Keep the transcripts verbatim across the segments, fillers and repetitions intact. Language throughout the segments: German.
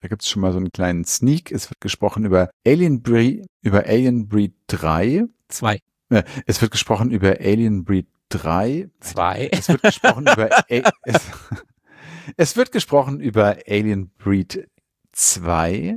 Da gibt es schon mal so einen kleinen Sneak. Es wird gesprochen über Alien Breed, über Alien Breed drei. Zwei. Äh, es wird gesprochen über Alien Breed drei. Zwei. Es wird gesprochen über A- es, es wird gesprochen über Alien Breed zwei.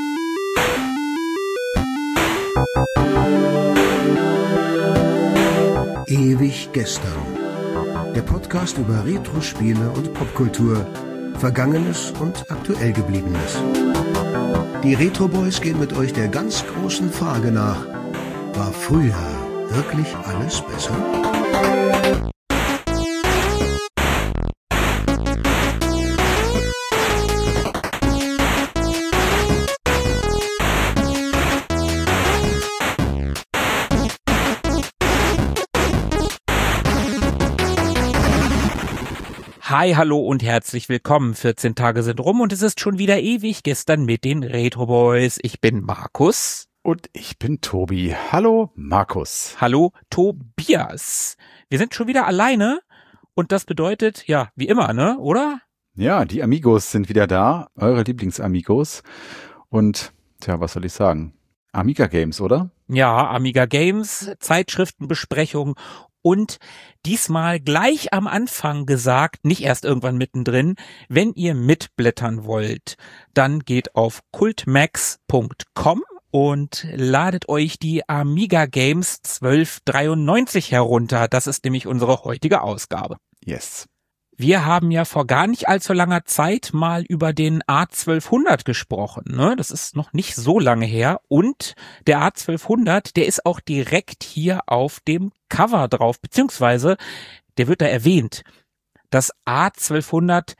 Ewig gestern. Der Podcast über Retro-Spiele und Popkultur. Vergangenes und aktuell Gebliebenes. Die Retro Boys gehen mit euch der ganz großen Frage nach: War früher wirklich alles besser? Hi, hallo und herzlich willkommen. vierzehn Tage sind rum und es ist schon wieder ewig gestern mit den Retro Boys. Ich bin Markus. Und ich bin Tobi. Hallo, Markus. Hallo, Tobias. Wir sind schon wieder alleine und das bedeutet, ja, wie immer, ne, oder? Ja, die Amigos sind wieder da, eure Lieblingsamigos. Und, tja, was soll ich sagen? Amiga Games, oder? Ja, Amiga Games, Zeitschriftenbesprechung und diesmal gleich am Anfang gesagt, nicht erst irgendwann mittendrin, wenn ihr mitblättern wollt, dann geht auf kultmax punkt com und ladet euch die Amiga Games zwölf dreiundneunzig herunter. Das ist nämlich unsere heutige Ausgabe. Yes. Wir haben ja vor gar nicht allzu langer Zeit mal über den A zwölfhundert gesprochen, ne? Das ist noch nicht so lange her und der A zwölfhundert, der ist auch direkt hier auf dem Cover drauf, beziehungsweise der wird da erwähnt. Das A zwölfhundert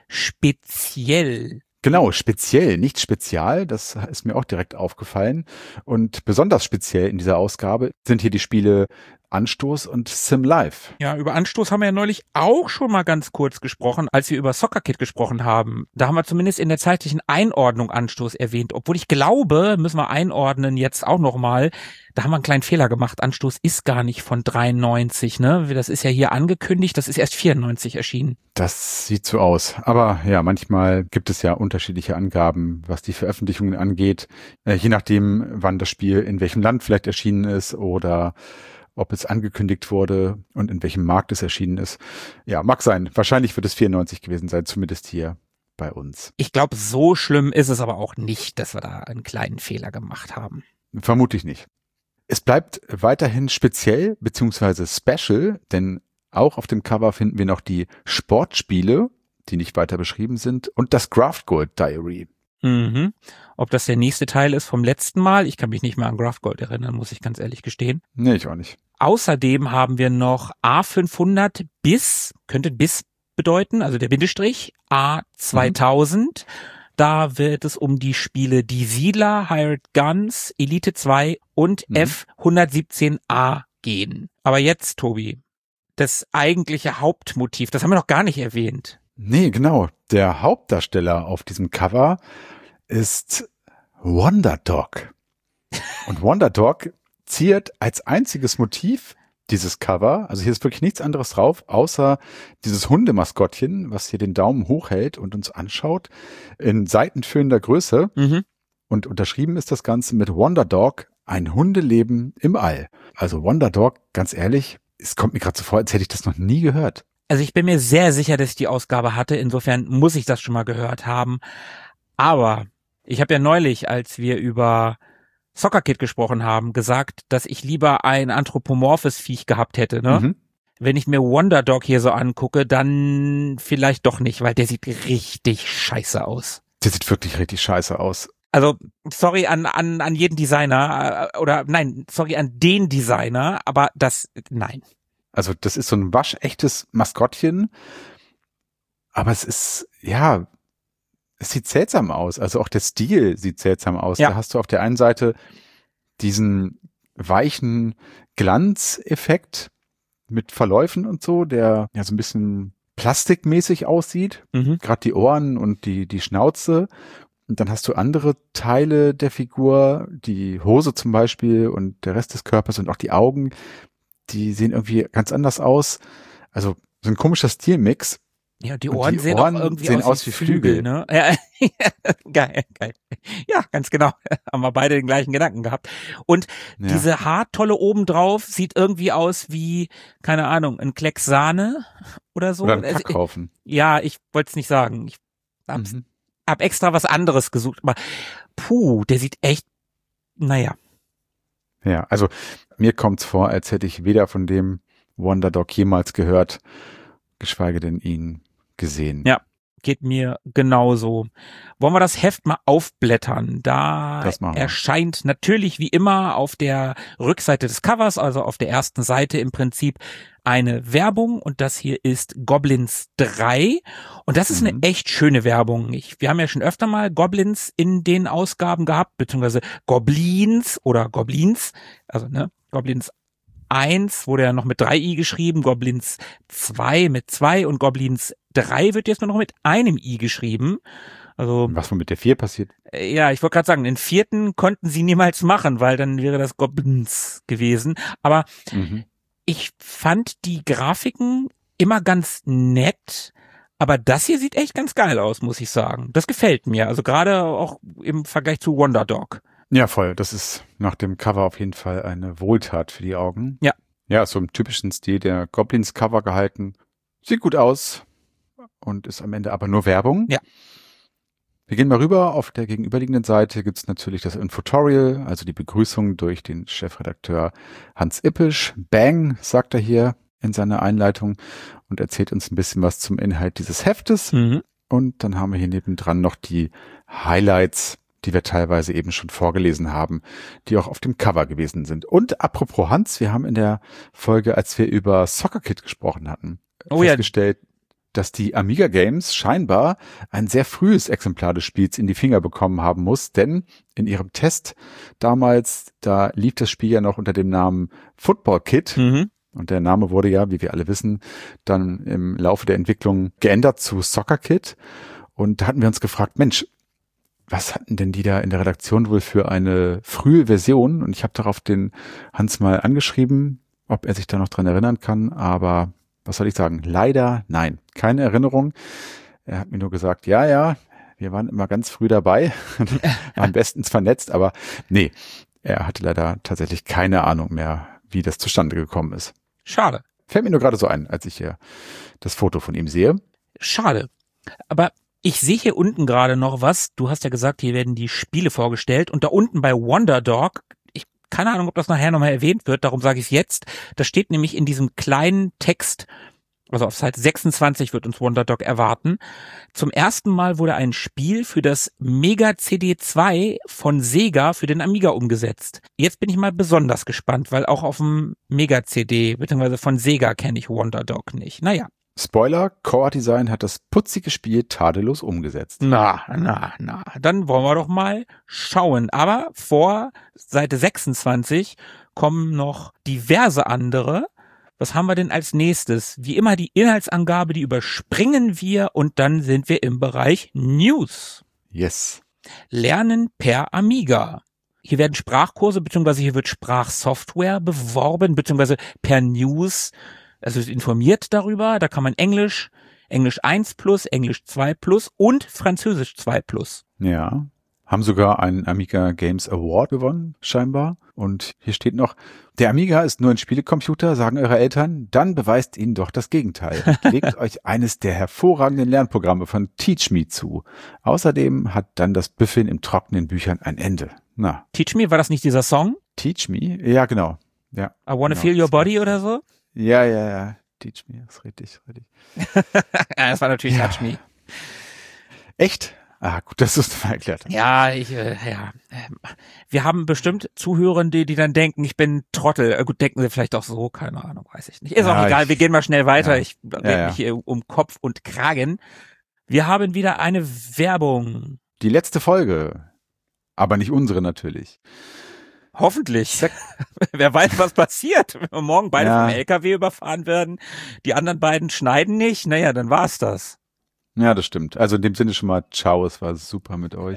speziell. Genau, speziell, nicht spezial, das ist mir auch direkt aufgefallen. Und besonders speziell in dieser Ausgabe sind hier die Spiele Anstoß und Sim Live. Ja, über Anstoß haben wir ja neulich auch schon mal ganz kurz gesprochen, als wir über Soccer Kid gesprochen haben. Da haben wir zumindest in der zeitlichen Einordnung Anstoß erwähnt. Obwohl ich glaube, müssen wir einordnen jetzt auch nochmal, da haben wir einen kleinen Fehler gemacht. Anstoß ist gar nicht von dreiundneunzig, ne? Das ist ja hier angekündigt, das ist erst vierundneunzig erschienen. Das sieht so aus. Aber ja, manchmal gibt es ja unterschiedliche Angaben, was die Veröffentlichungen angeht. Äh, je nachdem, wann das Spiel in welchem Land vielleicht erschienen ist oder ob es angekündigt wurde und in welchem Markt es erschienen ist. Ja, mag sein. Wahrscheinlich wird es vierundneunzig gewesen sein, zumindest hier bei uns. Ich glaube, so schlimm ist es aber auch nicht, dass wir da einen kleinen Fehler gemacht haben. Vermutlich nicht. Es bleibt weiterhin speziell bzw. special, denn auch auf dem Cover finden wir noch die Sportspiele, die nicht weiter beschrieben sind, und das Graft Gold Diary. Mhm. Ob das der nächste Teil ist vom letzten Mal, ich kann mich nicht mehr an Graft Gold erinnern, muss ich ganz ehrlich gestehen. Nee, ich auch nicht. Außerdem haben wir noch A fünfhundert bis, könnte bis bedeuten, also der Bindestrich, A zweitausend. Mhm. Da wird es um die Spiele Die Siedler, Hired Guns, Elite zwei und mhm. F hundertsiebzehn A gehen. Aber jetzt, Tobi, das eigentliche Hauptmotiv, das haben wir noch gar nicht erwähnt. Nee, genau. Der Hauptdarsteller auf diesem Cover ist Wonder Dog. Und Wonder Dog ziert als einziges Motiv dieses Cover, also hier ist wirklich nichts anderes drauf, außer dieses Hundemaskottchen, was hier den Daumen hochhält und uns anschaut, in seitenführender Größe. Mhm. Und unterschrieben ist das Ganze mit Wonder Dog, ein Hundeleben im All. Also Wonder Dog, ganz ehrlich, es kommt mir gerade so vor, als hätte ich das noch nie gehört. Also ich bin mir sehr sicher, dass ich die Ausgabe hatte, insofern muss ich das schon mal gehört haben. Aber ich habe ja neulich, als wir über Soccer Kid gesprochen haben, gesagt, dass ich lieber ein anthropomorphes Viech gehabt hätte, ne? Mhm. Wenn ich mir Wonder Dog hier so angucke, dann vielleicht doch nicht, weil der sieht richtig scheiße aus. Der sieht wirklich richtig scheiße aus. Also, sorry an, an, an jeden Designer, oder nein, sorry an den Designer, aber das, nein. Also das ist so ein waschechtes Maskottchen, aber es ist, ja, es sieht seltsam aus. Also auch der Stil sieht seltsam aus. Ja. Da hast du auf der einen Seite diesen weichen Glanzeffekt mit Verläufen und so, der ja so ein bisschen plastikmäßig aussieht. Mhm. Gerade die Ohren und die, die Schnauze. Und dann hast du andere Teile der Figur, die Hose zum Beispiel und der Rest des Körpers und auch die Augen, die sehen irgendwie ganz anders aus. Also so ein komischer Stilmix. Ja, die Und Ohren die sehen Ohren auch irgendwie sehen aus, aus wie wie Flügel, Flügel. ne? Ja, geil, geil. Ja, ganz genau. Haben wir beide den gleichen Gedanken gehabt. Und Ja. diese Haartolle obendrauf sieht irgendwie aus wie, keine Ahnung, ein Klecks Sahne oder so. Oder ein Also, Kackhaufen. ja, ich wollte es nicht sagen. Ich hab, Mhm. hab extra was anderes gesucht. Aber puh, der sieht echt, naja. Ja, also mir kommt's vor, als hätte ich weder von dem Wonder Dog jemals gehört, geschweige denn ihn gesehen. Ja, geht mir genauso. Wollen wir das Heft mal aufblättern? Da Das machen wir. erscheint natürlich wie immer auf der Rückseite des Covers, also auf der ersten Seite im Prinzip, eine Werbung, und das hier ist Goblins drei, und das ist Mhm. eine echt schöne Werbung. Ich, wir haben ja schon öfter mal Goblins in den Ausgaben gehabt, beziehungsweise Goblins oder Goblins, also ne, Goblins eins wurde ja noch mit drei i geschrieben, Goblins zwei mit zwei und Goblins drei wird jetzt nur noch mit einem i geschrieben. Also Was wohl mit der vier passiert? äh, ja, ich wollte gerade sagen, den vierten konnten sie niemals machen, weil dann wäre das Goblins gewesen. Aber Mhm. ich fand die Grafiken immer ganz nett, aber das hier sieht echt ganz geil aus, muss ich sagen. Das gefällt mir, also gerade auch im Vergleich zu Wonder Dog. Ja, voll. Das ist nach dem Cover auf jeden Fall eine Wohltat für die Augen. Ja. Ja, so im typischen Stil der Goblins-Cover gehalten. Sieht gut aus und ist am Ende aber nur Werbung. Ja. Wir gehen mal rüber. Auf der gegenüberliegenden Seite gibt's natürlich das Infotorial, also die Begrüßung durch den Chefredakteur Hans Ippisch. Bang, sagt er hier in seiner Einleitung und erzählt uns ein bisschen was zum Inhalt dieses Heftes. Mhm. Und dann haben wir hier nebendran noch die Highlights, die wir teilweise eben schon vorgelesen haben, die auch auf dem Cover gewesen sind. Und apropos Hans, wir haben in der Folge, als wir über Soccer Kid gesprochen hatten, Oh ja. festgestellt, dass die Amiga Games scheinbar ein sehr frühes Exemplar des Spiels in die Finger bekommen haben muss, denn in ihrem Test damals, da lief das Spiel ja noch unter dem Namen Football Kid. Mhm. Und der Name wurde ja, wie wir alle wissen, dann im Laufe der Entwicklung geändert zu Soccer Kid. Und da hatten wir uns gefragt, Mensch, was hatten denn die da in der Redaktion wohl für eine frühe Version? Und ich habe darauf den Hans mal angeschrieben, ob er sich da noch dran erinnern kann. Aber was soll ich sagen? Leider nein, keine Erinnerung. Er hat mir nur gesagt, ja, ja, wir waren immer ganz früh dabei, waren bestens vernetzt. Aber nee, er hatte leider tatsächlich keine Ahnung mehr, wie das zustande gekommen ist. Schade. Fällt mir nur gerade so ein, als ich hier das Foto von ihm sehe. Schade. Aber ich sehe hier unten gerade noch was. Du hast ja gesagt, hier werden die Spiele vorgestellt. Und da unten bei Wonder Dog, ich keine Ahnung, ob das nachher nochmal erwähnt wird, darum sage ich es jetzt. Da steht nämlich in diesem kleinen Text, also auf Seite sechsundzwanzig wird uns Wonder Dog erwarten. Zum ersten Mal wurde ein Spiel für das Mega C D zwei von Sega für den Amiga umgesetzt. Jetzt bin ich mal besonders gespannt, weil auch auf dem Mega C D, beziehungsweise von Sega kenne ich Wonder Dog nicht. Naja. Spoiler, Core Design hat das putzige Spiel tadellos umgesetzt. Na, na, na, dann wollen wir doch mal schauen. Aber vor Seite sechsundzwanzig kommen noch diverse andere. Was haben wir denn als nächstes? Wie immer die Inhaltsangabe, die überspringen wir und dann sind wir im Bereich News. Yes. Lernen per Amiga. Hier werden Sprachkurse beziehungsweise hier wird Sprachsoftware beworben beziehungsweise per News. Also es informiert darüber, da kann man Englisch, Englisch eins plus, Englisch zwei plus und Französisch zwei plus. Ja. Haben sogar einen Amiga Games Award gewonnen, scheinbar. Und hier steht noch, der Amiga ist nur ein Spielecomputer, sagen eure Eltern, dann beweist ihnen doch das Gegenteil. Und legt euch eines der hervorragenden Lernprogramme von TeachMe zu. Außerdem hat dann das Büffeln in trockenen Büchern ein Ende. Na. Teach Me, war das nicht dieser Song? TeachMe? Ja, genau. Ja. I wanna genau, feel your das war- body oder so? Ja, ja, ja. Teach Me, ist richtig, richtig. Ja, das war natürlich Ja. Touch Me. Echt? Ah, gut, dass du es mal erklärt hast. Ja, ich, äh, ja. Ähm, Wir haben bestimmt Zuhörende, die dann denken, ich bin Trottel. Äh, Gut, denken sie vielleicht auch so, keine Ahnung, weiß ich nicht. Ist Ja, auch egal, ich- wir gehen mal schnell weiter. ja. Ich rede Ja, ja. mich hier um Kopf und Kragen. Wir haben wieder eine Werbung. Die letzte Folge. Aber nicht unsere natürlich. Hoffentlich. Wer weiß, was passiert. Wenn wir morgen beide Ja. vom L K W überfahren werden, die anderen beiden schneiden nicht, naja, dann war's das. Ja, das stimmt. Also in dem Sinne schon mal ciao, es war super mit euch.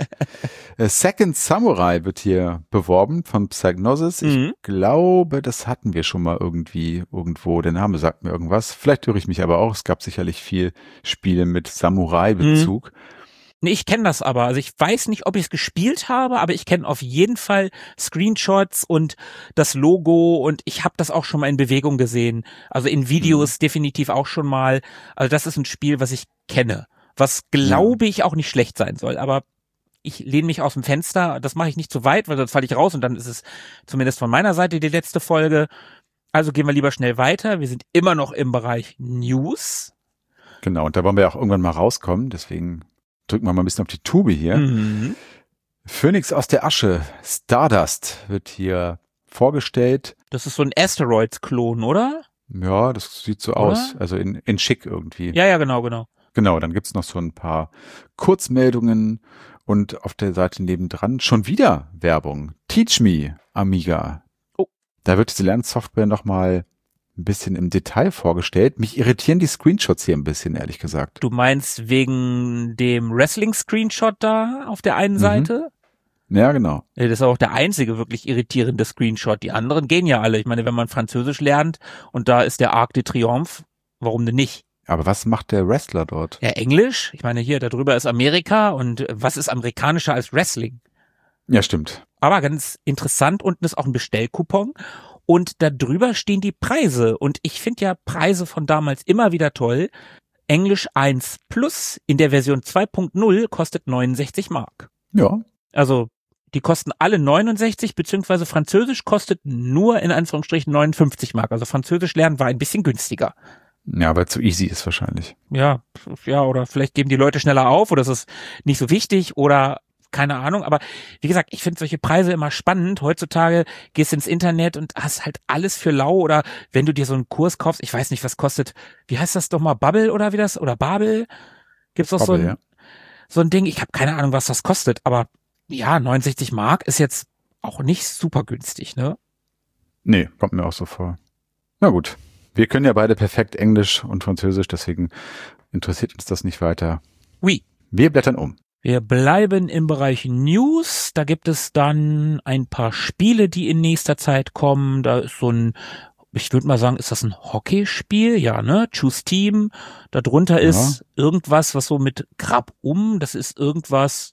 Second Samurai wird hier beworben von Psygnosis. Ich mhm. glaube, das hatten wir schon mal irgendwie irgendwo. Der Name sagt mir irgendwas. Vielleicht höre ich mich aber auch. Es gab sicherlich viel Spiele mit Samurai-Bezug. Mhm. Nee, ich kenne das aber. Also ich weiß nicht, ob ich es gespielt habe, aber ich kenne auf jeden Fall Screenshots und das Logo und ich habe das auch schon mal in Bewegung gesehen. Also in Videos mhm. definitiv auch schon mal. Also das ist ein Spiel, was ich kenne, was glaube ja. ich auch nicht schlecht sein soll. Aber ich lehne mich aus dem Fenster. Das mache ich nicht zu weit, weil sonst falle ich raus und dann ist es zumindest von meiner Seite die letzte Folge. Also gehen wir lieber schnell weiter. Wir sind immer noch im Bereich News. Genau, und da wollen wir ja auch irgendwann mal rauskommen. Deswegen drücken wir mal ein bisschen auf die Tube hier. Mhm. Phoenix aus der Asche, Stardust, wird hier vorgestellt. Das ist so ein Asteroids-Klon, oder? Ja, das sieht so oder? aus. Also in, in schick irgendwie. Ja, ja, genau, genau. Genau, dann gibt's noch so ein paar Kurzmeldungen und auf der Seite nebendran schon wieder Werbung. Teach Me, Amiga. Oh. Da wird diese Lernsoftware nochmal ein bisschen im Detail vorgestellt. Mich irritieren die Screenshots hier ein bisschen, ehrlich gesagt. Du meinst wegen dem Wrestling-Screenshot da auf der einen mhm. Seite? Ja, genau. Das ist auch der einzige wirklich irritierende Screenshot. Die anderen gehen ja alle. Ich meine, wenn man Französisch lernt und da ist der Arc de Triomphe, warum denn nicht? Aber was macht der Wrestler dort? Ja, Englisch. Ich meine, hier, da drüber ist Amerika und was ist amerikanischer als Wrestling? Ja, stimmt. Aber ganz interessant, unten ist auch ein Bestellcoupon. Und da drüber stehen die Preise. Und ich finde ja Preise von damals immer wieder toll. Englisch eins Plus in der Version zwei Punkt null kostet neunundsechzig Mark. Ja. Also die kosten alle neunundsechzig, beziehungsweise Französisch kostet nur in Anführungsstrichen neunundfünfzig Mark. Also Französisch lernen war ein bisschen günstiger. Ja, weil es zu easy ist wahrscheinlich. Ja, ja, oder vielleicht geben die Leute schneller auf oder es ist nicht so wichtig oder keine Ahnung, aber wie gesagt, ich finde solche Preise immer spannend. Heutzutage gehst du ins Internet und hast halt alles für lau oder wenn du dir so einen Kurs kaufst, ich weiß nicht, was kostet, wie heißt das doch mal, Bubble oder wie das, oder Babel? Gibt's doch Bubble, so ein, ja. so ein Ding, ich habe keine Ahnung, was das kostet, aber ja, neunundsechzig Mark ist jetzt auch nicht super günstig, ne? Nee, kommt mir auch so vor. Na gut, wir können ja beide perfekt Englisch und Französisch, deswegen interessiert uns das nicht weiter. Oui. Wir blättern um. Wir bleiben im Bereich News. Da gibt es dann ein paar Spiele, die in nächster Zeit kommen. Da ist so ein, ich würde mal sagen, ist das ein Hockeyspiel? Ja, ne? Choose Team. Darunter ja. ist irgendwas, was so mit Grab um. Das ist irgendwas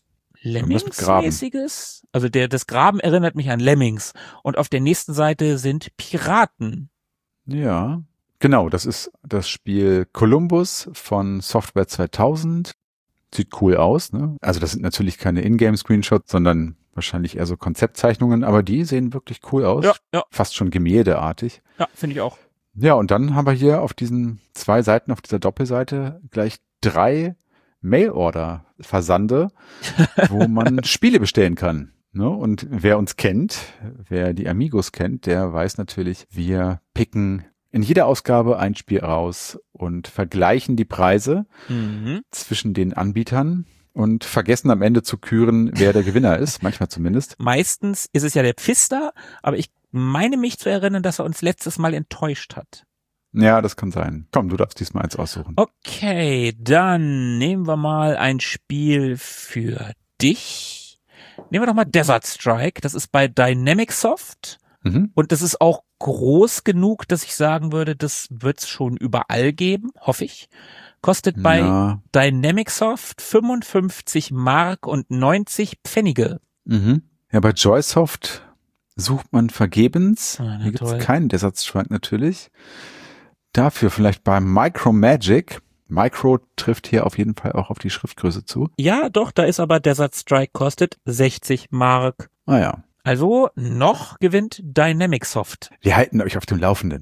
Lemmings-mäßiges. Also der, das Graben erinnert mich an Lemmings. Und auf der nächsten Seite sind Piraten. Ja, genau. Das ist das Spiel Columbus von Software zweitausend. Sieht cool aus, ne? Also das sind natürlich keine Ingame-Screenshots, sondern wahrscheinlich eher so Konzeptzeichnungen, aber die sehen wirklich cool aus. Ja, ja. Fast schon gemäldeartig. Ja, finde ich auch. Ja, und dann haben wir hier auf diesen zwei Seiten, auf dieser Doppelseite gleich drei Mail-Order-Versande, wo man Spiele bestellen kann. Ne? Und wer uns kennt, wer die Amigos kennt, der weiß natürlich, wir picken in jeder Ausgabe ein Spiel raus und vergleichen die Preise mhm. zwischen den Anbietern und vergessen am Ende zu küren, wer der Gewinner ist, manchmal zumindest. Meistens ist es ja der Pfister, aber ich meine mich zu erinnern, dass er uns letztes Mal enttäuscht hat. Ja, das kann sein. Komm, du darfst diesmal eins aussuchen. Okay, dann nehmen wir mal ein Spiel für dich. Nehmen wir doch mal Desert Strike. Das ist bei Dynamic Soft. Mhm. Und das ist auch groß genug, dass ich sagen würde, das wird's schon überall geben, hoffe ich. Kostet bei ja. Dynamic Soft fünfundfünfzig Mark und neunzig Pfennige. Mhm. Ja, bei Joysoft sucht man vergebens. Ah, Hier gibt's keinen Desert Strike natürlich. Dafür vielleicht bei Micro Magic. Micro trifft hier auf jeden Fall auch auf die Schriftgröße zu. Ja, doch, da ist aber Desert Strike kostet sechzig Mark. Ah ja. Also noch gewinnt Dynamic Soft. Wir halten euch auf dem Laufenden.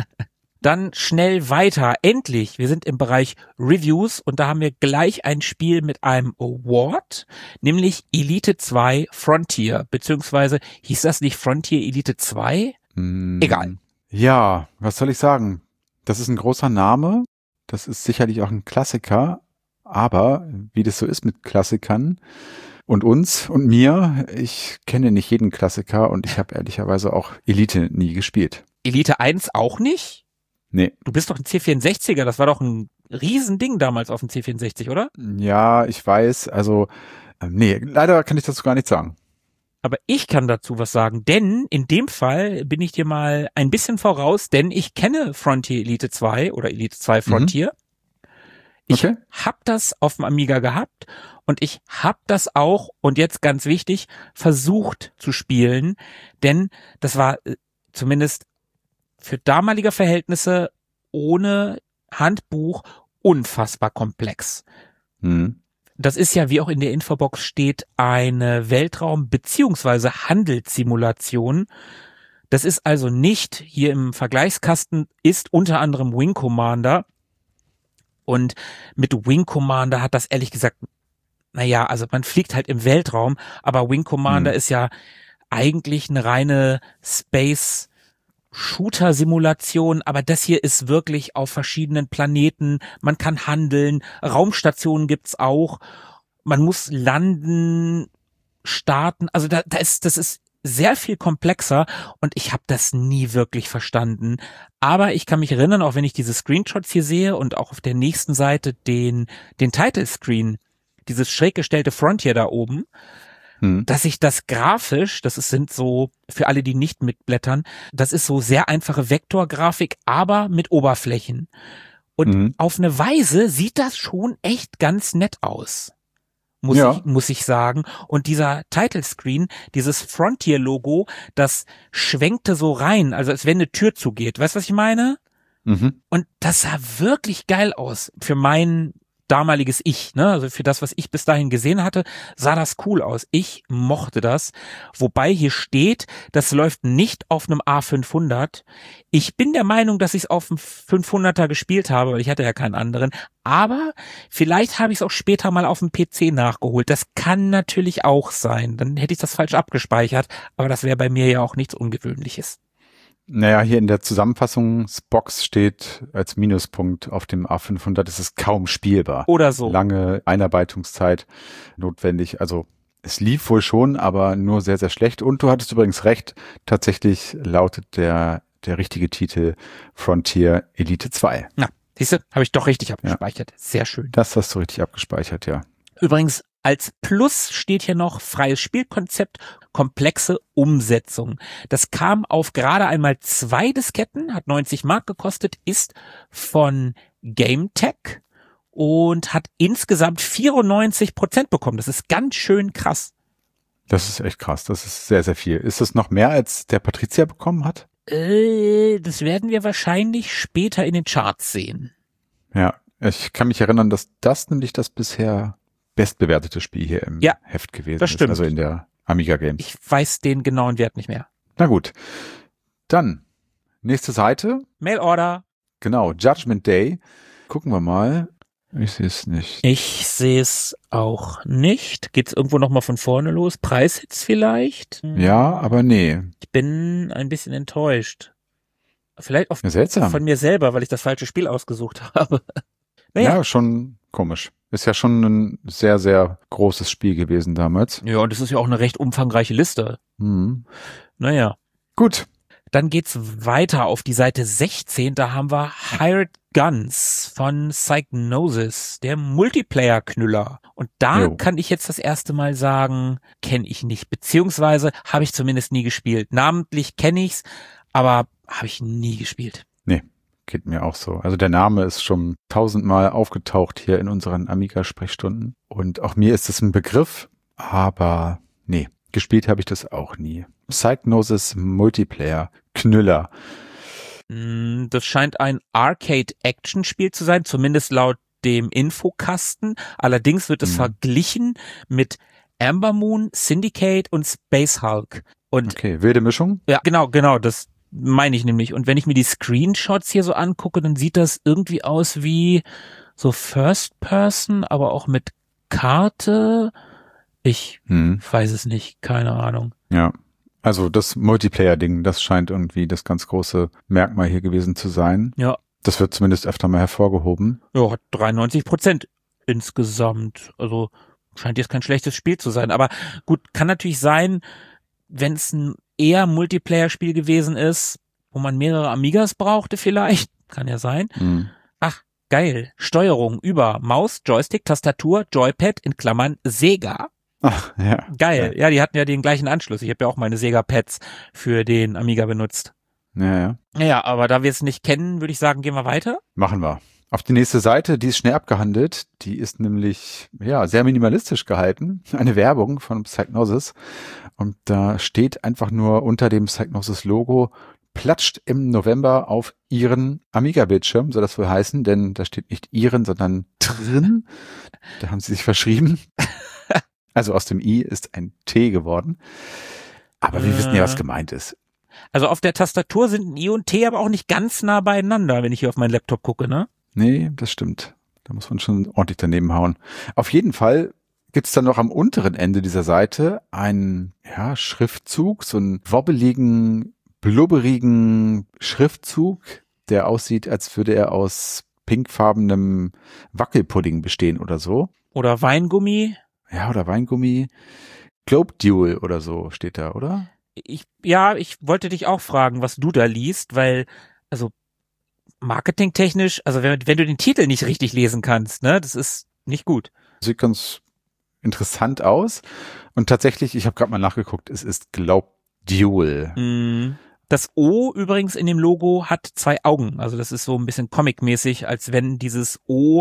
Dann schnell weiter. Endlich, wir sind im Bereich Reviews und da haben wir gleich ein Spiel mit einem Award, nämlich Elite zwei Frontier, beziehungsweise hieß das nicht Frontier Elite zwei? Mm, Egal. Ja, was soll ich sagen? Das ist ein großer Name, das ist sicherlich auch ein Klassiker, aber wie das so ist mit Klassikern, und uns und mir, ich kenne nicht jeden Klassiker und ich habe ehrlicherweise auch Elite nie gespielt. Elite eins auch nicht? Nee. Du bist doch ein C vierundsechziger, das war doch ein Riesending damals auf dem C vierundsechzig, oder? Ja, ich weiß, also äh, nee, leider kann ich dazu gar nichts sagen. Aber ich kann dazu was sagen, denn in dem Fall bin ich dir mal ein bisschen voraus, denn ich kenne Frontier Elite zwei oder Elite zwei Frontier. Mhm. Ich okay. hab das auf dem Amiga gehabt und ich hab das auch, und jetzt ganz wichtig, versucht zu spielen, denn das war äh, zumindest für damalige Verhältnisse ohne Handbuch unfassbar komplex. Mhm. Das ist ja, wie auch in der Infobox steht, eine Weltraum- bzw. Handelssimulation. Das ist also nicht, hier im Vergleichskasten ist unter anderem Wing Commander. Und mit Wing Commander hat das ehrlich gesagt, naja, also man fliegt halt im Weltraum, aber Wing Commander hm. ist ja eigentlich eine reine Space Shooter-Simulation, aber das hier ist wirklich auf verschiedenen Planeten, man kann handeln, Raumstationen gibt's auch, man muss landen, starten, also da, da ist, das ist sehr viel komplexer und ich habe das nie wirklich verstanden, aber ich kann mich erinnern, auch wenn ich diese Screenshots hier sehe und auch auf der nächsten Seite den, den Title-Screen, dieses schräg gestellte Frontier da oben, Hm. dass ich das grafisch, das ist, sind so, für alle, die nicht mitblättern, das ist so sehr einfache Vektorgrafik, aber mit Oberflächen. Und mhm. auf eine Weise sieht das schon echt ganz nett aus. Muss ja. ich, muss ich sagen. Und dieser Title Screen, dieses Frontier-Logo, das schwenkte so rein, also als wenn eine Tür zugeht. Weißt du, was ich meine? Mhm. Und das sah wirklich geil aus für meinen damaliges Ich, ne, also für das, was ich bis dahin gesehen hatte, sah das cool aus. Ich mochte das. Wobei hier steht, das läuft nicht auf einem A fünfhundert. Ich bin der Meinung, dass ich es auf dem fünfhunderter gespielt habe, weil ich hatte ja keinen anderen. Aber vielleicht habe ich es auch später mal auf dem P C nachgeholt. Das kann natürlich auch sein. Dann hätte ich das falsch abgespeichert. Aber das wäre bei mir ja auch nichts Ungewöhnliches. Naja, hier in der Zusammenfassungsbox steht als Minuspunkt auf dem A fünfhundert, es ist kaum spielbar. Oder so. Lange Einarbeitungszeit notwendig. Also es lief wohl schon, aber nur sehr, sehr schlecht. Und du hattest übrigens recht, tatsächlich lautet der der richtige Titel Frontier Elite zwei. Na, siehst du, habe ich doch richtig abgespeichert. Ja. Sehr schön. Das hast du richtig abgespeichert, ja. Übrigens, als Plus steht hier noch freies Spielkonzept, komplexe Umsetzung. Das kam auf gerade einmal zwei Disketten, hat neunzig Mark gekostet, ist von GameTech und hat insgesamt vierundneunzig Prozent bekommen. Das ist ganz schön krass. Das ist echt krass. Das ist sehr, sehr viel. Ist das noch mehr, als der Patrizia bekommen hat? Äh, das werden wir wahrscheinlich später in den Charts sehen. Ja, ich kann mich erinnern, dass das nämlich das bisher bestbewertete Spiel hier im ja, Heft gewesen das stimmt. ist, also in der Amiga Games. Ich weiß den genauen Wert nicht mehr. Na gut, dann nächste Seite. Mailorder. Genau, Judgment Day. Gucken wir mal. Ich sehe es nicht. Ich sehe es auch nicht. Geht's irgendwo nochmal von vorne los? Preishits vielleicht? Ja, aber nee. Ich bin ein bisschen enttäuscht. Vielleicht auch Seltsam. Von mir selber, weil ich das falsche Spiel ausgesucht habe. Naja. Ja, schon komisch. Ist ja schon ein sehr, sehr großes Spiel gewesen damals. Ja, und es ist ja auch eine recht umfangreiche Liste. Mhm. Naja. Gut. Dann geht's weiter auf die Seite sechzehn. Da haben wir Hired Guns von Psygnosis, der Multiplayer-Knüller. Und da jo. kann ich jetzt das erste Mal sagen, kenne ich nicht. Beziehungsweise habe ich zumindest nie gespielt. Namentlich kenne ich's, aber habe ich nie gespielt. Nee. Geht mir auch so. Also der Name ist schon tausendmal aufgetaucht hier in unseren Amiga-Sprechstunden. Und auch mir ist es ein Begriff, aber nee, gespielt habe ich das auch nie. Psygnosis Multiplayer, Knüller. Das scheint ein Arcade-Action-Spiel zu sein, zumindest laut dem Infokasten. Allerdings wird es hm. verglichen mit Amber Moon, Syndicate und Space Hulk. Und okay, wilde Mischung? Ja, genau, genau, das meine ich nämlich. Und wenn ich mir die Screenshots hier so angucke, dann sieht das irgendwie aus wie so First Person, aber auch mit Karte. Ich hm. weiß es nicht, keine Ahnung. Ja, also das Multiplayer-Ding, das scheint irgendwie das ganz große Merkmal hier gewesen zu sein. Ja. Das wird zumindest öfter mal hervorgehoben. Ja, hat dreiundneunzig Prozent insgesamt. Also scheint jetzt kein schlechtes Spiel zu sein. Aber gut, kann natürlich sein, wenn es ein eher Multiplayer-Spiel gewesen ist, wo man mehrere Amigas brauchte vielleicht, kann ja sein. Mhm. Ach, Geil. Steuerung über Maus, Joystick, Tastatur, Joypad in Klammern Sega. Ach, ja. Geil. Ja. Ja, die hatten ja den gleichen Anschluss. Ich habe ja auch meine Sega-Pads für den Amiga benutzt. Ja, ja. Ja, aber da wir es nicht kennen, würde ich sagen, gehen wir weiter. Machen wir. Auf die nächste Seite, die ist schnell abgehandelt. Die ist nämlich, ja, sehr minimalistisch gehalten. Eine Werbung von Psygnosis. Und da steht einfach nur unter dem Psygnosis-Logo, platscht im November auf Ihren Amiga-Bildschirm, soll das wohl heißen, denn da steht nicht Ihren, sondern drin. Da haben sie sich verschrieben. Also aus dem I ist ein T geworden. Aber wir äh. wissen ja, was gemeint ist. Also auf der Tastatur sind ein I und T aber auch nicht ganz nah beieinander, wenn ich hier auf meinen Laptop gucke, ne? Nee, das stimmt. Da muss man schon ordentlich daneben hauen. Auf jeden Fall gibt's dann noch am unteren Ende dieser Seite einen, ja, Schriftzug, so einen wobbeligen, blubberigen Schriftzug, der aussieht, als würde er aus pinkfarbenem Wackelpudding bestehen oder so. Oder Weingummi. Ja, oder Weingummi. Globe Duel oder so steht da, oder? Ich, ja, ich wollte dich auch fragen, was du da liest, weil, also marketingtechnisch, also wenn, wenn du den Titel nicht richtig lesen kannst, ne, das ist nicht gut. Sieht ganz interessant aus. Und tatsächlich, ich habe gerade mal nachgeguckt, es ist Globe Duel. Mm. Das O übrigens in dem Logo hat zwei Augen. Also das ist so ein bisschen comic-mäßig, als wenn dieses O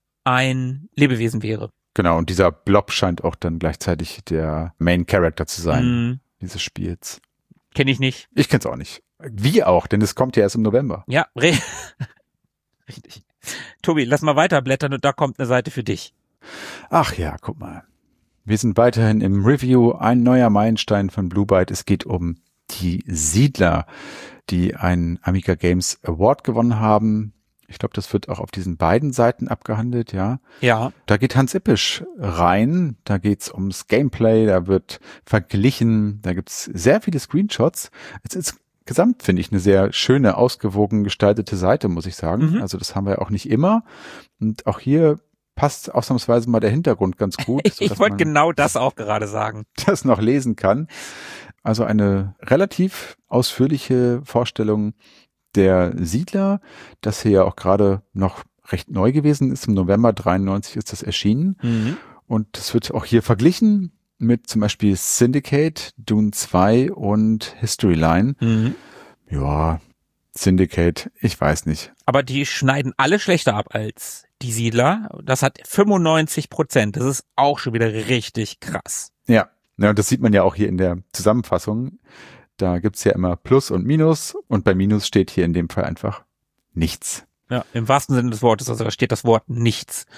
ein Lebewesen wäre. Genau, und dieser Blob scheint auch dann gleichzeitig der Main Character zu sein, mm. dieses Spiels. Kenne ich nicht. Ich kenn's auch nicht. Wie auch, denn es kommt ja erst im November. Ja, re- richtig. Tobi, lass mal weiterblättern und da kommt eine Seite für dich. Ach ja, guck mal. Wir sind weiterhin im Review. Ein neuer Meilenstein von Blue Byte. Es geht um die Siedler, die einen Amiga Games Award gewonnen haben. Ich glaube, das wird auch auf diesen beiden Seiten abgehandelt, ja. Ja. Da geht Hans Ippisch rein, da geht's ums Gameplay, da wird verglichen, da gibt's sehr viele Screenshots. Es ist insgesamt, finde ich, eine sehr schöne, ausgewogen gestaltete Seite, muss ich sagen. Mhm. Also das haben wir ja auch nicht immer. Und auch hier passt ausnahmsweise mal der Hintergrund ganz gut. Ich wollte genau das auch gerade sagen. Das noch lesen kann. Also eine relativ ausführliche Vorstellung der Siedler, das hier ja auch gerade noch recht neu gewesen ist. Im November dreiundneunzig ist das erschienen. Mhm. Und das wird auch hier verglichen mit zum Beispiel Syndicate, Dune zwei und Historyline. Mhm. Ja, Syndicate, ich weiß nicht. Aber die schneiden alle schlechter ab als die Siedler. Das hat fünfundneunzig Prozent. Das ist auch schon wieder richtig krass. Ja, ja, und das sieht man ja auch hier in der Zusammenfassung. Da gibt's ja immer Plus und Minus und bei Minus steht hier in dem Fall einfach nichts. Ja, im wahrsten Sinne des Wortes, also da steht das Wort nichts.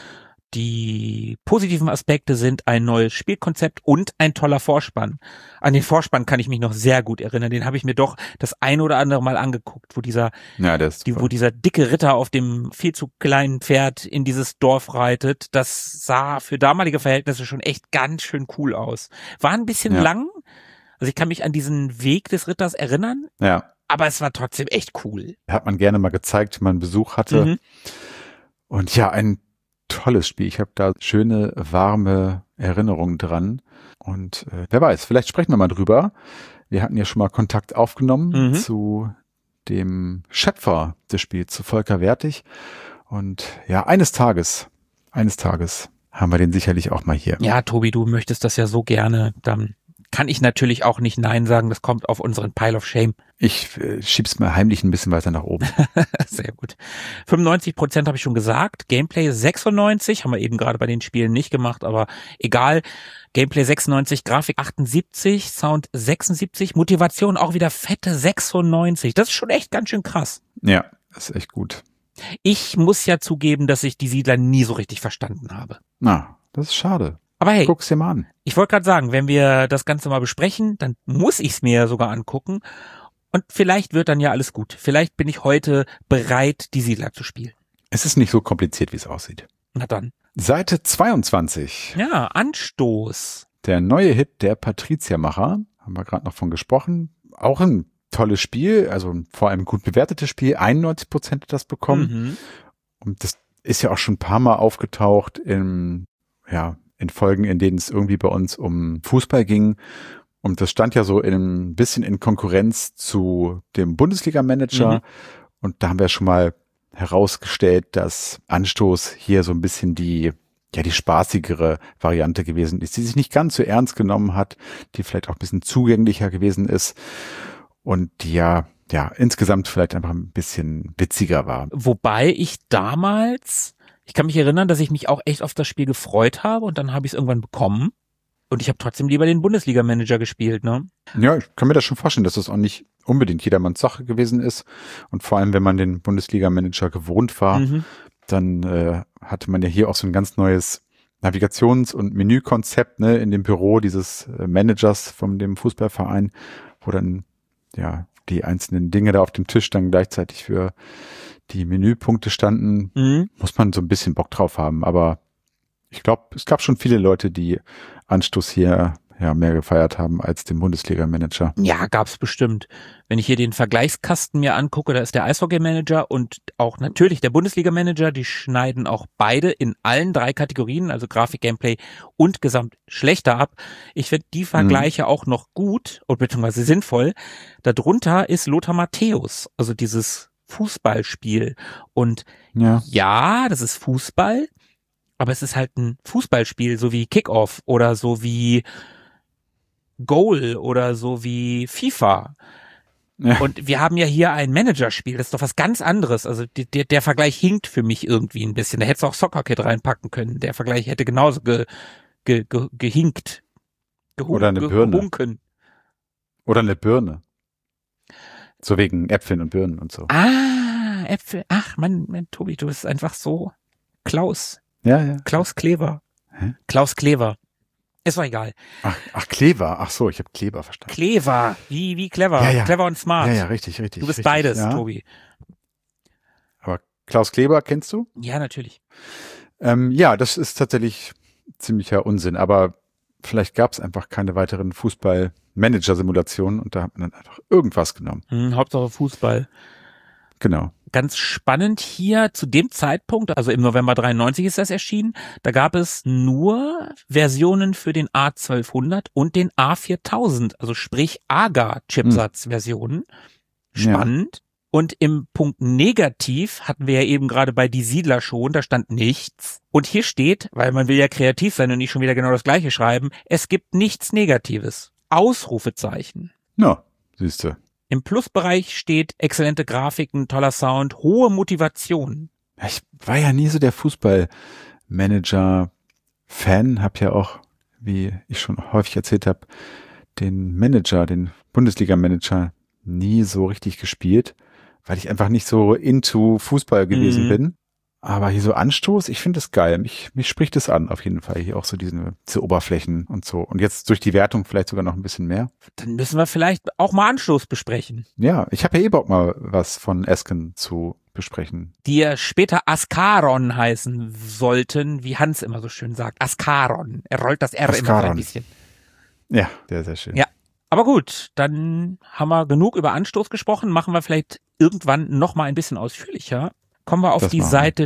Die positiven Aspekte sind ein neues Spielkonzept und ein toller Vorspann. An den Vorspann kann ich mich noch sehr gut erinnern. Den habe ich mir doch das ein oder andere Mal angeguckt, wo dieser, ja, das die, wo dieser dicke Ritter auf dem viel zu kleinen Pferd in dieses Dorf reitet. Das sah für damalige Verhältnisse schon echt ganz schön cool aus. War ein bisschen ja. lang. Also ich kann mich an diesen Weg des Ritters erinnern. Ja. Aber es war trotzdem echt cool. Hat man gerne mal gezeigt, wenn man Besuch hatte. Mhm. Und ja, ein tolles Spiel. Ich habe da schöne, warme Erinnerungen dran. Und äh, wer weiß, vielleicht sprechen wir mal drüber. Wir hatten ja schon mal Kontakt aufgenommen mhm. zu dem Schöpfer des Spiels, zu Volker Wertig. Und ja, eines Tages, eines Tages haben wir den sicherlich auch mal hier. Ja, Tobi, du möchtest das ja so gerne. Dann kann ich natürlich auch nicht Nein sagen. Das kommt auf unseren Pile of Shame. Ich äh, schieb's mal heimlich ein bisschen weiter nach oben. Sehr gut. fünfundneunzig Prozent habe ich schon gesagt. Gameplay sechsundneunzig. Haben wir eben gerade bei den Spielen nicht gemacht, aber egal. Gameplay sechsundneunzig, Grafik achtundsiebzig, Sound sechsundsiebzig, Motivation auch wieder fette sechsundneunzig. Das ist schon echt ganz schön krass. Ja, das ist echt gut. Ich muss ja zugeben, dass ich die Siedler nie so richtig verstanden habe. Na, das ist schade. Aber hey, guck's dir mal an. Ich wollte gerade sagen, wenn wir das Ganze mal besprechen, dann muss ich es mir ja sogar angucken. Und vielleicht wird dann ja alles gut. Vielleicht bin ich heute bereit, die Siedler zu spielen. Es ist nicht so kompliziert, wie es aussieht. Na dann. Seite zweiundzwanzig. Ja, Anstoß. Der neue Hit der Patriziermacher. Haben wir gerade noch von gesprochen. Auch ein tolles Spiel, also vor allem gut bewertetes Spiel. einundneunzig Prozent hat das bekommen. Mhm. Und das ist ja auch schon ein paar Mal aufgetaucht in, ja, in Folgen, in denen es irgendwie bei uns um Fußball ging. Und das stand ja so in ein bisschen in Konkurrenz zu dem Bundesliga-Manager. Mhm. Und da haben wir schon mal herausgestellt, dass Anstoß hier so ein bisschen die ja die spaßigere Variante gewesen ist, die sich nicht ganz so ernst genommen hat, die vielleicht auch ein bisschen zugänglicher gewesen ist und die ja ja insgesamt vielleicht einfach ein bisschen witziger war. Wobei ich damals, ich kann mich erinnern, dass ich mich auch echt auf das Spiel gefreut habe und dann habe ich es irgendwann bekommen und ich habe trotzdem lieber den Bundesliga-Manager gespielt, ne? Ja, ich kann mir das schon vorstellen, dass das auch nicht unbedingt jedermanns Sache gewesen ist und vor allem, wenn man den Bundesliga-Manager gewohnt war, mhm. dann äh, hatte man ja hier auch so ein ganz neues Navigations- und Menükonzept, ne, in dem Büro dieses äh, Managers von dem Fußballverein, wo dann ja die einzelnen Dinge da auf dem Tisch dann gleichzeitig für die Menüpunkte standen. Mhm. Muss man so ein bisschen Bock drauf haben, aber ich glaube, es gab schon viele Leute, die Anstoß hier ja mehr gefeiert haben als den Bundesliga-Manager. Ja, gab's bestimmt. Wenn ich hier den Vergleichskasten mir angucke, da ist der Eishockey-Manager und auch natürlich der Bundesliga-Manager, die schneiden auch beide in allen drei Kategorien, also Grafik, Gameplay und Gesamt schlechter ab. Ich finde die Vergleiche mhm. auch noch gut und beziehungsweise sinnvoll. Darunter ist Lothar Matthäus, also dieses Fußballspiel. Und ja, ja das ist Fußball, aber es ist halt ein Fußballspiel, so wie Kickoff oder so wie Goal oder so wie FIFA. Ja. Und wir haben ja hier ein Managerspiel, das ist doch was ganz anderes. Also die, der, der Vergleich hinkt für mich irgendwie ein bisschen. Da hättest du auch Soccer Kid reinpacken können. Der Vergleich hätte genauso ge, ge, ge, gehinkt. Gehun, oder eine Birne. Gehunken. Oder eine Birne. So wegen Äpfeln und Birnen und so. Ah, Äpfel. Ach, Mann, Mann, Tobi, du bist einfach so Klaus. Ja, ja. Klaus Kleber. Hä? Klaus Kleber. Ist doch egal. Ach, ach Kleber. Ach so, ich habe Kleber verstanden. Kleber. Wie, wie clever. Ja, ja. Clever und smart. Ja, ja, richtig, richtig. Du bist richtig, beides, ja. Tobi. Aber Klaus Kleber kennst du? Ja, natürlich. Ähm, ja, das ist tatsächlich ziemlicher Unsinn. Aber vielleicht gab es einfach keine weiteren Fußball-Manager-Simulationen und da hat man dann einfach irgendwas genommen. Hm, Hauptsache Fußball. Genau. Ganz spannend hier zu dem Zeitpunkt, also im November dreiundneunzig ist das erschienen, da gab es nur Versionen für den A zwölfhundert und den A viertausend, also sprich A G A-Chipsatz-Versionen. Spannend. Ja. Und im Punkt Negativ hatten wir ja eben gerade bei Die Siedler schon, da stand nichts. Und hier steht, weil man will ja kreativ sein und nicht schon wieder genau das Gleiche schreiben, es gibt nichts Negatives. Ausrufezeichen. Na, siehste. Im Plusbereich steht exzellente Grafiken, toller Sound, hohe Motivation. Ich war ja nie so der Fußball-Manager-Fan, hab ja auch, wie ich schon häufig erzählt habe, den Manager, den Bundesliga-Manager nie so richtig gespielt, weil ich einfach nicht so into Fußball gewesen mhm. bin. Aber hier so Anstoß, ich finde es geil. Mich, mich spricht es an, auf jeden Fall. Hier auch so diese, diese Oberflächen und so. Und jetzt durch die Wertung vielleicht sogar noch ein bisschen mehr. Dann müssen wir vielleicht auch mal Anstoß besprechen. Ja, ich habe ja eh Bock mal was von Esken zu besprechen. Die ja später Askaron heißen sollten, wie Hans immer so schön sagt. Askaron. Er rollt das R Askaron. immer ein bisschen. Ja, sehr, sehr schön. Ja. Aber gut, dann haben wir genug über Anstoß gesprochen. Machen wir vielleicht irgendwann noch mal ein bisschen ausführlicher. Kommen wir auf das die Seite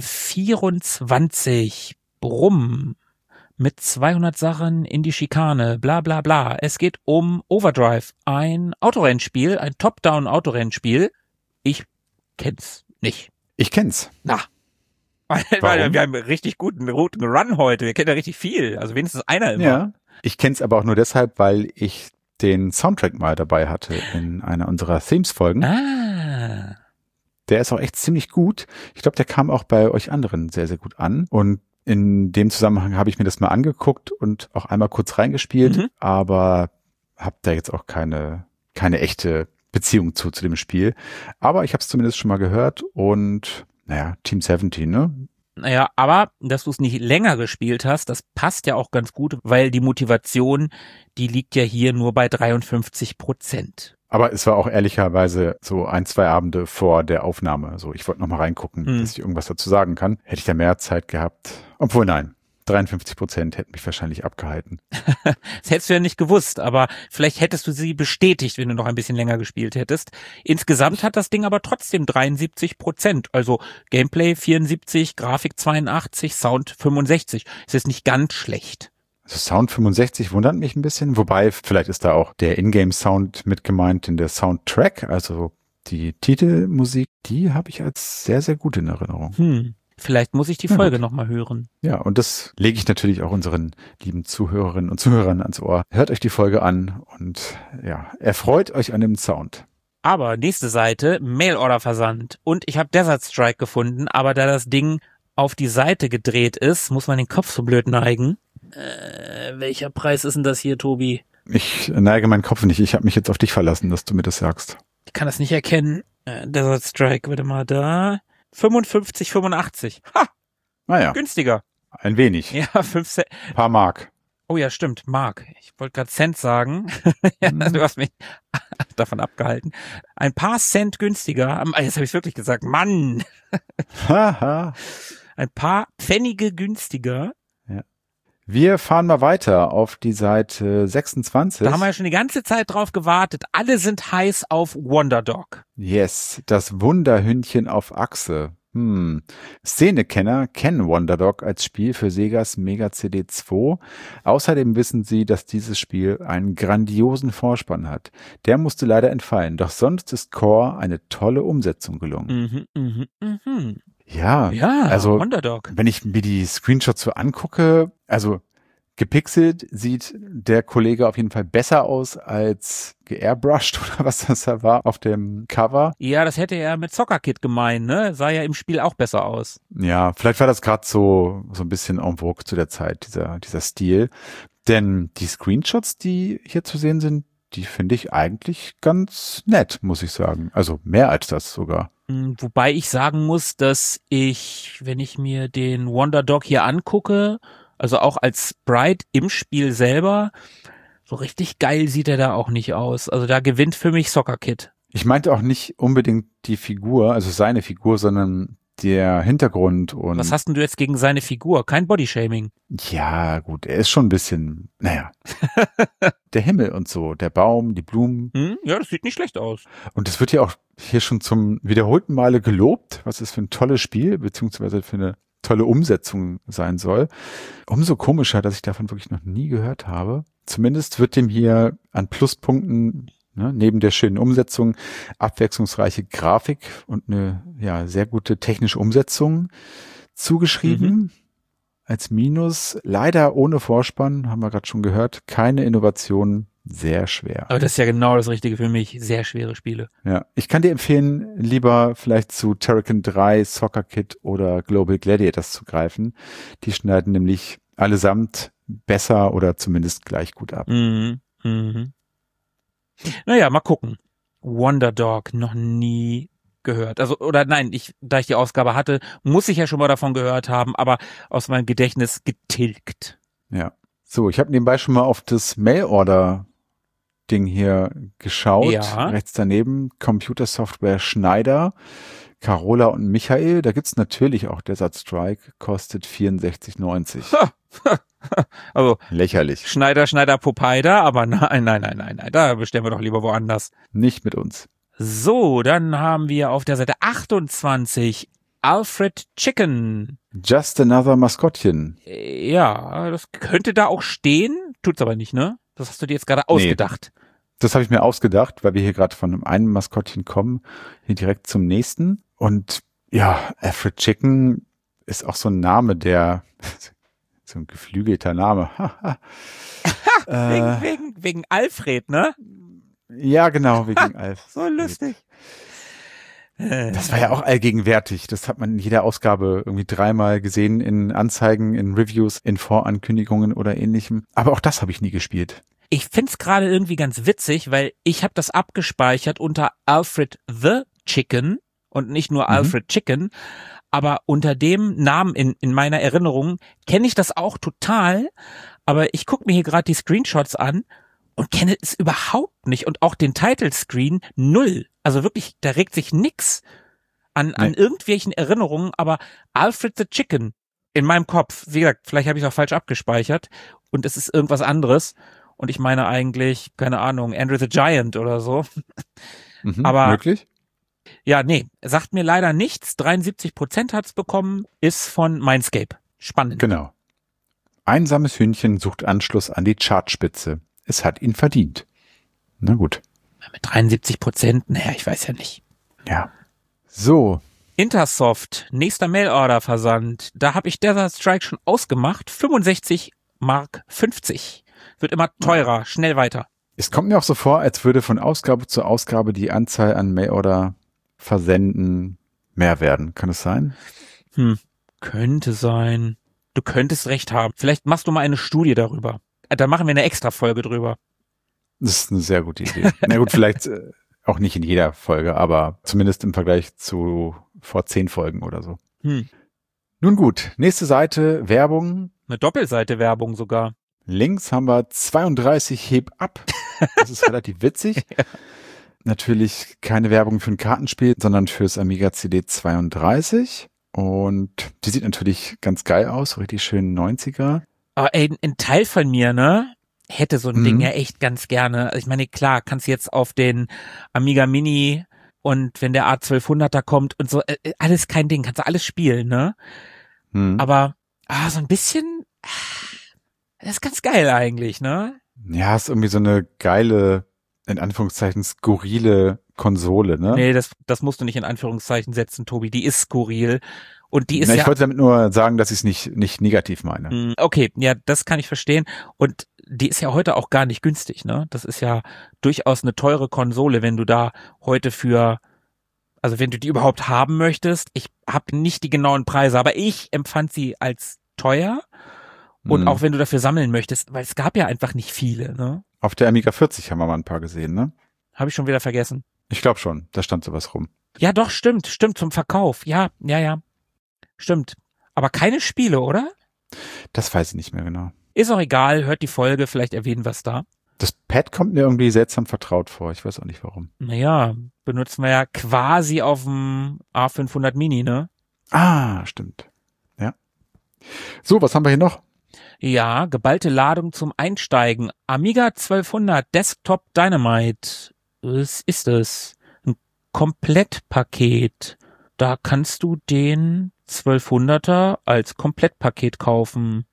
vierundzwanzig. Brumm. Mit zweihundert Sachen in die Schikane. Bla bla bla. Es geht um Overdrive. Ein Autorennspiel. Ein Top-Down-Autorennspiel. Ich kenn's nicht. Ich kenn's. Na. Weil, weil wir haben einen richtig guten roten Run heute. Wir kennen ja richtig viel. Also wenigstens einer immer. Ja. Ich kenn's aber auch nur deshalb, weil ich den Soundtrack mal dabei hatte in einer unserer Themes-Folgen. Ah. Der ist auch echt ziemlich gut. Ich glaube, der kam auch bei euch anderen sehr, sehr gut an. Und in dem Zusammenhang habe ich mir das mal angeguckt und auch einmal kurz reingespielt, mhm. aber habe da jetzt auch keine keine echte Beziehung zu zu dem Spiel. Aber ich habe es zumindest schon mal gehört und naja, Team siebzehn, ne? Naja, aber dass du es nicht länger gespielt hast, das passt ja auch ganz gut, weil die Motivation, die liegt ja hier nur bei dreiundfünfzig Prozent. Aber es war auch ehrlicherweise so ein, zwei Abende vor der Aufnahme. So, ich wollte noch mal reingucken, mhm. dass ich irgendwas dazu sagen kann. Hätte ich da mehr Zeit gehabt. Obwohl, nein, dreiundfünfzig Prozent hätten mich wahrscheinlich abgehalten. Das hättest du ja nicht gewusst, aber vielleicht hättest du sie bestätigt, wenn du noch ein bisschen länger gespielt hättest. Insgesamt hat das Ding aber trotzdem dreiundsiebzig Prozent. Also Gameplay vierundsiebzig, Grafik zweiundachtzig, Sound fünfundsechzig. Es ist nicht ganz schlecht. Also Sound fünfundsechzig wundert mich ein bisschen, wobei vielleicht ist da auch der Ingame-Sound mit gemeint in der Soundtrack, also die Titelmusik, die habe ich als sehr, sehr gut in Erinnerung. Hm. Vielleicht muss ich die Ja, Folge gut. nochmal hören. Ja, und das lege ich natürlich auch unseren lieben Zuhörerinnen und Zuhörern ans Ohr. Hört euch die Folge an und ja, erfreut euch an dem Sound. Aber nächste Seite, Mail-Order-Versand. Und ich habe Desert Strike gefunden, aber da das Ding auf die Seite gedreht ist, muss man den Kopf so blöd neigen. Äh, welcher Preis ist denn das hier, Tobi? Ich neige meinen Kopf nicht. Ich habe mich jetzt auf dich verlassen, dass du mir das sagst. Ich kann das nicht erkennen. Äh, Desert Strike, warte mal, da. fünfundfünfzig fünfundachtzig. Ha, Naja, günstiger. ein wenig. Ja, fünf Cent. Ein paar Mark. Oh ja, stimmt, Mark. Ich wollte gerade Cent sagen. Ja, du hast mich davon abgehalten. Ein paar Cent günstiger. Jetzt habe ich wirklich gesagt. Mann! Haha. Ein paar Pfennige günstiger. Wir fahren mal weiter auf die Seite sechsundzwanzig. Da haben wir ja schon die ganze Zeit drauf gewartet. Alle sind heiß auf Wonder Dog. Yes, das Wunderhündchen auf Achse. Hm. Szenekenner kennen Wonder Dog als Spiel für Segas Mega C D zwei. Außerdem wissen sie, dass dieses Spiel einen grandiosen Vorspann hat. Der musste leider entfallen, doch sonst ist Core eine tolle Umsetzung gelungen. Mhm, mhm, mhm. Ja, Ja, also Wonder Dog. wenn ich mir die Screenshots so angucke, also gepixelt sieht der Kollege auf jeden Fall besser aus als geairbrushed oder was das da war auf dem Cover. Ja, das hätte er mit Soccer Kid gemeint, ne? Sah ja im Spiel auch besser aus. Ja, vielleicht war das gerade so so ein bisschen en vogue zu der Zeit, dieser dieser Stil. Denn die Screenshots, die hier zu sehen sind, die finde ich eigentlich ganz nett, muss ich sagen. Also mehr als das sogar. Wobei ich sagen muss, dass ich, wenn ich mir den Wonder Dog hier angucke, also auch als Sprite im Spiel selber, so richtig geil sieht er da auch nicht aus. Also da gewinnt für mich Soccer Kid. Ich meinte auch nicht unbedingt die Figur, also seine Figur, sondern der Hintergrund und. Was hast denn du jetzt gegen seine Figur? Kein Bodyshaming. Ja, gut, er ist schon ein bisschen, naja. Der Himmel und so, der Baum, die Blumen. Hm? Ja, das sieht nicht schlecht aus. Und es wird ja auch hier schon zum wiederholten Male gelobt, was es für ein tolles Spiel, beziehungsweise für eine tolle Umsetzung sein soll. Umso komischer, dass ich davon wirklich noch nie gehört habe. Zumindest wird dem hier an Pluspunkten, ne, neben der schönen Umsetzung, abwechslungsreiche Grafik und eine ja sehr gute technische Umsetzung zugeschrieben. Mhm. Als Minus, leider ohne Vorspann, haben wir gerade schon gehört, keine Innovation, sehr schwer. Aber das ist ja genau das Richtige für mich, sehr schwere Spiele. Ja, ich kann dir empfehlen, lieber vielleicht zu Turrican drei, Soccer Kid oder Global Gladiators zu greifen. Die schneiden nämlich allesamt besser oder zumindest gleich gut ab. Mhm. Mhm. Naja, mal gucken. Wonder Dog, noch nie gehört. Also, oder nein, ich, da ich die Ausgabe hatte, muss ich ja schon mal davon gehört haben, aber aus meinem Gedächtnis getilgt. Ja. So, ich habe nebenbei schon mal auf das Mail-Order-Ding hier geschaut. Ja. Rechts daneben, Computersoftware Schneider, Carola und Michael. Da gibt's natürlich auch Desert Strike, kostet vierundsechzig neunzig. Also lächerlich. Schneider, Schneider, Popeyda, aber nein, nein, nein, nein, nein, da bestellen wir doch lieber woanders. Nicht mit uns. So, dann haben wir auf der Seite achtundzwanzig Alfred Chicken. Just another Maskottchen. Ja, das könnte da auch stehen, tut's aber nicht, ne? Das hast du dir jetzt gerade ausgedacht. Nee, das habe ich mir ausgedacht, weil wir hier gerade von einem Maskottchen kommen, hier direkt zum nächsten. Und ja, Alfred Chicken ist auch so ein Name, der so ein geflügelter Name. wegen, äh, wegen, wegen Alfred, ne? Ja, genau, wegen Alfred. So lustig. Das war ja auch allgegenwärtig. Das hat man in jeder Ausgabe irgendwie dreimal gesehen, in Anzeigen, in Reviews, in Vorankündigungen oder ähnlichem. Aber auch das habe ich nie gespielt. Ich find's gerade irgendwie ganz witzig, weil ich habe das abgespeichert unter Alfred the Chicken und nicht nur mhm. Alfred Chicken. Aber unter dem Namen in, in meiner Erinnerung kenne ich das auch total. Aber ich gucke mir hier gerade die Screenshots an und kenne es überhaupt nicht. Und auch den Title-Screen null. Also wirklich, da regt sich nix an, nee. an irgendwelchen Erinnerungen. Aber Alfred the Chicken in meinem Kopf, wie gesagt, vielleicht habe ich es auch falsch abgespeichert. Und es ist irgendwas anderes. Und ich meine eigentlich, keine Ahnung, Andrew the Giant oder so. Mhm, aber möglich? Ja, nee, sagt mir leider nichts. dreiundsiebzig Prozent hat's bekommen, ist von Mindscape. Spannend. Genau. Einsames Hündchen sucht Anschluss an die Chartspitze. Es hat ihn verdient. Na gut. Mit dreiundsiebzig Prozent, naja, ich weiß ja nicht. Ja. So. Intersoft, nächster Mailorder-Versand. Da habe ich Desert Strike schon ausgemacht. fünfundsechzig Mark fünfzig. Wird immer teurer. Schnell weiter. Es kommt mir auch so vor, als würde von Ausgabe zu Ausgabe die Anzahl an Mailorder-Versenden mehr werden. Kann es sein? Hm, könnte sein. Du könntest recht haben. Vielleicht machst du mal eine Studie darüber. Da machen wir eine Extra-Folge drüber. Das ist eine sehr gute Idee. Na gut, vielleicht äh, auch nicht in jeder Folge, aber zumindest im Vergleich zu vor zehn Folgen oder so. Hm. Nun gut, nächste Seite, Werbung. Eine Doppelseite Werbung sogar. Links haben wir zweiunddreißig Heb ab. Das ist relativ witzig. Ja. Natürlich keine Werbung für ein Kartenspiel, sondern fürs Amiga C D zweiunddreißig. Und die sieht natürlich ganz geil aus, richtig schön neunziger. Aber ey, ein Teil von mir, ne, hätte so ein mhm. Ding ja echt ganz gerne. Also ich meine, klar, kannst du jetzt auf den Amiga Mini und wenn der A zwölfhunderter kommt und so, äh, alles kein Ding, kannst du alles spielen, ne? Mhm. Aber ah, so ein bisschen, das ist ganz geil eigentlich, ne? Ja, ist irgendwie so eine geile, in Anführungszeichen skurrile Konsole, ne? Nee, das, das musst du nicht in Anführungszeichen setzen, Tobi. Die ist skurril. Und die ist Na, ich ja, wollte damit nur sagen, dass ich es nicht, nicht negativ meine. Okay, ja, das kann ich verstehen. Und die ist ja heute auch gar nicht günstig, ne? Das ist ja durchaus eine teure Konsole, wenn du da heute für, also wenn du die überhaupt haben möchtest. Ich habe nicht die genauen Preise, aber ich empfand sie als teuer. Und mhm. auch wenn du dafür sammeln möchtest, weil es gab ja einfach nicht viele, ne? Auf der Amiga vierzig haben wir mal ein paar gesehen, ne? Habe ich schon wieder vergessen. Ich glaube schon, da stand sowas rum. Ja, doch, stimmt, stimmt, zum Verkauf. Ja, ja, ja. Stimmt. Aber keine Spiele, oder? Das weiß ich nicht mehr genau. Ist auch egal, hört die Folge, vielleicht erwähnen wir es da. Das Pad kommt mir irgendwie seltsam vertraut vor, ich weiß auch nicht warum. Naja, benutzen wir ja quasi auf dem A fünfhundert Mini, ne? Ah, stimmt. Ja. So, was haben wir hier noch? Ja, geballte Ladung zum Einsteigen. Amiga zwölfhundert Desktop Dynamite. Was ist es? Ein Komplettpaket. Da kannst du den zwölfhunderter als Komplettpaket kaufen.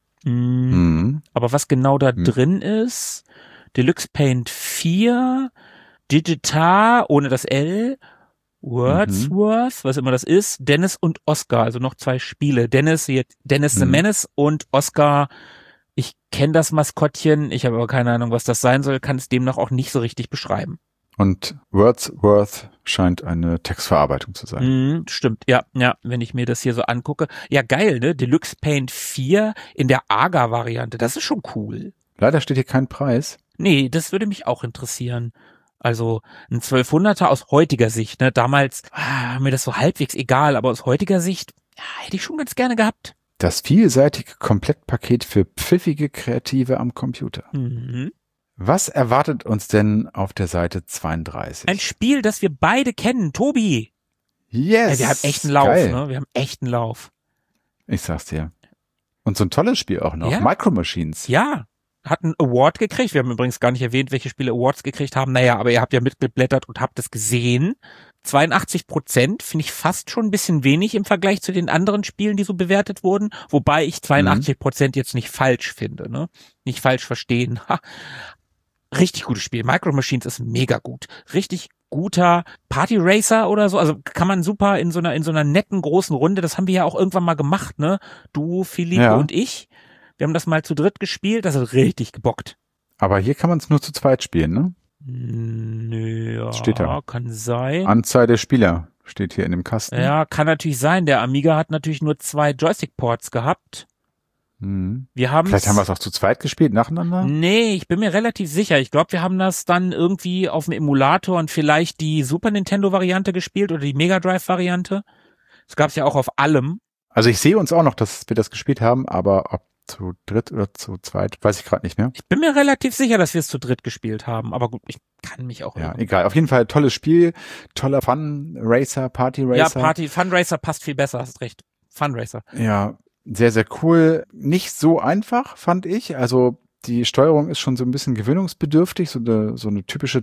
Hm. Mhm. Aber was genau da mhm. drin ist? Deluxe Paint vier, Digitar ohne das L, Wordsworth, mhm. was immer das ist, Dennis und Oscar, also noch zwei Spiele. Dennis, Dennis mhm. the Menace und Oscar, ich kenne das Maskottchen, ich habe aber keine Ahnung, was das sein soll, kann es demnach auch nicht so richtig beschreiben. Und Wordsworth scheint eine Textverarbeitung zu sein. Mm, stimmt, ja, ja, wenn ich mir das hier so angucke. Ja, geil, ne? Deluxe Paint vier in der A G A-Variante, das ist schon cool. Leider steht hier kein Preis. Nee, das würde mich auch interessieren. Also ein zwölfhunderter aus heutiger Sicht, ne? Damals war mir das so halbwegs egal, aber aus heutiger Sicht ja, hätte ich schon ganz gerne gehabt. Das vielseitige Komplettpaket für pfiffige Kreative am Computer. Mhm. Was erwartet uns denn auf der Seite zweiunddreißig? Ein Spiel, das wir beide kennen, Tobi. Yes. Ja, wir haben echten Lauf, geil. ne? Wir haben echten Lauf. Ich sag's dir. Und so ein tolles Spiel auch noch. Ja. Micro Machines. Ja. Hat einen Award gekriegt. Wir haben übrigens gar nicht erwähnt, welche Spiele Awards gekriegt haben. Naja, aber ihr habt ja mitgeblättert und habt es gesehen. zweiundachtzig Prozent finde ich fast schon ein bisschen wenig im Vergleich zu den anderen Spielen, die so bewertet wurden. Wobei ich zweiundachtzig Prozent mhm. jetzt nicht falsch finde, ne? Nicht falsch verstehen. Ha. Richtig gutes Spiel. Micro Machines ist mega gut. Richtig guter Party Racer oder so. Also kann man super in so einer, in so einer netten großen Runde. Das haben wir ja auch irgendwann mal gemacht, ne? Du, Philippe ja. und ich. Wir haben das mal zu dritt gespielt. Das hat richtig gebockt. Aber hier kann man es nur zu zweit spielen, ne? Nö, ja, steht da. Kann sein. Anzahl der Spieler steht hier in dem Kasten. Ja, kann natürlich sein. Der Amiga hat natürlich nur zwei Joystick-Ports gehabt. Mhm. Wir haben Vielleicht haben wir es auch zu zweit gespielt, nacheinander? Nee, ich bin mir relativ sicher. Ich glaube, wir haben das dann irgendwie auf dem Emulator und vielleicht die Super Nintendo-Variante gespielt oder die Mega Drive-Variante. Das gab es ja auch auf allem. Also ich sehe uns auch noch, dass wir das gespielt haben, aber ob zu dritt oder zu zweit, weiß ich gerade nicht mehr. Ich bin mir relativ sicher, dass wir es zu dritt gespielt haben, aber gut, ich kann mich auch Ja, irren. egal. Auf jeden Fall tolles Spiel, toller Fun Racer, Party Racer. Ja, Party Fun Racer passt viel besser, hast recht. Fun Racer. Ja, sehr, sehr cool. Nicht so einfach, fand ich. Also die Steuerung ist schon so ein bisschen gewöhnungsbedürftig, so eine, so eine typische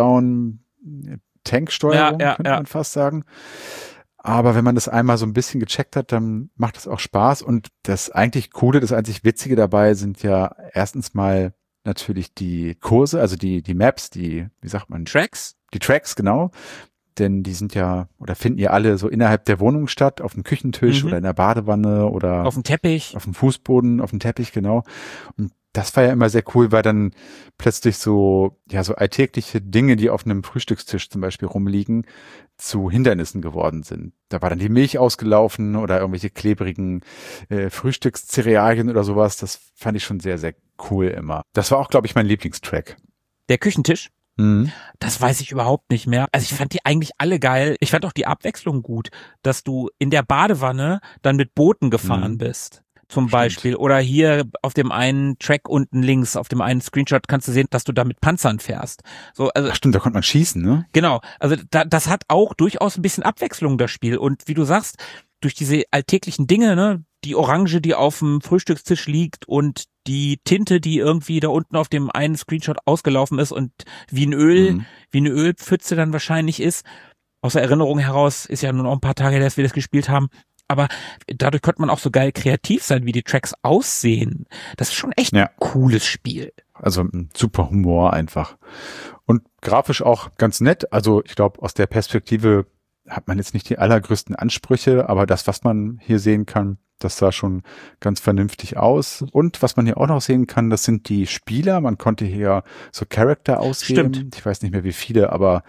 Top-Down-Tank-Steuerung, Ja, ja, könnte ja. man fast sagen. Aber wenn man das einmal so ein bisschen gecheckt hat, dann macht es auch Spaß. Und das eigentlich Coole, das einzig Witzige dabei sind ja erstens mal natürlich die Kurse, also die, die Maps, die, wie sagt man? Tracks? Die Tracks, genau. denn die sind ja, oder finden ja alle so innerhalb der Wohnung statt, auf dem Küchentisch Mhm. oder in der Badewanne oder Auf dem Teppich. auf dem Fußboden, auf dem Teppich, genau. Und das war ja immer sehr cool, weil dann plötzlich so, ja, so alltägliche Dinge, die auf einem Frühstückstisch zum Beispiel rumliegen, zu Hindernissen geworden sind. Da war dann die Milch ausgelaufen oder irgendwelche klebrigen äh, Frühstückscerealien oder sowas. Das fand ich schon sehr, sehr cool immer. Das war auch, glaube ich, mein Lieblingstrack. Der Küchentisch. Mhm. Das weiß ich überhaupt nicht mehr. Also ich fand die eigentlich alle geil. Ich fand auch die Abwechslung gut, dass du in der Badewanne dann mit Booten gefahren Mhm. bist. Zum Stimmt. Beispiel. Oder hier auf dem einen Track unten links, auf dem einen Screenshot kannst du sehen, dass du da mit Panzern fährst. So, also Ach stimmt, da konnte man schießen, ne? genau. Also da, das hat auch durchaus ein bisschen Abwechslung, das Spiel. Und wie du sagst, durch diese alltäglichen Dinge, ne, die Orange, die auf dem Frühstückstisch liegt und die Tinte, die irgendwie da unten auf dem einen Screenshot ausgelaufen ist und wie ein Öl, Mhm. wie eine Ölpfütze dann wahrscheinlich ist. Aus der Erinnerung heraus ist ja nur noch ein paar Tage her, dass wir das gespielt haben. Aber dadurch konnte man auch so geil kreativ sein, wie die Tracks aussehen. Das ist schon echt Ja. ein cooles Spiel. Also ein super Humor einfach. Und grafisch auch ganz nett. Also ich glaube, aus der Perspektive hat man jetzt nicht die allergrößten Ansprüche, aber das, was man hier sehen kann, das sah schon ganz vernünftig aus. Und was man hier auch noch sehen kann, das sind die Spieler. Man konnte hier so Charakter auswählen. Stimmt. Ich weiß nicht mehr wie viele, aber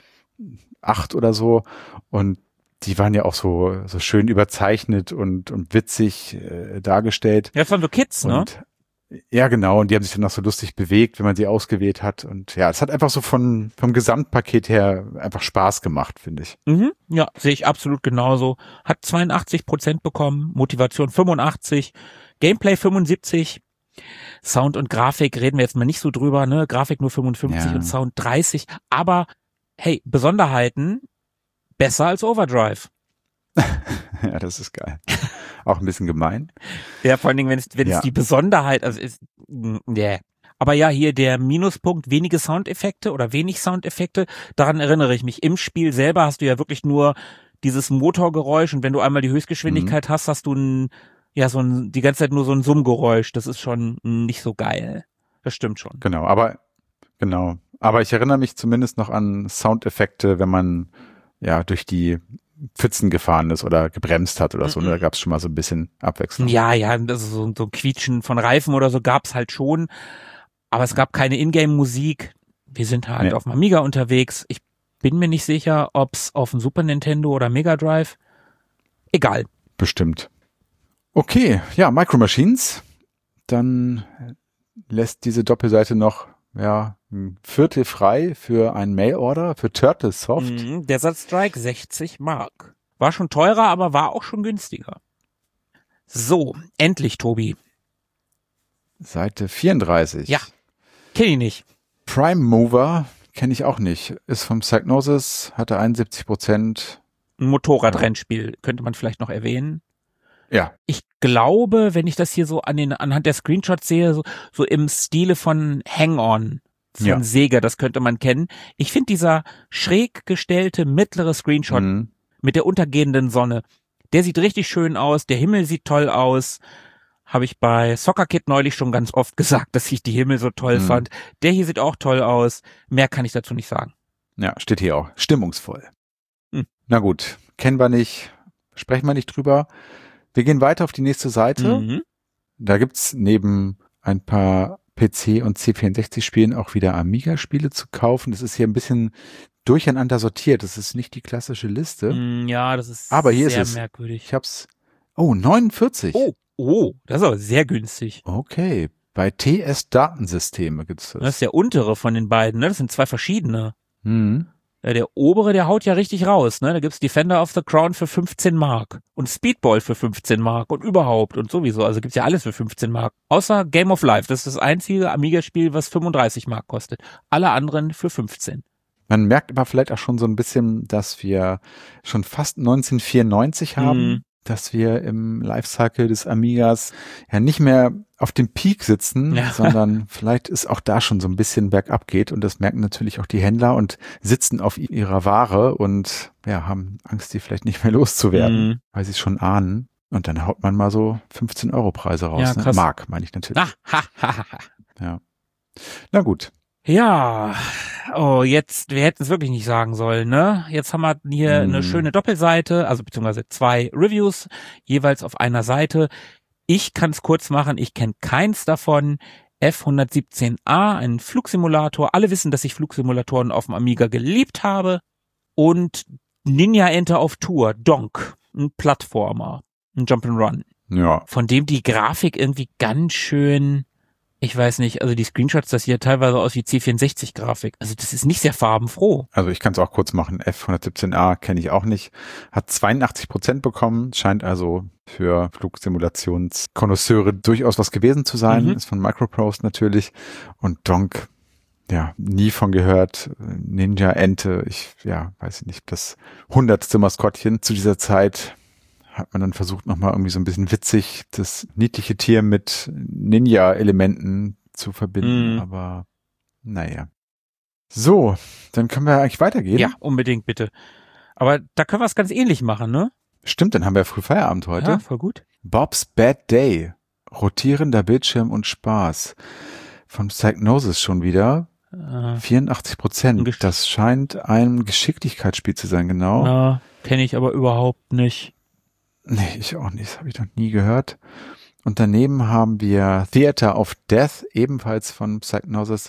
acht oder so. Und die waren ja auch so, so schön überzeichnet und, und witzig äh, dargestellt. Ja, das waren so Kids, ne? Und ja, genau. Und die haben sich dann auch so lustig bewegt, wenn man sie ausgewählt hat. Und ja, es hat einfach so von, vom Gesamtpaket her einfach Spaß gemacht, finde ich. Mhm, ja, sehe ich absolut genauso. Hat zweiundachtzig Prozent bekommen, Motivation fünfundachtzig, Gameplay fünfundsiebzig, Sound und Grafik reden wir jetzt mal nicht so drüber, ne? Grafik nur fünfundfünfzig Ja. und Sound dreißig. Aber hey, Besonderheiten besser als Overdrive. Ja, das ist geil. Auch ein bisschen gemein. Ja, vor allen Dingen, wenn es wenn Ja. es die Besonderheit, also ist, yeah. Aber ja, hier der Minuspunkt, wenige Soundeffekte oder wenig Soundeffekte, daran erinnere ich mich. Im Spiel selber hast du ja wirklich nur dieses Motorgeräusch und wenn du einmal die Höchstgeschwindigkeit hast, hast du ein, ja, so ein, die ganze Zeit nur so ein Summgeräusch. Das ist schon nicht so geil. Das stimmt schon. Genau, aber genau. Aber ich erinnere mich zumindest noch an Soundeffekte, wenn man ja durch die Pfützen gefahren ist oder gebremst hat oder so. Mhm. Da gab es schon mal so ein bisschen Abwechslung. Ja, ja, das ist so, so ein Quietschen von Reifen oder so gab's halt schon. Aber es gab keine Ingame-Musik. Wir sind halt Nee. auf dem Amiga unterwegs. Ich bin mir nicht sicher, ob's auf dem Super Nintendo oder Mega Drive. Egal. Bestimmt. Okay, ja, Micro Machines. Dann lässt diese Doppelseite noch ja ein Viertel frei für einen Mailorder für Turtle Soft. Mhm, Desert Strike sechzig Mark. War schon teurer, aber war auch schon günstiger. So, endlich, Tobi. Seite vierunddreißig. Ja. Kenn ich nicht. Prime Mover kenne ich auch nicht. Ist vom Psygnosis, hatte einundsiebzig Prozent. Ein Motorradrennspiel könnte man vielleicht noch erwähnen. Ja. Ich glaube, wenn ich das hier so an den, anhand der Screenshots sehe, so, so im Stile von Hang-On von Ja. Sega, das könnte man kennen. Ich finde dieser schräg gestellte mittlere Screenshot Mhm. mit der untergehenden Sonne, der sieht richtig schön aus, der Himmel sieht toll aus. Habe ich bei Soccer Kid neulich schon ganz oft gesagt, dass ich die Himmel so toll Mhm. fand. Der hier sieht auch toll aus. Mehr kann ich dazu nicht sagen. Ja, steht hier auch. Stimmungsvoll. Hm. Na gut, kennen wir nicht, sprechen wir nicht drüber. Wir gehen weiter auf die nächste Seite. Mhm. Da gibt's neben ein paar P C- und C vierundsechzig-Spielen auch wieder Amiga-Spiele zu kaufen. Das ist hier ein bisschen durcheinander sortiert. Das ist nicht die klassische Liste. Mm, Ja, das ist Aber hier ist sehr es. merkwürdig. Ich hab's. Oh, neunundvierzig. Oh, oh, das ist aber sehr günstig. Okay. Bei T S Datensysteme gibt's das. Das ist der untere von den beiden, ne? Das sind zwei verschiedene. Mhm. Ja, der obere, der haut ja richtig raus, ne? Da gibt's Defender of the Crown für fünfzehn Mark und Speedball für fünfzehn Mark und überhaupt und sowieso. Also gibt's ja alles für fünfzehn Mark. Außer Game of Life. Das ist das einzige Amiga-Spiel, was fünfunddreißig Mark kostet. Alle anderen für fünfzehn. Man merkt aber vielleicht auch schon so ein bisschen, dass wir schon fast neunzehnhundertvierundneunzig haben, Mhm. dass wir im Lifecycle des Amigas ja nicht mehr auf dem Peak sitzen, Ja. sondern vielleicht ist auch da schon so ein bisschen bergab geht und das merken natürlich auch die Händler und sitzen auf ihrer Ware und ja, haben Angst, die vielleicht nicht mehr loszuwerden, Mhm. weil sie es schon ahnen. Und dann haut man mal so fünfzehn Euro Preise raus. Ja, ne? krass. Mark, meine ich natürlich. Ah, ha, ha, ha. Ja. Na gut. Ja, Oh, jetzt, wir hätten es wirklich nicht sagen sollen, ne? Jetzt haben wir hier Mhm. eine schöne Doppelseite, also beziehungsweise zwei Reviews, jeweils auf einer Seite. Ich kann es kurz machen, ich kenne keins davon. F hundertsiebzehn a, ein Flugsimulator. Alle wissen, dass ich Flugsimulatoren auf dem Amiga geliebt habe. Und Ninja Enter auf Tour, Donk, ein Plattformer, ein Jump'n'Run. Ja. Von dem die Grafik irgendwie ganz schön, ich weiß nicht, also die Screenshots, das sieht teilweise aus wie C vierundsechzig Grafik. Also das ist nicht sehr farbenfroh. Also ich kann es auch kurz machen. F hundertsiebzehn a kenne ich auch nicht. Hat zweiundachtzig Prozent bekommen. Scheint also für Flugsimulationskonnoisseure durchaus was gewesen zu sein. Mhm. Ist von Microprose natürlich. Und Donk, ja, nie von gehört. Ninja Ente, ich, ja, weiß ich nicht, das hundertste Maskottchen zu dieser Zeit. Hat man dann versucht, nochmal irgendwie so ein bisschen witzig das niedliche Tier mit Ninja-Elementen zu verbinden. Mhm. Aber naja. So, dann können wir eigentlich weitergehen. Ja, unbedingt, bitte. Aber da können wir es ganz ähnlich machen, ne? Stimmt, dann haben wir ja früh Feierabend heute. Ja, voll gut. Bob's Bad Day. Rotierender Bildschirm und Spaß. Von Psygnosis schon wieder. Äh, vierundachtzig Prozent. Gesch- Das scheint ein Geschicklichkeitsspiel zu sein, genau. na, kenne ich aber überhaupt nicht. Nee, ich auch nicht. Das habe ich noch nie gehört. Und daneben haben wir Theater of Death, ebenfalls von Psygnosis.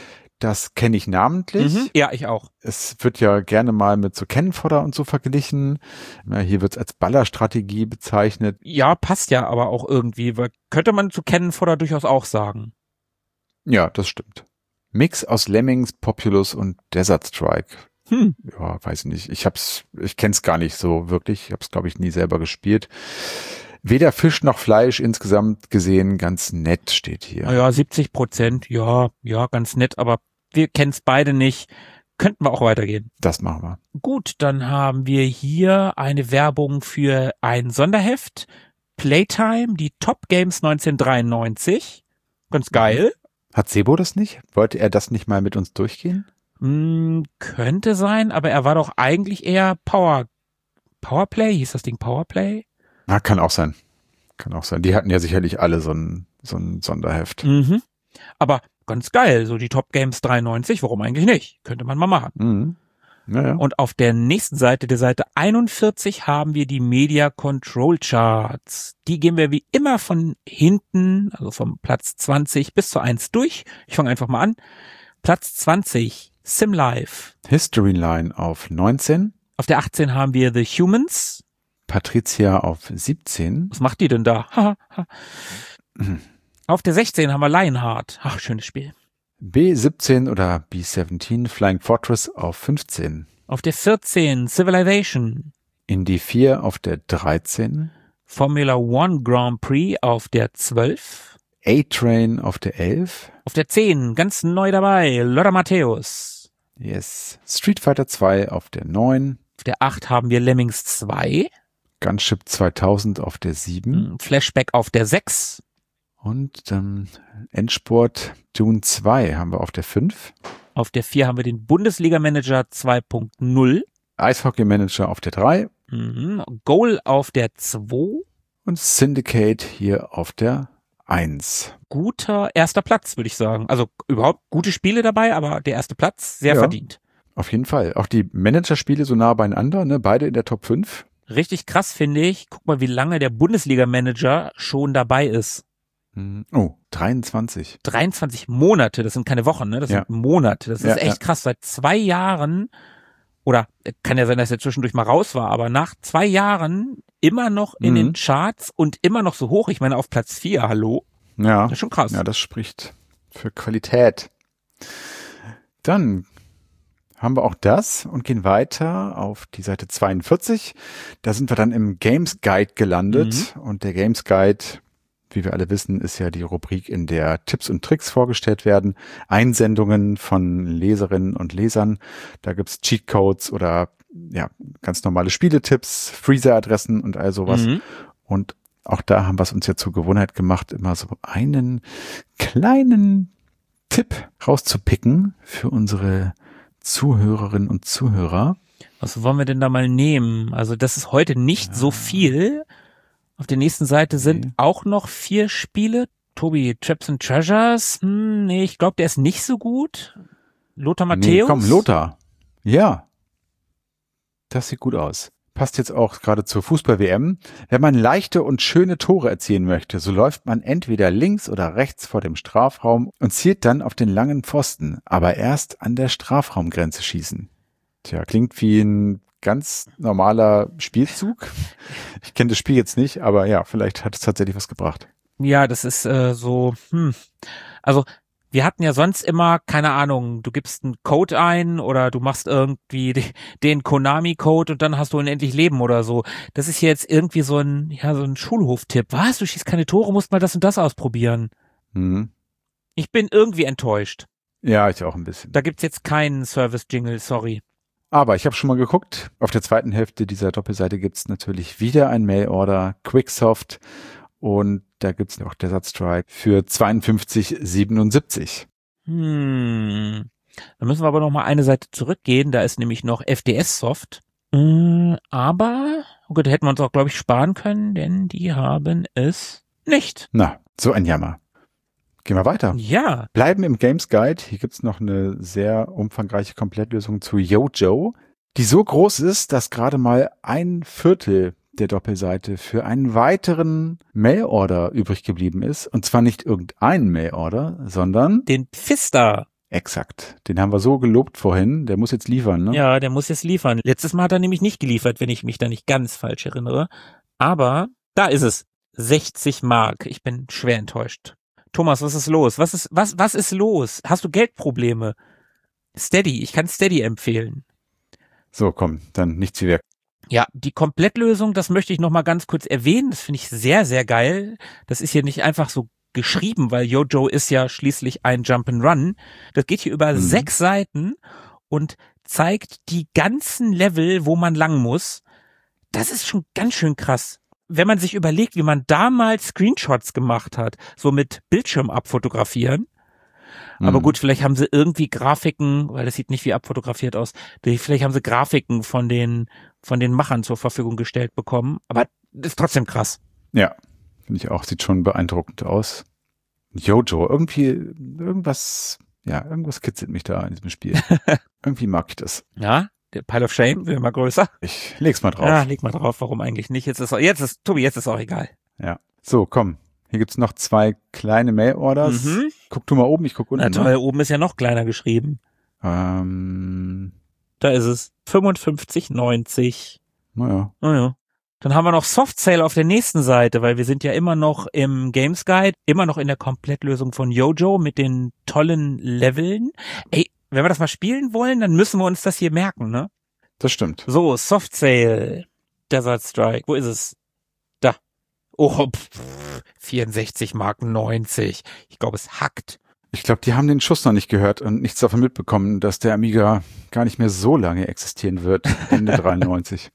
Das kenne ich namentlich. Mhm. Ja, ich auch. Es wird ja gerne mal mit so Kennenfodder und so verglichen. Ja, hier wird es als Ballerstrategie bezeichnet. Ja, passt ja aber auch irgendwie. Weil könnte man zu Kennenfodder durchaus auch sagen. Ja, das stimmt. Mix aus Lemmings, Populous und Desert Strike. Hm. Ja, weiß ich nicht. Ich hab's, ich kenn's gar nicht so wirklich. Ich hab's, glaube ich, nie selber gespielt. Weder Fisch noch Fleisch insgesamt gesehen. Ganz nett steht hier. Naja, siebzig Prozent. Ja, ja, ganz nett. Aber wir kennen es beide nicht. Könnten wir auch weitergehen. Das machen wir. Gut, dann haben wir hier eine Werbung für ein Sonderheft. Playtime, die Top Games neunzehnhundertdreiundneunzig. Ganz geil. Hat Sebo das nicht? Wollte er das nicht mal mit uns durchgehen? Hm, könnte sein, aber er war doch eigentlich eher Power, Powerplay, hieß das Ding Powerplay? Na, kann auch sein. Kann auch sein. Die hatten ja sicherlich alle so ein, so ein Sonderheft. Mhm. Aber ganz geil, so die Top Games dreiundneunzig, warum eigentlich nicht? Könnte man mal machen. Mhm. Naja. Und auf der nächsten Seite, der Seite einundvierzig, haben wir die Media Control Charts. Die gehen wir wie immer von hinten, also vom Platz zwanzig bis zur eins durch. Ich fange einfach mal an. Platz zwanzig, SimLife. History Line auf neunzehn. Auf der achtzehn haben wir The Humans. Patricia auf siebzehn. Was macht die denn da? Ha, ha. Mhm. Auf der sechzehn haben wir Lionheart. Ach, schönes Spiel. B siebzehn oder B siebzehn Flying Fortress auf fünfzehn. Auf der vierzehn Civilization. Indie vier auf der dreizehn. Formula One Grand Prix auf der zwölf. A-Train auf der elf. Auf der zehn, ganz neu dabei, Lothar Matthäus. Yes. Street Fighter zwei auf der neun. Auf der acht haben wir Lemmings zwei. Gunship zweitausend auf der sieben. Flashback auf der sechs. Und ähm, Endsport Dune zwei haben wir auf der fünf. Auf der vier haben wir den Bundesliga-Manager zwei Punkt null. Eishockey Manager auf der drei. Mhm. Goal auf der zwei. Und Syndicate hier auf der eins. Guter erster Platz, würde ich sagen. Also überhaupt gute Spiele dabei, aber der erste Platz sehr Ja. verdient. Auf jeden Fall. Auch die Managerspiele so nah beieinander, ne? Beide in der Top fünf. Richtig krass finde ich. Guck mal, wie lange der Bundesliga-Manager schon dabei ist. Oh, dreiundzwanzig. dreiundzwanzig Monate, das sind keine Wochen, ne? Das Ja. sind Monate. Das ist Ja, echt ja. krass. Seit zwei Jahren, oder kann ja sein, dass er zwischendurch mal raus war, aber nach zwei Jahren immer noch in Mhm. den Charts und immer noch so hoch. Ich meine, auf Platz vier, hallo? Ja. Das ist schon krass. Ja, das spricht für Qualität. Dann haben wir auch das und gehen weiter auf die Seite zweiundvierzig. Da sind wir dann im Games Guide gelandet. Mhm. Und der Games Guide, wie wir alle wissen, ist ja die Rubrik, in der Tipps und Tricks vorgestellt werden. Einsendungen von Leserinnen und Lesern. Da gibt's Cheatcodes oder ja ganz normale Spieletipps, Freezer-Adressen und all sowas. Mhm. Und auch da haben wir es uns ja zur Gewohnheit gemacht, immer so einen kleinen Tipp rauszupicken für unsere Zuhörerinnen und Zuhörer. Was wollen wir denn da mal nehmen? Also das ist heute nicht so viel. Auf der nächsten Seite sind Nee. auch noch vier Spiele. Tobi, Traps and Treasures, hm, nee, ich glaube, der ist nicht so gut. Lothar Matthäus? Nee, komm, Lothar. Ja. Das sieht gut aus. Passt jetzt auch gerade zur Fußball-W M. Wenn man leichte und schöne Tore erzielen möchte, so läuft man entweder links oder rechts vor dem Strafraum und zielt dann auf den langen Pfosten, aber erst an der Strafraumgrenze schießen. Tja, klingt wie ein ganz normaler Spielzug. Ich kenne das Spiel jetzt nicht, aber ja, vielleicht hat es tatsächlich was gebracht. Ja, das ist äh, so, hm. Also wir hatten ja sonst immer, keine Ahnung, du gibst einen Code ein oder du machst irgendwie die, den Konami-Code und dann hast du unendlich Leben oder so. Das ist hier jetzt irgendwie so ein, ja, so ein Schulhof-Tipp. Was? Du schießt keine Tore, musst mal das und das ausprobieren. Mhm. Ich bin irgendwie enttäuscht. Ja, ich auch ein bisschen. Da gibt's jetzt keinen Service-Jingle, sorry. Aber ich habe schon mal geguckt. Auf der zweiten Hälfte dieser Doppelseite gibt's natürlich wieder ein Mail-Order, Quicksoft. Und da gibt's auch Desert Strike für zweiundfünfzig siebenundsiebzig. Hm. Da müssen wir aber noch mal eine Seite zurückgehen. Da ist nämlich noch F D S-Soft. Hm, aber, oh Gott, hätten wir uns auch, glaube ich, sparen können, denn die haben es nicht. Na, so ein Jammer. Gehen wir weiter. Ja. Bleiben im Games Guide. Hier gibt's noch eine sehr umfangreiche Komplettlösung zu YoJoe, die so groß ist, dass gerade mal ein Viertel der Doppelseite für einen weiteren Mail-Order übrig geblieben ist. Und zwar nicht irgendein Mail-Order, sondern Den Pfister. Exakt. Den haben wir so gelobt vorhin. Der muss jetzt liefern, ne? Ja, der muss jetzt liefern. Letztes Mal hat er nämlich nicht geliefert, wenn ich mich da nicht ganz falsch erinnere. Aber da ist es. sechzig Mark. Ich bin schwer enttäuscht. Thomas, was ist los? Was ist, was, was ist los? Hast du Geldprobleme? Steady. Ich kann Steady empfehlen. So, komm, dann nichts wie weg. Ja, die Komplettlösung, das möchte ich noch mal ganz kurz erwähnen. Das finde ich sehr, sehr geil. Das ist hier nicht einfach so geschrieben, weil YoJoe ist ja schließlich ein Jump'n'Run. Das geht hier über mhm. sechs Seiten und zeigt die ganzen Level, wo man lang muss. Das ist schon ganz schön krass. Wenn man sich überlegt, wie man damals Screenshots gemacht hat, so mit Bildschirm abfotografieren. Aber gut, vielleicht haben sie irgendwie Grafiken, weil das sieht nicht wie abfotografiert aus. Vielleicht haben sie Grafiken von den von den Machern zur Verfügung gestellt bekommen. Aber das ist trotzdem krass. Ja, finde ich auch. Sieht schon beeindruckend aus. YoJoe, irgendwie irgendwas, ja, irgendwas kitzelt mich da in diesem Spiel. Irgendwie mag ich das. Ja, der Pile of Shame wird immer größer. Ich leg's mal drauf. Ja, leg mal drauf. Warum eigentlich nicht? Jetzt ist jetzt ist Tobi, jetzt ist auch egal. Ja. So, komm. Hier gibt's noch zwei kleine Mail-Orders. Mhm. Guck du mal oben, ich guck unten. Na toll, ne? Oben ist ja noch kleiner geschrieben. Ähm, da ist es. fünfundfünfzig neunzig. Naja. Naja. Dann haben wir noch Soft Sale auf der nächsten Seite, weil wir sind ja immer noch im Games Guide, immer noch in der Komplettlösung von YoJoe mit den tollen Leveln. Ey, wenn wir das mal spielen wollen, dann müssen wir uns das hier merken, ne? Das stimmt. So, Soft Sale. Desert Strike. Wo ist es? Da. Oh, pff, vierundsechzig Mark neunzig. Ich glaube, es hackt. Ich glaube, die haben den Schuss noch nicht gehört und nichts davon mitbekommen, dass der Amiga gar nicht mehr so lange existieren wird. Ende dreiundneunzig.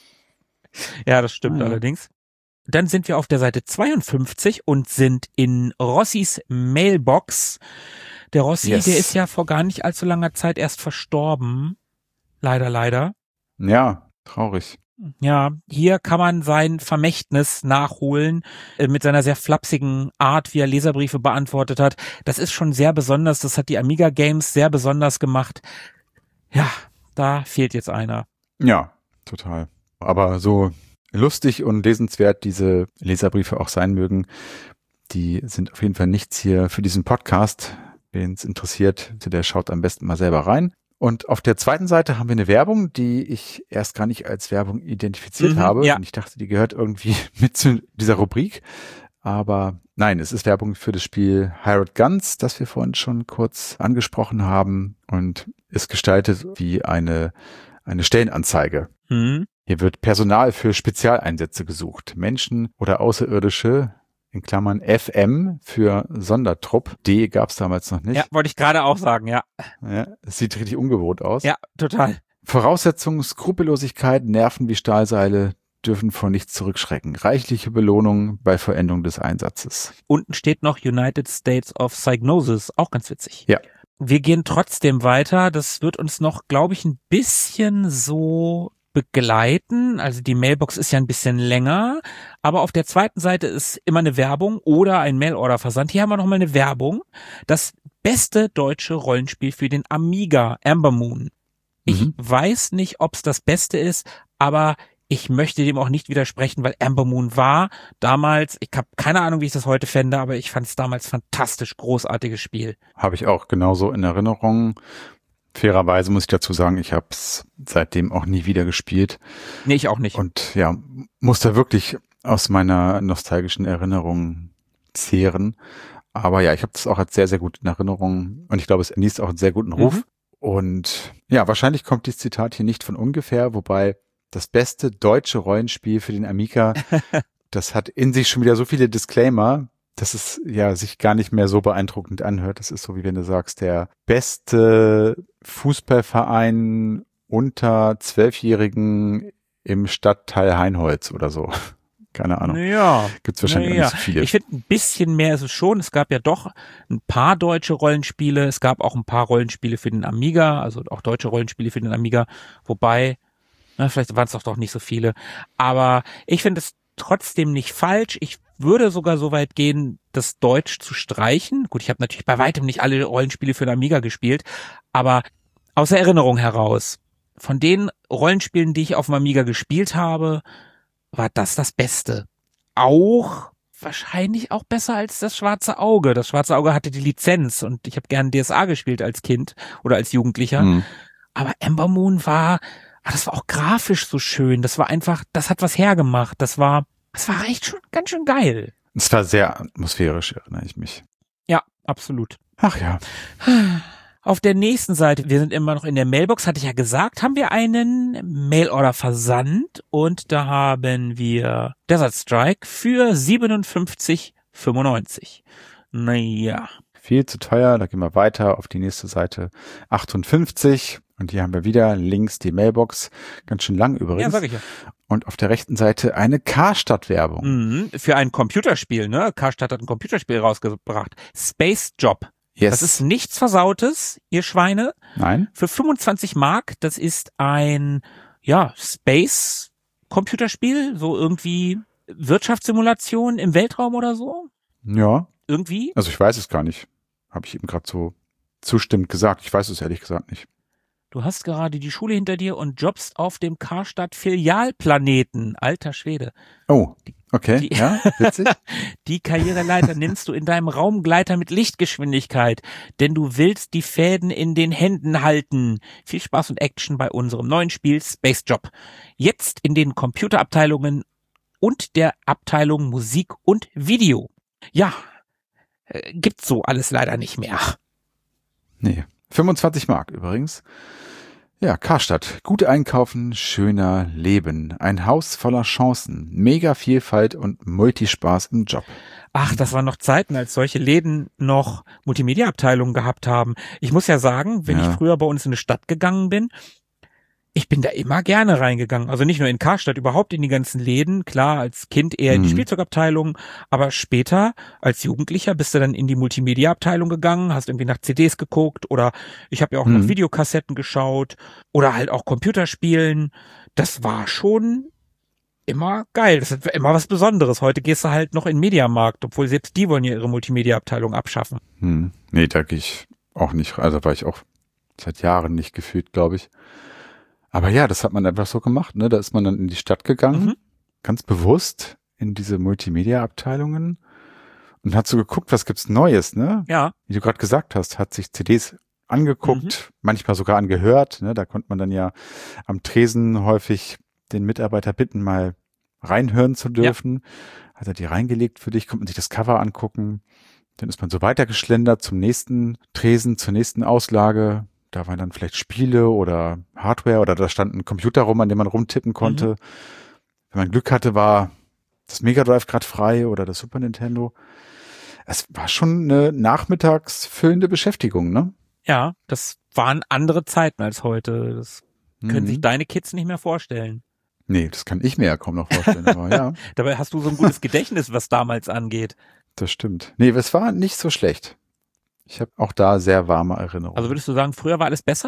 Ja, das stimmt ah, ja. allerdings. Dann sind wir auf der Seite zweiundfünfzig und sind in Rossis Mailbox. Der Rossi, yes. der ist ja vor gar nicht allzu langer Zeit erst verstorben. Leider, leider. Ja, traurig. Ja, hier kann man sein Vermächtnis nachholen äh, mit seiner sehr flapsigen Art, wie er Leserbriefe beantwortet hat. Das ist schon sehr besonders. Das hat die Amiga Games sehr besonders gemacht. Ja, da fehlt jetzt einer. Ja, total. Aber so lustig und lesenswert diese Leserbriefe auch sein mögen, die sind auf jeden Fall nichts hier für diesen Podcast. Wen es interessiert, der schaut am besten mal selber rein. Und auf der zweiten Seite haben wir eine Werbung, die ich erst gar nicht als Werbung identifiziert mhm, habe. Ja. Und ich dachte, die gehört irgendwie mit zu dieser Rubrik. Aber nein, es ist Werbung für das Spiel Hired Guns, das wir vorhin schon kurz angesprochen haben und ist gestaltet wie eine, eine Stellenanzeige. Mhm. Hier wird Personal für Spezialeinsätze gesucht. Menschen oder Außerirdische, in Klammern F M für Sondertrupp. D gab es damals noch nicht. Ja, wollte ich gerade auch sagen, ja. Ja, es sieht richtig ungewohnt aus. Ja, total. Voraussetzungen, Skrupellosigkeit, Nerven wie Stahlseile dürfen vor nichts zurückschrecken. Reichliche Belohnung bei Vollendung des Einsatzes. Unten steht noch United States of Psygnosis, auch ganz witzig. Ja. Wir gehen trotzdem weiter. Das wird uns noch, glaube ich, ein bisschen so begleiten. Also die Mailbox ist ja ein bisschen länger, aber auf der zweiten Seite ist immer eine Werbung oder ein Mailorder-Versand. Hier haben wir nochmal eine Werbung. Das beste deutsche Rollenspiel für den Amiga, Amber Moon. Ich mhm. weiß nicht, ob es das Beste ist, aber ich möchte dem auch nicht widersprechen, weil Amber Moon war damals, ich habe keine Ahnung, wie ich das heute fände, aber ich fand es damals fantastisch, großartiges Spiel. Habe ich auch genauso in Erinnerung. Fairerweise muss ich dazu sagen, ich habe es seitdem auch nie wieder gespielt. Nee, ich auch nicht. Und ja, muss da wirklich aus meiner nostalgischen Erinnerung zehren. Aber ja, ich habe das auch als sehr, sehr gut in Erinnerung und ich glaube, es genießt auch einen sehr guten Ruf. Mhm. Und ja, wahrscheinlich kommt dieses Zitat hier nicht von ungefähr, wobei das beste deutsche Rollenspiel für den Amiga, das hat in sich schon wieder so viele Disclaimer, dass es ja sich gar nicht mehr so beeindruckend anhört. Das ist so, wie wenn du sagst, der beste Fußballverein unter Zwölfjährigen im Stadtteil Heinholz oder so. Keine Ahnung. Ja. Gibt's wahrscheinlich ja. nicht so viele. Ich finde, ein bisschen mehr ist es schon. Es gab ja doch ein paar deutsche Rollenspiele. Es gab auch ein paar Rollenspiele für den Amiga, also auch deutsche Rollenspiele für den Amiga. Wobei, na, vielleicht waren es doch doch nicht so viele. Aber ich finde es trotzdem nicht falsch. Ich würde sogar so weit gehen, das Deutsch zu streichen. Gut, ich habe natürlich bei weitem nicht alle Rollenspiele für den Amiga gespielt, aber aus der Erinnerung heraus, von den Rollenspielen, die ich auf dem Amiga gespielt habe, war das das Beste. Auch wahrscheinlich auch besser als das Schwarze Auge. Das Schwarze Auge hatte die Lizenz und ich habe gern D S A gespielt als Kind oder als Jugendlicher. Mhm. Aber Amber Moon war, das war auch grafisch so schön. Das war einfach, das hat was hergemacht. Das war, das war echt schon ganz schön geil. Es war sehr atmosphärisch, erinnere ich mich. Ja, absolut. Ach ja. Auf der nächsten Seite, wir sind immer noch in der Mailbox, hatte ich ja gesagt, haben wir einen Mailorder-Versand und da haben wir Desert Strike für siebenundfünfzig fünfundneunzig. Naja. Viel zu teuer, da gehen wir weiter auf die nächste Seite. achtundfünfzig und hier haben wir wieder links die Mailbox, ganz schön lang übrigens. Ja, sag ich ja. Und auf der rechten Seite eine Karstadt-Werbung. Mhm, für ein Computerspiel, ne? Karstadt hat ein Computerspiel rausgebracht. Space Job. Yes. Das ist nichts Versautes, ihr Schweine. Nein. Für fünfundzwanzig Mark, das ist ein, ja, Space-Computerspiel, so irgendwie Wirtschaftssimulation im Weltraum oder so. Ja. Irgendwie. Also ich weiß es gar nicht. Habe ich eben gerade so zustimmend gesagt. Ich weiß es ehrlich gesagt nicht. Du hast gerade die Schule hinter dir und jobbst auf dem Karstadt-Filialplaneten. Alter Schwede. Oh, okay, die, ja, witzig. Die Karriereleiter nimmst du in deinem Raumgleiter mit Lichtgeschwindigkeit, denn du willst die Fäden in den Händen halten. Viel Spaß und Action bei unserem neuen Spiel Space Job. Jetzt in den Computerabteilungen und der Abteilung Musik und Video. Ja, äh, gibt's so alles leider nicht mehr. Nee. fünfundzwanzig Mark übrigens. Ja, Karstadt. Gut einkaufen, schöner Leben. Ein Haus voller Chancen, mega Vielfalt und Multispaß im Job. Ach, das waren noch Zeiten, als solche Läden noch Multimedia-Abteilungen gehabt haben. Ich muss ja sagen, wenn ja. ich früher bei uns in eine Stadt gegangen bin, ich bin da immer gerne reingegangen. Also nicht nur in Karstadt, überhaupt in die ganzen Läden. Klar, als Kind eher in die mhm. Spielzeugabteilung, aber später als Jugendlicher bist du dann in die Multimedia-Abteilung gegangen, hast irgendwie nach C Ds geguckt oder ich habe ja auch mhm. nach Videokassetten geschaut oder halt auch Computerspielen. Das war schon immer geil. Das ist immer was Besonderes. Heute gehst du halt noch in den Mediamarkt, obwohl selbst die wollen ja ihre Multimedia-Abteilung abschaffen. Hm. Nee, da gehe ich auch nicht. Also war ich auch seit Jahren nicht gefühlt, glaube ich. Aber ja, das hat man einfach so gemacht, ne? Da ist man dann in die Stadt gegangen, mhm. ganz bewusst in diese Multimedia-Abteilungen und hat so geguckt, was gibt's Neues, ne? Ja. Wie du gerade gesagt hast, hat sich C Ds angeguckt, mhm. manchmal sogar angehört, ne? Da konnte man dann ja am Tresen häufig den Mitarbeiter bitten, mal reinhören zu dürfen. Ja. Hat er die reingelegt für dich, konnte man sich das Cover angucken. Dann ist man so weitergeschlendert zum nächsten Tresen, zur nächsten Auslage. Da waren dann vielleicht Spiele oder Hardware oder da stand ein Computer rum, an dem man rumtippen konnte. Mhm. Wenn man Glück hatte, war das Mega Drive gerade frei oder das Super Nintendo. Es war schon eine nachmittagsfüllende Beschäftigung, ne? Ja, das waren andere Zeiten als heute. Das mhm. können sich deine Kids nicht mehr vorstellen. Nee, das kann ich mir ja kaum noch vorstellen, aber ja. Dabei hast du so ein gutes Gedächtnis, was damals angeht. Das stimmt. Nee, es war nicht so schlecht. Ich habe auch da sehr warme Erinnerungen. Also würdest du sagen, früher war alles besser?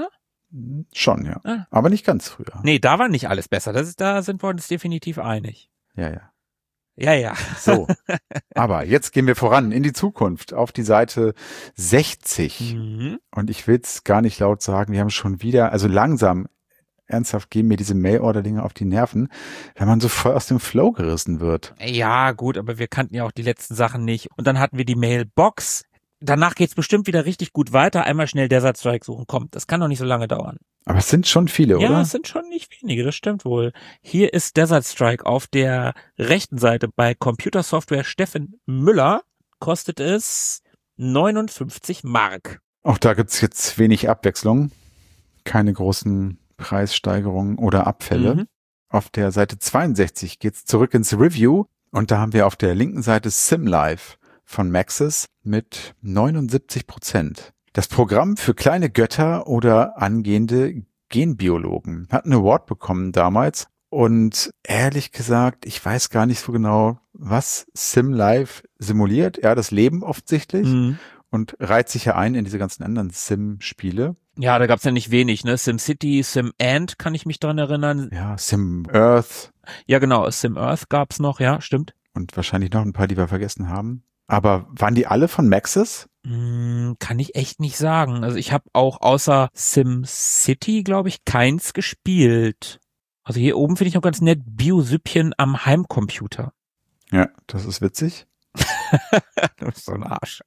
Schon, ja. Ah. Aber nicht ganz früher. Nee, da war nicht alles besser. Das ist, da sind wir uns definitiv einig. Ja, ja. Ja, ja. So. Aber jetzt gehen wir voran in die Zukunft auf die Seite sechzig. Mhm. Und ich will es gar nicht laut sagen, wir haben schon wieder, also langsam, ernsthaft gehen mir diese Mail-Order-Dinge auf die Nerven, wenn man so voll aus dem Flow gerissen wird. Ja, gut, aber wir kannten ja auch die letzten Sachen nicht. Und dann hatten wir die Mailbox. Danach geht's bestimmt wieder richtig gut weiter. Einmal schnell Desert Strike suchen. Kommt, das kann doch nicht so lange dauern. Aber es sind schon viele, Ja, oder? es sind schon nicht wenige, das stimmt wohl. Hier ist Desert Strike auf der rechten Seite bei Computersoftware Steffen Müller. Kostet es neunundfünfzig Mark. Auch da gibt's jetzt wenig Abwechslung. Keine großen Preissteigerungen oder Abfälle. Mhm. Auf der Seite zweiundsechzig geht's zurück ins Review. Und da haben wir auf der linken Seite SimLife von Maxis mit neunundsiebzig Prozent. Das Programm für kleine Götter oder angehende Genbiologen hat einen Award bekommen damals. Und ehrlich gesagt, ich weiß gar nicht so genau, was SimLife simuliert. Ja, das Leben offensichtlich. Mhm. Und reiht sich ja ein in diese ganzen anderen Sim-Spiele. Ja, da gab's ja nicht wenig, ne? SimCity, SimAnt kann ich mich dran erinnern. Ja, Sim-Earth. Ja, genau, SimEarth gab's noch, ja, stimmt. Und wahrscheinlich noch ein paar, die wir vergessen haben. Aber waren die alle von Maxis? Hm, kann ich echt nicht sagen. Also ich habe auch außer SimCity, glaube ich, keins gespielt. Also hier oben finde ich noch ganz nett Biosüppchen am Heimcomputer. Ja, das ist witzig. Du bist so ein Arsch.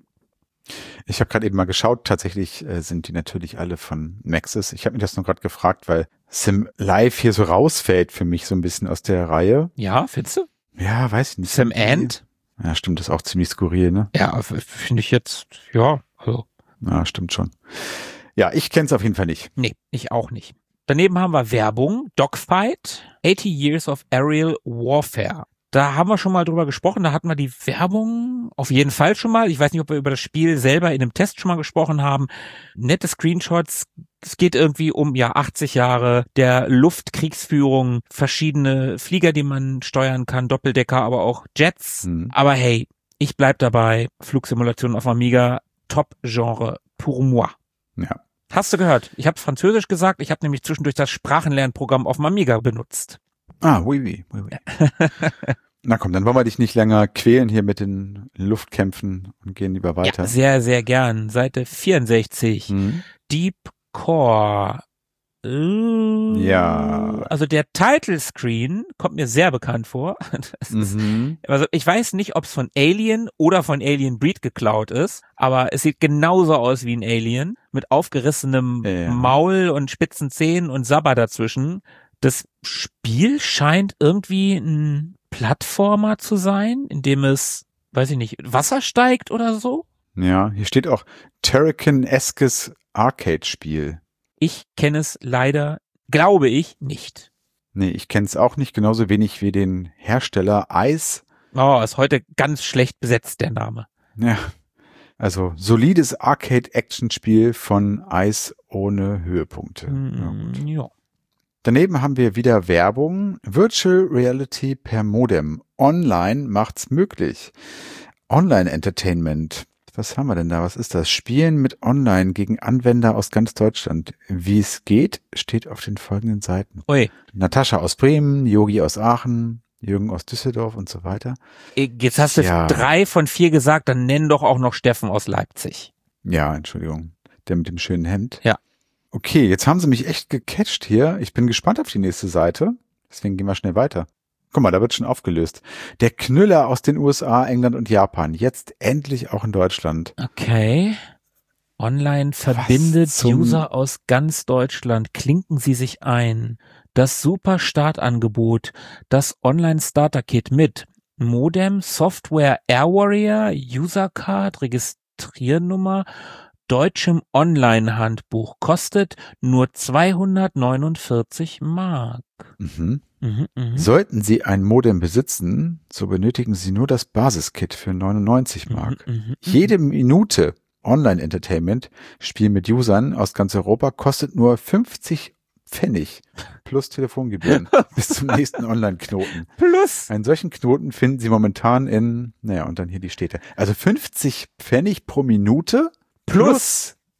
Ich habe gerade eben mal geschaut, tatsächlich äh, sind die natürlich alle von Maxis. Ich habe mir das nur gerade gefragt, weil SimLife hier so rausfällt für mich so ein bisschen aus der Reihe. Ja, findest du? Ja, weiß ich nicht. SimAnt? Ja, stimmt, das ist auch ziemlich skurril, ne? Ja, finde ich jetzt, ja, also. Ja, stimmt schon. Ja, ich kenne es auf jeden Fall nicht. Nee, ich auch nicht. Daneben haben wir Werbung, Dogfight, eighty Years of Aerial Warfare. Da haben wir schon mal drüber gesprochen, da hatten wir die Werbung auf jeden Fall schon mal. Ich weiß nicht, ob wir über das Spiel selber in einem Test schon mal gesprochen haben. Nette Screenshots. Es geht irgendwie um, ja, achtzig Jahre der Luftkriegsführung, verschiedene Flieger, die man steuern kann, Doppeldecker, aber auch Jets. Hm. Aber hey, ich bleib dabei. Flugsimulation auf Amiga, Top-Genre pour moi. Ja. Hast du gehört? Ich habe Französisch gesagt, ich habe nämlich zwischendurch das Sprachenlernprogramm auf dem Amiga benutzt. Ah, oui, oui, oui, oui. Na komm, dann wollen wir dich nicht länger quälen hier mit den Luftkämpfen und gehen lieber weiter. Ja, sehr, sehr gern. Seite vierundsechzig. Hm. Deep Core. Äh, Ja. Also der Title Screen kommt mir sehr bekannt vor. Das ist, Mhm. also ich weiß nicht, ob es von Alien oder von Alien Breed geklaut ist, aber es sieht genauso aus wie ein Alien mit aufgerissenem Ja. Maul und spitzen Zähnen und Sabber dazwischen. Das Spiel scheint irgendwie ein Plattformer zu sein, in dem es, weiß ich nicht, Wasser steigt oder so. Ja, hier steht auch Turrican-eskes Arcade-Spiel. Ich kenne es leider, glaube ich, nicht. Nee, ich kenne es auch nicht, genauso wenig wie den Hersteller Ice. Oh, ist heute ganz schlecht besetzt, der Name. Ja, also solides Arcade-Action-Spiel von Ice ohne Höhepunkte. Ja, gut. Mm, ja. Daneben haben wir wieder Werbung. Virtual Reality per Modem. Online macht's möglich. Online-Entertainment. Was haben wir denn da? Was ist das? Spielen mit Online gegen Anwender aus ganz Deutschland. Wie es geht, steht auf den folgenden Seiten. Ui, Natascha aus Bremen, Yogi aus Aachen, Jürgen aus Düsseldorf und so weiter. jetzt hast du Ja. drei von vier gesagt, dann nenn doch auch noch Steffen aus Leipzig. Ja, Entschuldigung. Der mit dem schönen Hemd. Ja. Okay, jetzt haben sie mich echt gecatcht hier. Ich bin gespannt auf die nächste Seite. Deswegen gehen wir schnell weiter. Guck mal, da wird schon aufgelöst. Der Knüller aus den U S A, England und Japan. Jetzt endlich auch in Deutschland. Okay. Online verbindet zum- User aus ganz Deutschland. Klinken Sie sich ein. Das super Startangebot. Das Online-Starter-Kit mit Modem, Software Air Warrior, User Card, Registriernummer, deutschem Online-Handbuch. Kostet nur zweihundertneunundvierzig Mark. Mhm. Mhm, mhm. Sollten Sie ein Modem besitzen, so benötigen Sie nur das Basiskit für neunundneunzig Mark. Mhm, mhm, Jede Minute Online-Entertainment, Spiel mit Usern aus ganz Europa, kostet nur fünfzig Pfennig plus Telefongebühren bis zum nächsten Online-Knoten. Plus. Einen solchen Knoten finden Sie momentan in, naja, und dann hier die Städte. Also fünfzig Pfennig pro Minute plus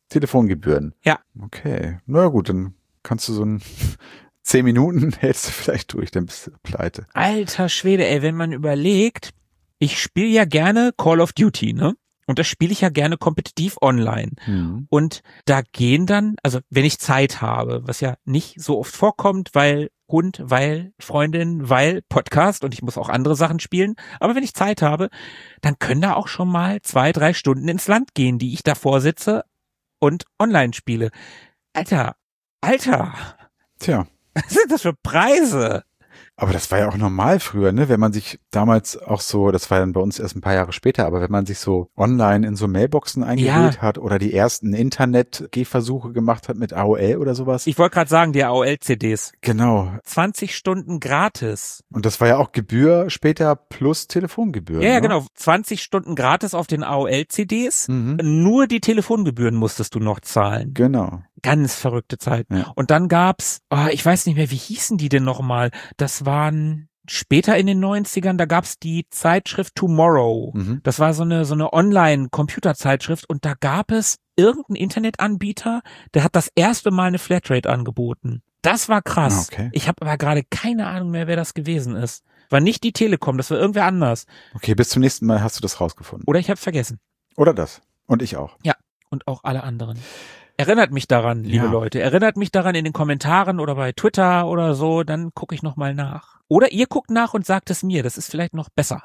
Telefongebühren. Ja. Okay, na gut, dann kannst du so ein zehn Minuten hältst du vielleicht durch, dann bist du pleite. Alter Schwede, ey, wenn man überlegt, ich spiele ja gerne Call of Duty, ne? Und das spiele ich ja gerne kompetitiv online. Mhm. Und da gehen dann, also wenn ich Zeit habe, was ja nicht so oft vorkommt, weil Hund, weil Freundin, weil Podcast und ich muss auch andere Sachen spielen. Aber wenn ich Zeit habe, dann können da auch schon mal zwei, drei Stunden ins Land gehen, die ich davor sitze und online spiele. Alter, Alter. Tja. Was sind das für Preise? Aber das war ja auch normal früher, ne? Wenn man sich damals auch so, das war dann bei uns erst ein paar Jahre später, aber wenn man sich so online in so Mailboxen eingewählt ja. hat oder die ersten Internet-Gehversuche gemacht hat mit A O L oder sowas. Ich wollte gerade sagen, die A O L-C Ds. Genau. zwanzig Stunden gratis. Und das war ja auch Gebühr später plus Telefongebühr. Ja, ja, ne? genau. zwanzig Stunden gratis auf den A O L-C Ds. Mhm. Nur die Telefongebühren musstest du noch zahlen. Genau. Ganz verrückte Zeit. Ja. Und dann gab's, oh, ich weiß nicht mehr, wie hießen die denn nochmal? Das waren später in den neunzigern, da gab's die Zeitschrift Tomorrow. Mhm. Das war so eine so eine Online-Computerzeitschrift und da gab es irgendeinen Internetanbieter, der hat das erste Mal eine Flatrate angeboten. Das war krass. Okay. Ich habe aber gerade keine Ahnung mehr, wer das gewesen ist. War nicht die Telekom, das war irgendwer anders. Okay, bis zum nächsten Mal hast du das rausgefunden. Oder ich habe vergessen. Oder das. Und ich auch. Ja, und auch alle anderen. Erinnert mich daran, liebe Ja. Leute. Erinnert mich daran in den Kommentaren oder bei Twitter oder so, dann gucke ich nochmal nach. Oder ihr guckt nach und sagt es mir, das ist vielleicht noch besser.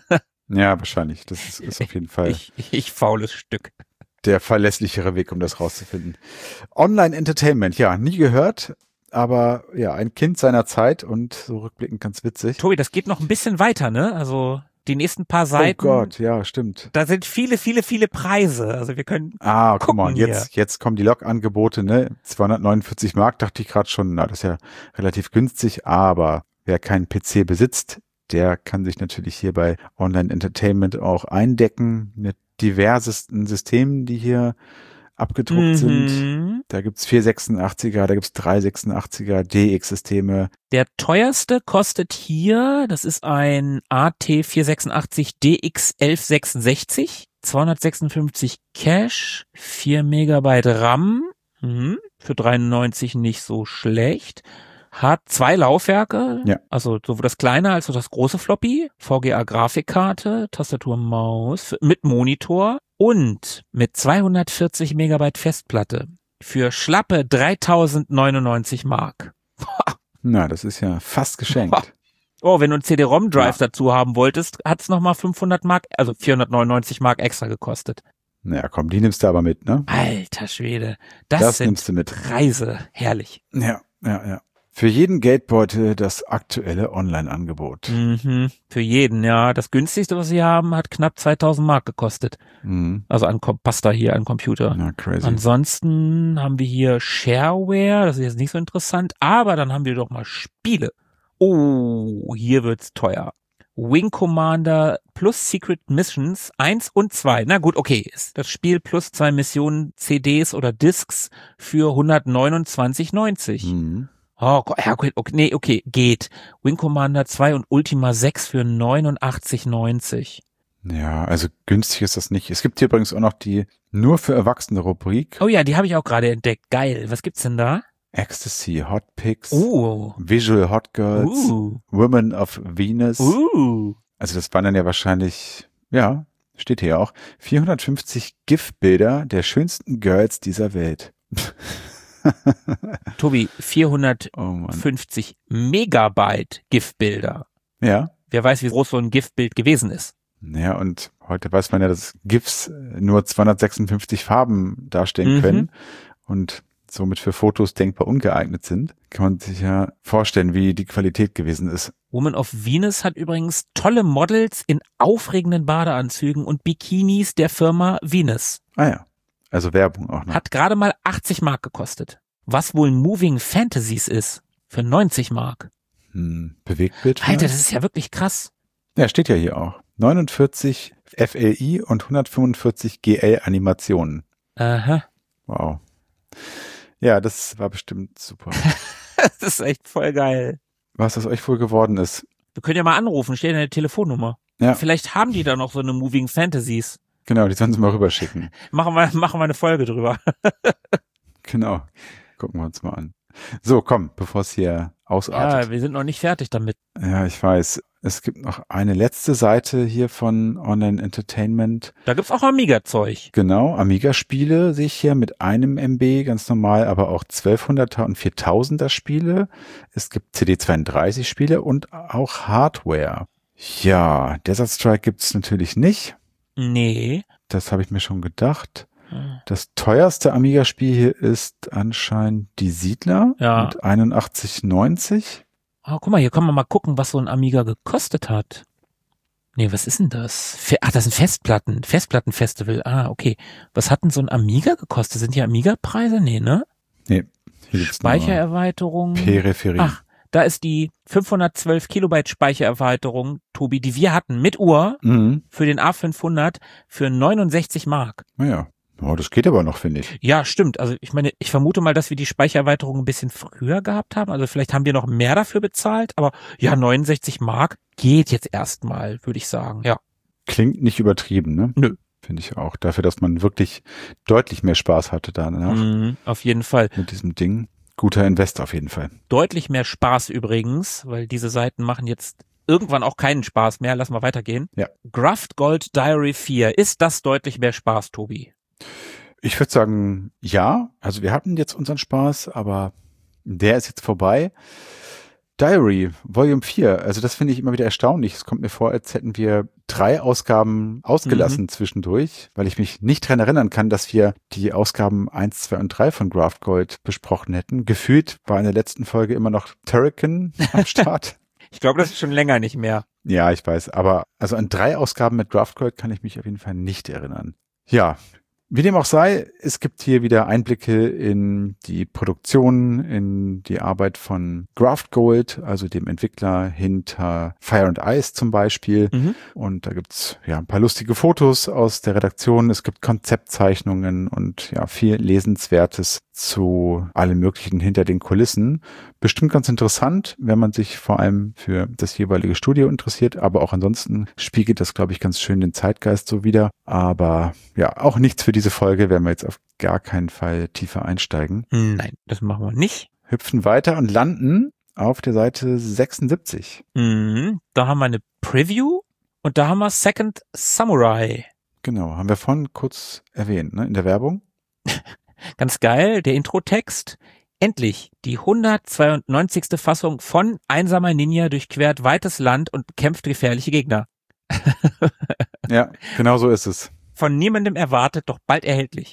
Ja, wahrscheinlich. Das ist, ist auf jeden Fall Ich, ich faules Stück. der verlässlichere Weg, um das rauszufinden. Online-Entertainment, ja, nie gehört, aber ja, ein Kind seiner Zeit und so rückblickend ganz witzig. Tobi, das geht noch ein bisschen weiter, ne? Also die nächsten paar Seiten. Oh Gott, ja, stimmt. Da sind viele, viele, viele Preise. Also wir können Ah, guck gucken mal, hier. jetzt, jetzt kommen die Log-Angebote, ne? zweihundertneunundvierzig Mark, dachte ich gerade schon, na, das ist ja relativ günstig, aber wer keinen P C besitzt, der kann sich natürlich hier bei Online Entertainment auch eindecken mit diversesten Systemen, die hier abgedruckt sind. Mhm. Da gibt's vier sechsundachtziger, da gibt's drei sechsundachtziger, D X-Systeme. Der teuerste kostet hier, das ist ein A T vierhundertsechsundachtzig D X elf sechsundsechzig, zweihundertsechsundfünfzig Cache, vier Megabyte RAM, mhm. für dreiundneunzig nicht so schlecht. Hat zwei Laufwerke, Ja. also sowohl das kleine als auch das große Floppy, V G A-Grafikkarte, Tastatur, Maus, mit Monitor und mit zweihundertvierzig Megabyte Festplatte für schlappe dreitausendneunundneunzig Mark. Na, das ist ja fast geschenkt. Oh, wenn du einen C D-ROM-Drive Ja. dazu haben wolltest, hat's nochmal fünfhundert Mark, also vierhundertneunundneunzig Mark extra gekostet. Naja, komm, die nimmst du aber mit, ne? Alter Schwede, das, Das sind nimmst du mit. Preise, herrlich. Ja, ja, ja. Für jeden Geldbeutel das aktuelle Online-Angebot. Mhm, für jeden, ja. Das günstigste, was sie haben, hat knapp zweitausend Mark gekostet. Mhm. Also an Kom- Pasta hier, an Computer. Na, crazy. Ansonsten haben wir hier Shareware, das ist jetzt nicht so interessant, aber dann haben wir doch mal Spiele. Oh, hier wird's teuer. Wing Commander plus Secret Missions eins und zwei. Na gut, okay, ist das Spiel plus zwei Missionen, C Ds oder Discs für hundertneunundzwanzig neunzig. Mhm. Oh, Gott, ja, okay, okay, nee, okay, geht. Wing Commander zwei und Ultima sechs für neunundachtzig neunzig. Ja, also günstig ist das nicht. Es gibt hier übrigens auch noch die nur für Erwachsene Rubrik. Oh ja, die habe ich auch gerade entdeckt. Geil. Was gibt's denn da? Ecstasy, Hot Picks, Uh. Visual Hot Girls, Uh. Women of Venus. Uh. Also das waren dann ja wahrscheinlich, ja, steht hier auch, vierhundertfünfzig GIF-Bilder der schönsten Girls dieser Welt. Tobi, vierhundertfünfzig Oh Mann. Megabyte GIF-Bilder. Ja. Wer weiß, wie groß so ein GIF-Bild gewesen ist. Ja, und heute weiß man ja, dass GIFs nur zweihundertsechsundfünfzig Farben darstellen Mhm. können und somit für Fotos denkbar ungeeignet sind. Kann man sich ja vorstellen, wie die Qualität gewesen ist. Woman of Venus hat übrigens tolle Models in aufregenden Badeanzügen und Bikinis der Firma Venus. Ah ja, also Werbung auch noch. Hat gerade mal achtzig Mark gekostet. Was wohl Moving Fantasies ist. Für neunzig Mark. Hm, Bewegtbild. Alter, das ist ja wirklich krass. Ja, steht ja hier auch. neunundvierzig F L I und hundertfünfundvierzig G L Animationen. Aha. Wow. Ja, das war bestimmt super. Das ist echt voll geil. Was aus euch wohl geworden ist. Wir können ja mal anrufen, steht in der Telefonnummer. Ja. Vielleicht haben die da noch so eine Moving Fantasies. Genau, die sollen sie mal rüberschicken. Machen wir, machen wir eine Folge drüber. Genau, gucken wir uns mal an. So, komm, bevor es hier ausartet. Ja, wir sind noch nicht fertig damit. Ja, ich weiß. Es gibt noch eine letzte Seite hier von Online Entertainment. Da gibt's auch Amiga-Zeug. Genau, Amiga-Spiele sehe ich hier mit einem Megabyte, ganz normal, aber auch zwölfhunderter und viertausender Spiele. Es gibt C D zweiunddreißig Spiele und auch Hardware. Ja, Desert Strike gibt's natürlich nicht. Nee. Das habe ich mir schon gedacht. Das teuerste Amiga-Spiel hier ist anscheinend Die Siedler Ja. mit einundachtzig neunzig. Oh, guck mal, hier können wir mal gucken, was so ein Amiga gekostet hat. Nee, was ist denn das? Fe- Ach, das sind Festplatten. Festplattenfestival. Ah, okay. Was hat denn so ein Amiga gekostet? Sind die Amiga-Preise? Nee, ne? Nee, hier gibt's nur Speichererweiterung. Peripherie. Ach, da ist die fünfhundertzwölf Kilobyte Speichererweiterung, Tobi, die wir hatten mit Uhr Mhm. für den A fünfhundert für neunundsechzig Mark. Naja, oh, das geht aber noch, finde ich. Ja, stimmt. Also ich meine, ich vermute mal, dass wir die Speichererweiterung ein bisschen früher gehabt haben. Also vielleicht haben wir noch mehr dafür bezahlt, aber ja, neunundsechzig Mark geht jetzt erstmal, würde ich sagen. Ja. Klingt nicht übertrieben, ne? Nö. Finde ich auch. Dafür, dass man wirklich deutlich mehr Spaß hatte danach Mhm, auf jeden Fall. mit diesem Ding. Guter Invest auf jeden Fall. Deutlich mehr Spaß übrigens, weil diese Seiten machen jetzt irgendwann auch keinen Spaß mehr. Lass mal weitergehen. Ja. Graft Gold Diary vier. Ist das deutlich mehr Spaß, Tobi? Ich würde sagen, ja. Also wir hatten jetzt unseren Spaß, aber der ist jetzt vorbei. Diary, Volume vier. Also das finde ich immer wieder erstaunlich. Es kommt mir vor, als hätten wir drei Ausgaben ausgelassen Mhm. zwischendurch, weil ich mich nicht dran erinnern kann, dass wir die Ausgaben eins, zwei und drei von Graft Gold besprochen hätten. Gefühlt war in der letzten Folge immer noch Turrican am Start. Ich glaube, das ist schon länger nicht mehr. Ja, ich weiß. Aber also an drei Ausgaben mit Graft Gold kann ich mich auf jeden Fall nicht erinnern. Ja, wie dem auch sei, es gibt hier wieder Einblicke in die Produktion, in die Arbeit von Graft Gold, also dem Entwickler hinter Fire and Ice zum Beispiel. Mhm. Und da gibt's ja ein paar lustige Fotos aus der Redaktion. Es gibt Konzeptzeichnungen und ja viel Lesenswertes zu allem Möglichen hinter den Kulissen. Bestimmt ganz interessant, wenn man sich vor allem für das jeweilige Studio interessiert, aber auch ansonsten spiegelt das, glaube ich, ganz schön den Zeitgeist so wider. Aber ja, auch nichts für diese Folge, werden wir jetzt auf gar keinen Fall tiefer einsteigen. Nein, das machen wir nicht. Hüpfen weiter und landen auf der Seite sechsundsiebzig. Mhm. Da haben wir eine Preview und da haben wir Second Samurai. Genau, haben wir vorhin kurz erwähnt, ne, in der Werbung. Ganz geil, der Introtext. Endlich die hundertzweiundneunzigste Fassung von Einsamer Ninja durchquert weites Land und bekämpft gefährliche Gegner. Ja, genau so ist es. Von niemandem erwartet, doch bald erhältlich.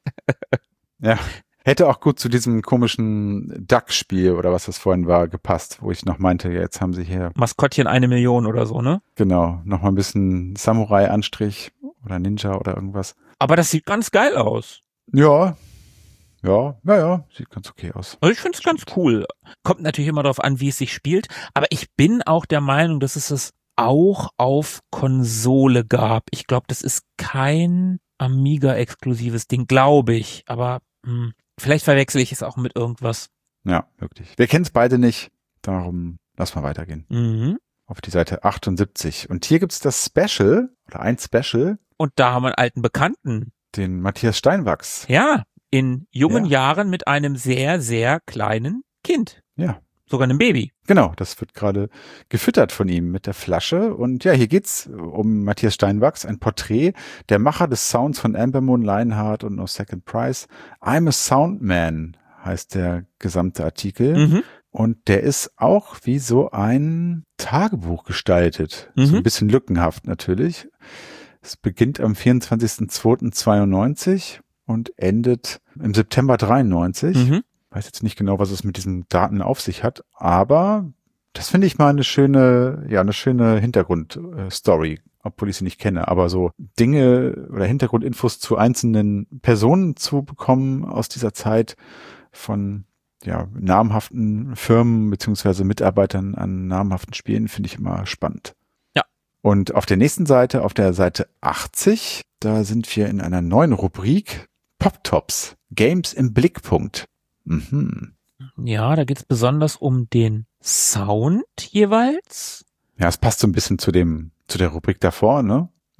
Ja, hätte auch gut zu diesem komischen Duck-Spiel oder was das vorhin war gepasst, wo ich noch meinte, ja, jetzt haben sie hier Maskottchen eine Million oder so, ne? genau noch mal ein bisschen Samurai-Anstrich oder Ninja oder irgendwas. Aber das sieht ganz geil aus. Ja, ja, ja, ja, sieht ganz okay aus. Also ich finde es ganz cool. Kommt natürlich immer darauf an, wie es sich spielt. Aber ich bin auch der Meinung, dass es es auch auf Konsole gab. Ich glaube, das ist kein Amiga-exklusives Ding, glaube ich. Aber hm, vielleicht verwechsel ich es auch mit irgendwas. Ja, wirklich. Wir kennen es beide nicht, darum lass mal weitergehen. Mhm. Auf die Seite achtundsiebzig. Und hier gibt's das Special, oder ein Special, Und da haben wir einen alten Bekannten. den Matthias Steinwachs. Ja, in jungen Ja. Jahren mit einem sehr, sehr kleinen Kind. Ja, Sogar einem Baby. genau, das wird gerade gefüttert von ihm mit der Flasche. Und ja, hier geht's um Matthias Steinwachs, ein Porträt der Macher des Sounds von Amber Moon, Lionheart und No Second Prize. I'm a Soundman heißt der gesamte Artikel. Mhm. Und der ist auch wie so ein Tagebuch gestaltet. So Mhm. ein bisschen lückenhaft natürlich. Es beginnt am vierundzwanzigsten zweiten zweiundneunzig und endet im September dreiundneunzig. Mhm. Weiß jetzt nicht genau, was es mit diesen Daten auf sich hat, aber das finde ich mal eine schöne, ja, eine schöne Hintergrundstory, obwohl ich sie nicht kenne, aber so Dinge oder Hintergrundinfos zu einzelnen Personen zu bekommen aus dieser Zeit von ja, namhaften Firmen beziehungsweise Mitarbeitern an namhaften Spielen finde ich immer spannend. Ja. Und auf der nächsten Seite, auf der Seite achtzig, da sind wir in einer neuen Rubrik Pop-Tops, Games im Blickpunkt. Mhm. Ja, da geht's besonders um den Sound jeweils. Ja, es passt so ein bisschen zu dem, zu der Rubrik davor, ne?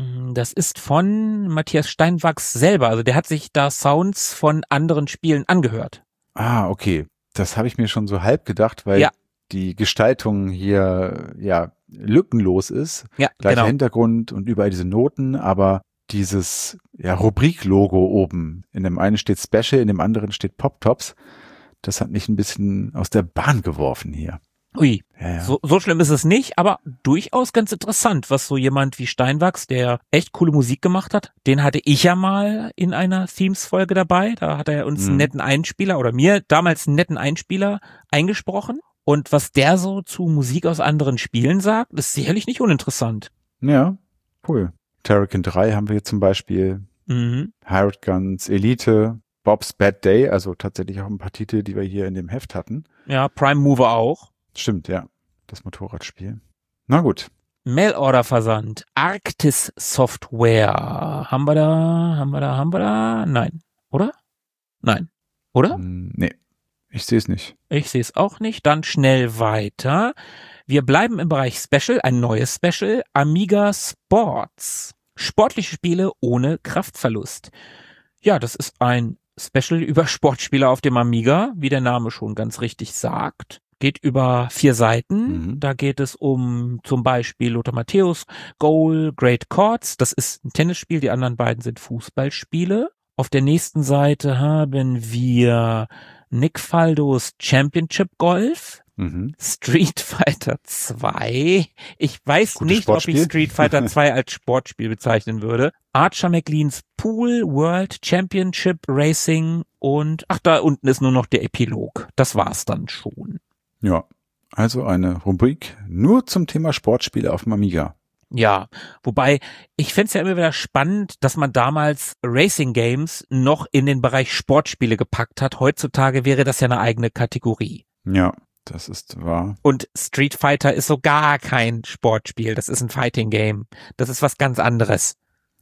Das ist von Matthias Steinwachs selber. Also der hat sich da Sounds von anderen Spielen angehört. Ah, okay. Das habe ich mir schon so halb gedacht, weil ja. die Gestaltung hier ja lückenlos ist. Ja, Gleicher genau. Hintergrund und überall diese Noten, aber dieses ja Rubrik-Logo oben, in dem einen steht Special, in dem anderen steht Pop-Tops, das hat mich ein bisschen aus der Bahn geworfen hier. Ui, ja, ja. So, so schlimm ist es nicht, aber durchaus ganz interessant, was so jemand wie Steinwachs, der echt coole Musik gemacht hat, den hatte ich ja mal in einer Themes-Folge dabei, da hat er uns mhm. einen netten Einspieler oder mir damals einen netten Einspieler eingesprochen und was der so zu Musik aus anderen Spielen sagt, ist sicherlich nicht uninteressant. Ja, cool. Terrakin drei haben wir hier zum Beispiel, mhm. Hired Guns, Elite, Bob's Bad Day, also tatsächlich auch ein paar Titel, die wir hier in dem Heft hatten. Ja, Prime Mover auch. Stimmt, ja. Das Motorradspiel. Na gut. Mail-Order-Versand. Arktis Software. Haben wir da, haben wir da, haben wir da? Nein. Oder? Nein. Oder? Mm, nee. Ich sehe es nicht. Ich sehe es auch nicht. Dann schnell weiter. Wir bleiben im Bereich Special. Ein neues Special. Amiga Sports. Sportliche Spiele ohne Kraftverlust. Ja, das ist ein Special über Sportspiele auf dem Amiga, wie der Name schon ganz richtig sagt. Geht über vier Seiten. Mhm. Da geht es um zum Beispiel Lothar Matthäus, Goal, Great Chords. Das ist ein Tennisspiel. Die anderen beiden sind Fußballspiele. Auf der nächsten Seite haben wir Nick Faldos Championship Golf. Mhm. Street Fighter zwei. Ich weiß Gutes nicht, Sportspiel. Ob ich Street Fighter zwei als Sportspiel bezeichnen würde. Archer McLeans Pool World Championship Racing und ach, da unten ist nur noch der Epilog. Das war's dann schon. Ja, also eine Rubrik nur zum Thema Sportspiele auf dem Amiga. Ja, wobei ich fände es ja immer wieder spannend, dass man damals Racing Games noch in den Bereich Sportspiele gepackt hat. Heutzutage wäre das ja eine eigene Kategorie. Ja, das ist wahr. Und Street Fighter ist so gar kein Sportspiel. Das ist ein Fighting Game. Das ist was ganz anderes.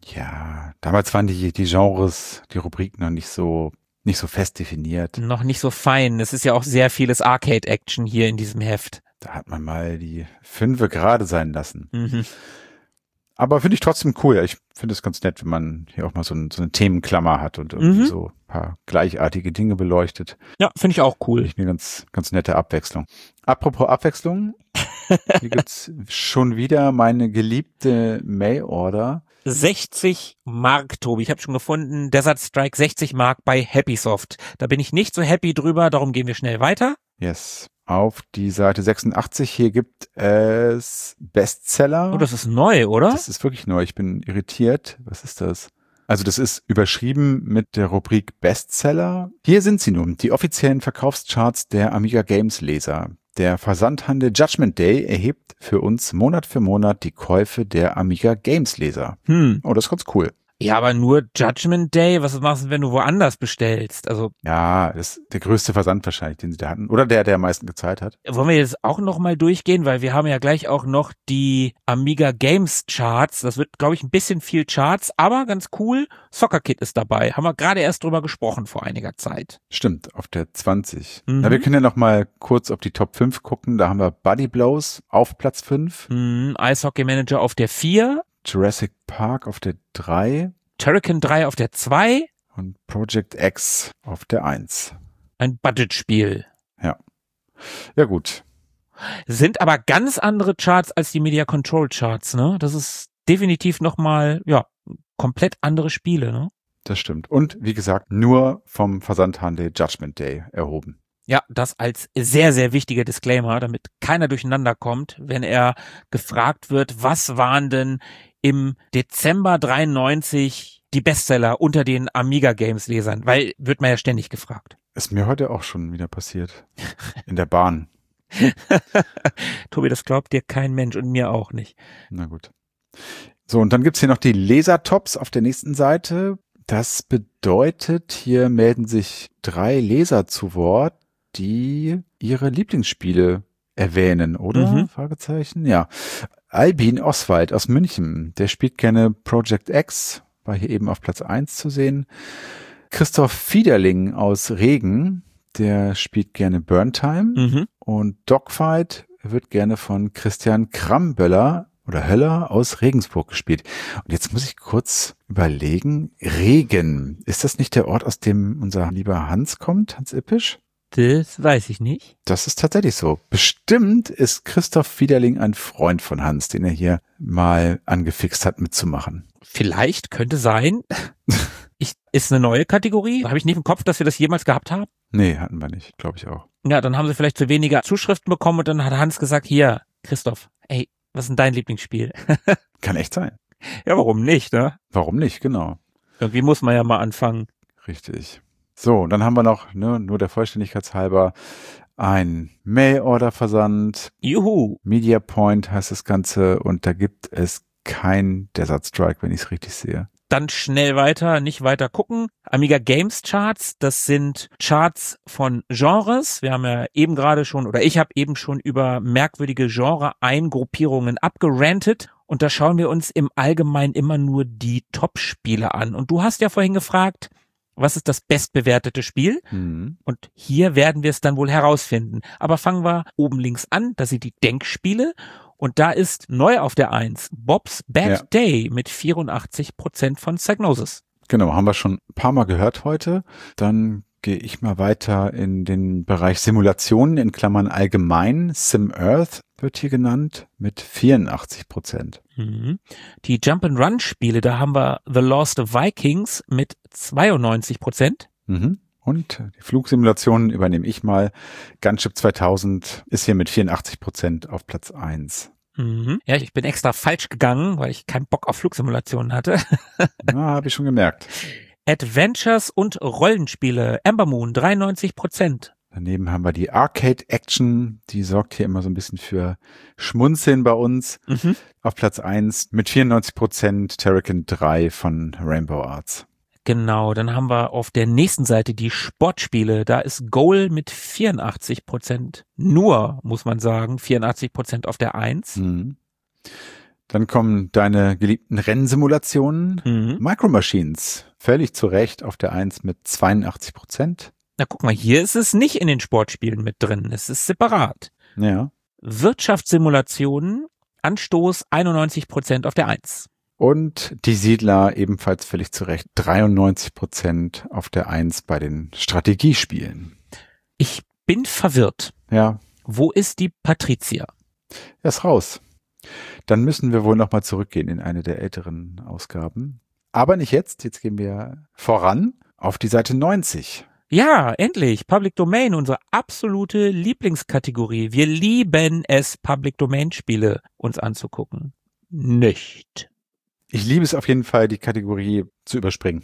Ja, damals waren die, die Genres, die Rubriken noch nicht so nicht so fest definiert. Noch nicht so fein. Es ist ja auch sehr vieles Arcade-Action hier in diesem Heft. Da hat man mal die Fünfe gerade sein lassen. Mhm. Aber finde ich trotzdem cool. Ich finde es ganz nett, wenn man hier auch mal so, ein, so eine Themenklammer hat und irgendwie mhm. so ein paar gleichartige Dinge beleuchtet. Ja, finde ich auch cool. Finde ich eine ganz, ganz nette Abwechslung. Apropos Abwechslung, hier gibt's schon wieder meine geliebte Mail-Order. sechzig Mark, Tobi. Ich habe schon gefunden, Desert Strike sechzig Mark bei Happysoft. Da bin ich nicht so happy drüber, darum gehen wir schnell weiter. Yes. Auf die Seite sechsundachtzig, hier gibt es Bestseller. Oh, das ist neu, oder? Das ist wirklich neu. Ich bin irritiert. Was ist das? Also das ist überschrieben mit der Rubrik Bestseller. Hier sind sie nun, die offiziellen Verkaufscharts der Amiga Games Leser. Der Versandhandel Judgment Day erhebt für uns Monat für Monat die Käufe der Amiga Games Leser. Hm. Oh, das ist ganz cool. Ja, aber nur Judgment Day, was machst du, wenn du woanders bestellst? Also ja, das ist der größte Versand wahrscheinlich, den sie da hatten. Oder der, der am meisten gezahlt hat. Wollen wir jetzt auch noch mal durchgehen, weil wir haben ja gleich auch noch die Amiga Games Charts. Das wird, glaube ich, ein bisschen viel Charts, aber ganz cool. Soccer Kid ist dabei. Haben wir gerade erst drüber gesprochen vor einiger Zeit. Stimmt, auf der zwanzig. Mhm. Na, wir können ja noch mal kurz auf die Top fünf gucken. Da haben wir Buddy Blows auf Platz fünf. Mhm. Eishockey Manager auf der vier. Jurassic Park auf der drei. Turrican drei auf der zwei. Und Project X auf der eins. Ein Budgetspiel. Ja. Ja, gut. Sind aber ganz andere Charts als die Media Control Charts, ne? Das ist definitiv nochmal, ja, komplett andere Spiele, ne? Das stimmt. Und wie gesagt, nur vom Versandhandel Judgment Day erhoben. Ja, das als sehr, sehr wichtiger Disclaimer, damit keiner durcheinander kommt, wenn er gefragt wird, was waren denn im Dezember dreiundneunzig die Bestseller unter den Amiga Games Lesern, weil wird man ja ständig gefragt. Ist mir heute auch schon wieder passiert. In der Bahn. Tobi, das glaubt dir kein Mensch und mir auch nicht. Na gut. So, und dann gibt's hier noch die Lesertops auf der nächsten Seite. Das bedeutet, hier melden sich drei Leser zu Wort, die ihre Lieblingsspiele erwähnen, oder? Mhm. Fragezeichen. Ja. Albin Oswald aus München, der spielt gerne Project X, war hier eben auf Platz eins zu sehen. Christoph Fiederling aus Regen, der spielt gerne Burntime. Mhm. Und Dogfight wird gerne von Christian Kramböller oder Höller aus Regensburg gespielt. Und jetzt muss ich kurz überlegen, Regen, ist das nicht der Ort, aus dem unser lieber Hans kommt, Hans Ippisch? Das weiß ich nicht. Das ist tatsächlich so. Bestimmt ist Christoph Fiederling ein Freund von Hans, den er hier mal angefixt hat, mitzumachen. Vielleicht, könnte sein. Ich, ist eine neue Kategorie. Habe ich nicht im Kopf, dass wir das jemals gehabt haben? Nee, hatten wir nicht, glaube ich auch. Ja, dann haben sie vielleicht zu wenige Zuschriften bekommen und dann hat Hans gesagt, hier, Christoph, ey, was ist denn dein Lieblingsspiel? Kann echt sein. Ja, warum nicht, ne? Warum nicht, genau. Irgendwie muss man ja mal anfangen. Richtig. So, und dann haben wir noch, ne, nur der Vollständigkeit halber, ein Mail-Order-Versand. Juhu. MediaPoint heißt das Ganze und da gibt es kein Desert Strike, wenn ich es richtig sehe. Dann schnell weiter, nicht weiter gucken. Amiga Games Charts, das sind Charts von Genres. Wir haben ja eben gerade schon, oder ich habe eben schon über merkwürdige Genre-Eingruppierungen abgerantet. Und da schauen wir uns im Allgemeinen immer nur die Top-Spiele an. Und du hast ja vorhin gefragt, was ist das bestbewertete Spiel? Mhm. Und hier werden wir es dann wohl herausfinden. Aber fangen wir oben links an, da sind die Denkspiele. Und da ist neu auf der Eins Bob's Bad Ja. Day mit vierundachtzig Prozent von Psygnosis. Genau, haben wir schon ein paar Mal gehört heute. Dann gehe ich mal weiter in den Bereich Simulationen, in Klammern allgemein. SimEarth wird hier genannt mit vierundachtzig Prozent. Mhm. Die Jump-and-Run-Spiele, da haben wir The Lost Vikings mit zweiundneunzig Prozent. Mhm. Und die Flugsimulationen übernehme ich mal. Gunship zweitausend ist hier mit vierundachtzig Prozent auf Platz eins. Mhm. Ja, ich bin extra falsch gegangen, weil ich keinen Bock auf Flugsimulationen hatte. Na, habe ich schon gemerkt. Adventures und Rollenspiele, Ember Moon, dreiundneunzig Prozent. Daneben haben wir die Arcade Action, die sorgt hier immer so ein bisschen für Schmunzeln bei uns. Mhm. Auf Platz eins mit vierundneunzig Prozent Terrakin drei von Rainbow Arts. Genau, dann haben wir auf der nächsten Seite die Sportspiele. Da ist Goal mit vierundachtzig Prozent. Nur, muss man sagen, vierundachtzig Prozent auf der Eins. Mhm. Dann kommen deine geliebten Rennsimulationen. Mhm. Micro Machines, völlig zu Recht auf der Eins mit zweiundachtzig Prozent. Na guck mal, hier ist es nicht in den Sportspielen mit drin. Es ist separat. Ja. Wirtschaftssimulationen, Anstoß einundneunzig Prozent auf der Eins. Und die Siedler ebenfalls völlig zu Recht dreiundneunzig Prozent auf der Eins bei den Strategiespielen. Ich bin verwirrt. Ja, Wo ist die Patricia? er ist raus. Dann müssen wir wohl nochmal zurückgehen in eine der älteren Ausgaben. Aber nicht jetzt. Jetzt gehen wir voran auf die Seite neunzig. Ja, endlich. Public Domain, unsere absolute Lieblingskategorie. Wir lieben es, Public Domain Spiele uns anzugucken. Nicht. Ich liebe es auf jeden Fall, die Kategorie zu überspringen.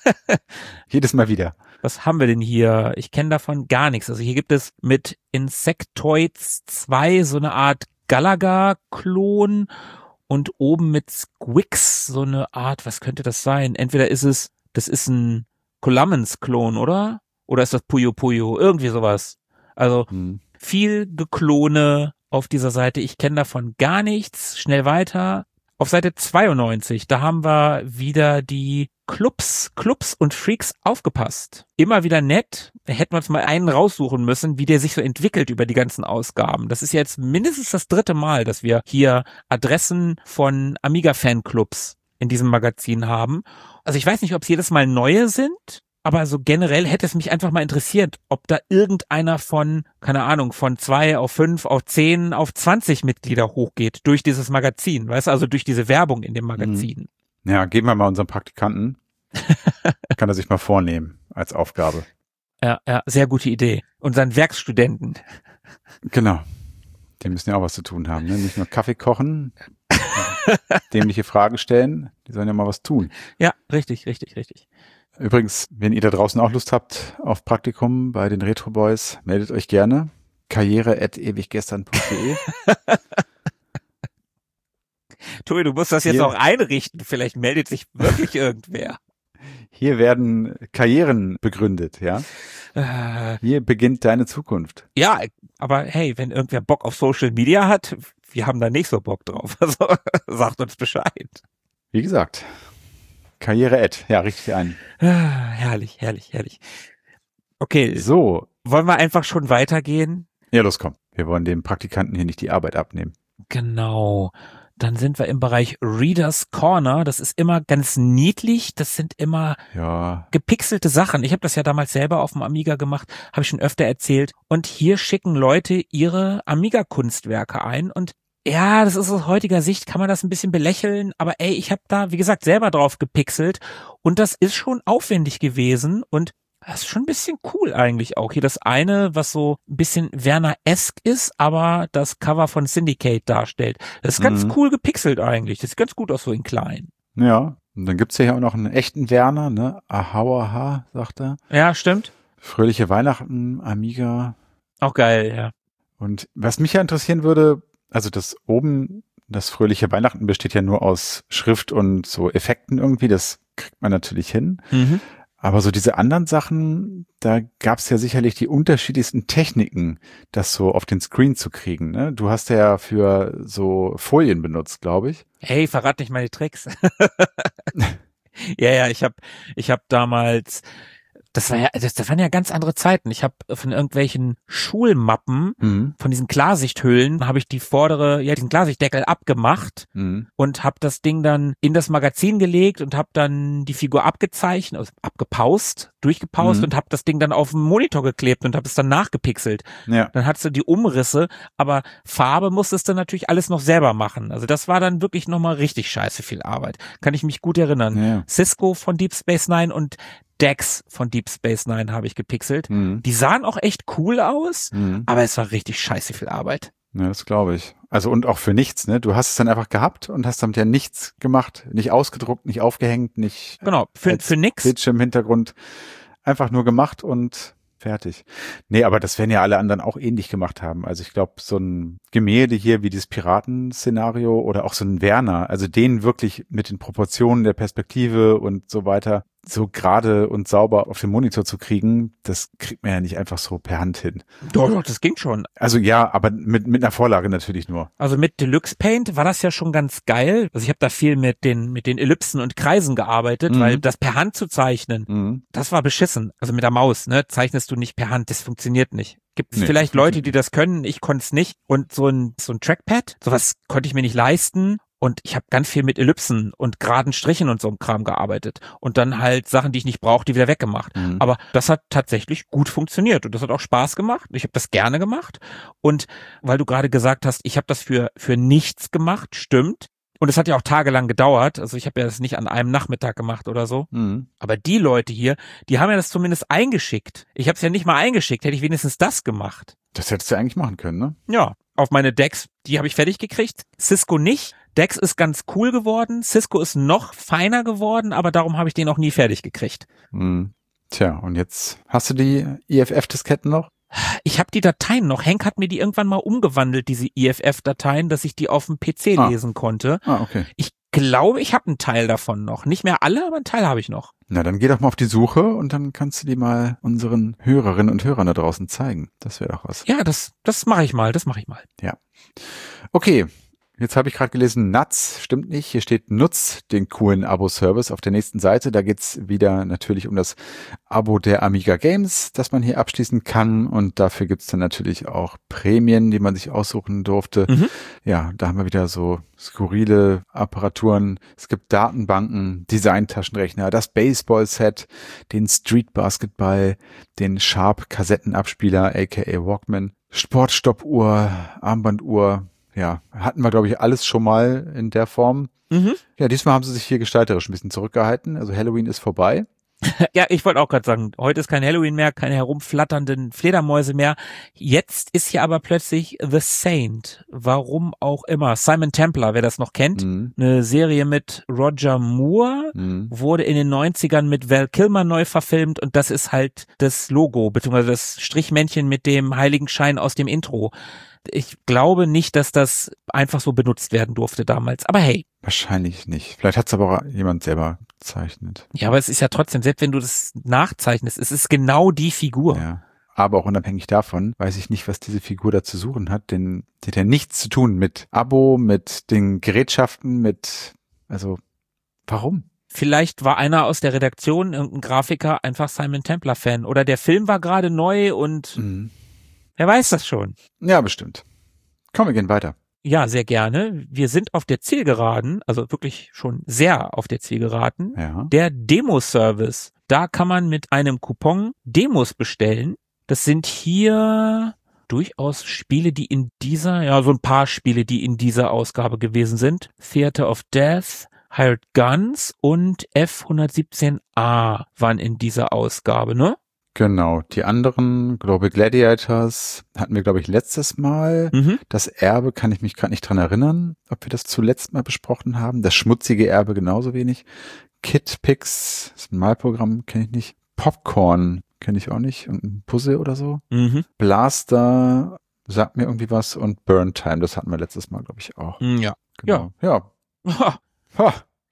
Jedes Mal wieder. Was haben wir denn hier? Ich kenne davon gar nichts. Also hier gibt es mit Insectoids zwei so eine Art Galaga-Klon und oben mit Squix so eine Art, was könnte das sein? Entweder ist es, das ist ein Colamens-Klon, oder? Oder ist das Puyo Puyo? Irgendwie sowas. Also Hm. viel Geklone auf dieser Seite. Ich kenne davon gar nichts. Schnell weiter. Auf Seite zweiundneunzig, da haben wir wieder die Clubs, Clubs und Freaks aufgepasst. Immer wieder nett. Da hätten wir uns mal einen raussuchen müssen, wie der sich so entwickelt über die ganzen Ausgaben. Das ist jetzt mindestens das dritte Mal, dass wir hier Adressen von Amiga-Fanclubs in diesem Magazin haben. Also ich weiß nicht, ob es jedes Mal neue sind, aber so generell hätte es mich einfach mal interessiert, ob da irgendeiner von, keine Ahnung, von zwei auf fünf, auf zehn, auf zwanzig Mitglieder hochgeht durch dieses Magazin, weißt du, also durch diese Werbung in dem Magazin. Ja, geben wir mal unseren Praktikanten. Kann er sich mal vornehmen als Aufgabe. Ja, ja, sehr gute Idee. Unseren Werkstudenten. Genau. Die müssen ja auch was zu tun haben, ne? Nicht nur Kaffee kochen, dämliche Fragen stellen, die sollen ja mal was tun. Ja, richtig, richtig, richtig. Übrigens, wenn ihr da draußen auch Lust habt auf Praktikum bei den Retro Boys, meldet euch gerne. karriere at ewiggestern punkt de. Tobi, du musst das jetzt Hier- auch einrichten. Vielleicht meldet sich wirklich irgendwer. Hier werden Karrieren begründet, ja. Äh, Hier beginnt deine Zukunft. ja, aber hey, wenn irgendwer Bock auf Social Media hat, wir haben da nicht so Bock drauf. Also sagt uns Bescheid. Wie gesagt, karriere at, ja, richtig ein. Ah, herrlich, herrlich, herrlich. Okay, So, wollen wir einfach schon weitergehen? ja, los, komm. Wir wollen dem Praktikanten hier nicht die Arbeit abnehmen. Genau. Dann sind wir im Bereich Reader's Corner. Das ist immer ganz niedlich. Das sind immer ja. gepixelte Sachen. Ich habe das ja damals selber auf dem Amiga gemacht, habe ich schon öfter erzählt. Und hier schicken Leute ihre Amiga-Kunstwerke ein. Und ja, das ist aus heutiger Sicht, kann man das ein bisschen belächeln. Aber ey, ich habe da, wie gesagt, selber drauf gepixelt. Und das ist schon aufwendig gewesen. Und das ist schon ein bisschen cool eigentlich auch. Hier das eine, was so ein bisschen Werner-esque ist, aber das Cover von Syndicate darstellt. Das ist ganz mhm. cool gepixelt eigentlich. Das sieht ganz gut aus, so in klein. Ja, und dann gibt's ja auch noch einen echten Werner, ne? Ahauaha, sagt er. Ja, stimmt. Fröhliche Weihnachten, Amiga. Auch geil, ja. Und was mich ja interessieren würde, also das oben, das Fröhliche Weihnachten besteht ja nur aus Schrift und so Effekten irgendwie. Das kriegt man natürlich hin. Mhm. Aber so diese anderen Sachen, da gab's ja sicherlich die unterschiedlichsten Techniken, das so auf den Screen zu kriegen. Ne? Du hast ja für so Folien benutzt, glaube ich. Hey, verrat nicht meine Tricks. ja, ja, ich habe ich hab damals, das war ja, das, das waren ja ganz andere Zeiten. Ich habe von irgendwelchen Schulmappen, Mhm. von diesen Klarsichthüllen, habe ich die vordere, ja, diesen Klarsichtdeckel abgemacht Mhm. und habe das Ding dann in das Magazin gelegt und habe dann die Figur abgezeichnet, also abgepaust, durchgepaust Mhm. und habe das Ding dann auf den Monitor geklebt und habe es dann nachgepixelt. Ja. Dann hattest du die Umrisse, aber Farbe musstest du natürlich alles noch selber machen. Also das war dann wirklich nochmal richtig scheiße viel Arbeit. Kann ich mich gut erinnern. Ja. Cisco von Deep Space Nine und Dex von Deep Space Nine habe ich gepixelt. Mhm. Die sahen auch echt cool aus, Mhm. aber es war richtig scheiße viel Arbeit. Ja, das glaube ich. Also und auch für nichts, ne? Du hast es dann einfach gehabt und hast damit ja nichts gemacht, nicht ausgedruckt, nicht aufgehängt, nicht Genau, für, als für nix. Bildschirmhintergrund, einfach nur gemacht und fertig. Nee, aber das werden ja alle anderen auch ähnlich gemacht haben. Also ich glaube, so ein Gemälde hier wie dieses Piratenszenario oder auch so ein Werner, also den wirklich mit den Proportionen der Perspektive und so weiter so gerade und sauber auf den Monitor zu kriegen, das kriegt man ja nicht einfach so per Hand hin. Doch, doch, das ging schon. Also ja, aber mit mit einer Vorlage natürlich nur. Also mit Deluxe Paint war das ja schon ganz geil. Also ich habe da viel mit den mit den Ellipsen und Kreisen gearbeitet, Mhm. weil das per Hand zu zeichnen, Mhm. das war beschissen. Also mit der Maus, ne, zeichnest du nicht per Hand, das funktioniert nicht. Gibt es Nee, vielleicht das Leute, funktioniert die das können, ich konnte es nicht. Und so ein so ein Trackpad, sowas konnte ich mir nicht leisten. Und ich habe ganz viel mit Ellipsen und geraden Strichen und so einem Kram gearbeitet. Und dann halt Sachen, die ich nicht brauche, die wieder weggemacht. Mhm. Aber das hat tatsächlich gut funktioniert. Und das hat auch Spaß gemacht. Ich habe das gerne gemacht. Und weil du gerade gesagt hast, ich habe das für für nichts gemacht, stimmt. Und es hat ja auch tagelang gedauert. Also ich habe ja das nicht an einem Nachmittag gemacht oder so. Mhm. Aber die Leute hier, die haben ja das zumindest eingeschickt. Ich habe es ja nicht mal eingeschickt. Hätte ich wenigstens das gemacht. Das hättest du eigentlich machen können, ne? Ja, auf meine Decks, die habe ich fertig gekriegt. Cisco nicht. Dex ist ganz cool geworden. Cisco ist noch feiner geworden, aber darum habe ich den auch nie fertig gekriegt. Mhm. Tja, und jetzt hast du die I F F-Disketten noch? Ich habe die Dateien noch. Henk hat mir die irgendwann mal umgewandelt, diese I F F-Dateien, dass ich die auf dem P C Ah. lesen konnte. Ah, okay. Ich glaube, ich habe einen Teil davon noch. Nicht mehr alle, aber einen Teil habe ich noch. Na, dann geh doch mal auf die Suche und dann kannst du die mal unseren Hörerinnen und Hörern da draußen zeigen. Das wäre doch was. Ja, das, das mache ich mal, das mache ich mal. Okay, jetzt habe ich gerade gelesen, Nuts, stimmt nicht. Hier steht Nutz, den coolen Abo-Service auf der nächsten Seite. Da geht's wieder natürlich um das Abo der Amiga Games, das man hier abschließen kann. Und dafür gibt's dann natürlich auch Prämien, die man sich aussuchen durfte. Mhm. Ja, da haben wir wieder so skurrile Apparaturen. Es gibt Datenbanken, Designtaschenrechner, das Baseball-Set, den Street Basketball, den Sharp-Kassettenabspieler, aka Walkman, Sportstoppuhr, Armbanduhr. Ja, hatten wir, glaube ich, alles schon mal in der Form. Mhm. Ja, diesmal haben sie sich hier gestalterisch ein bisschen zurückgehalten. Also Halloween ist vorbei. Ja, ich wollte auch gerade sagen, heute ist kein Halloween mehr, keine herumflatternden Fledermäuse mehr. Jetzt ist hier aber plötzlich The Saint. Warum auch immer. Simon Templar, wer das noch kennt. Mhm. Eine Serie mit Roger Moore. Mhm. Wurde in den neunzigern mit Val Kilmer neu verfilmt und das ist halt das Logo, beziehungsweise das Strichmännchen mit dem Heiligenschein aus dem Intro. Ich glaube nicht, dass das einfach so benutzt werden durfte damals. Aber hey. Wahrscheinlich nicht. Vielleicht hat es aber auch jemand selber gezeichnet. Ja, aber es ist ja trotzdem, selbst wenn du das nachzeichnest, es ist genau die Figur. Ja. Aber auch unabhängig davon weiß ich nicht, was diese Figur da zu suchen hat, denn die hat ja nichts zu tun mit Abo, mit den Gerätschaften, mit, also, warum? Vielleicht war einer aus der Redaktion, irgendein Grafiker, einfach Simon Templar-Fan. Oder der Film war gerade neu und Mhm. wer weiß das schon. Ja, bestimmt. Komm, wir gehen weiter. Ja, sehr gerne. Wir sind auf der Zielgeraden, also wirklich schon sehr auf der Zielgeraden. Ja. Der Demo-Service. Da kann man mit einem Coupon Demos bestellen. Das sind hier durchaus Spiele, die in dieser, ja, so ein paar Spiele, die in dieser Ausgabe gewesen sind. Theater of Death, Hired Guns und F hundertsiebzehn A waren in dieser Ausgabe, ne? Genau, die anderen, Global Gladiators, hatten wir, glaube ich, letztes Mal. Mhm. Das Erbe kann ich mich gerade nicht dran erinnern, ob wir das zuletzt mal besprochen haben. Das schmutzige Erbe genauso wenig. Kid Pix, das ist ein Malprogramm, kenne ich nicht. Popcorn kenne ich auch nicht. Und ein Puzzle oder so. Mhm. Blaster sagt mir irgendwie was. Und Burn Time, das hatten wir letztes Mal, glaube ich, auch. Ja. Genau. Ja. Ja. Ha.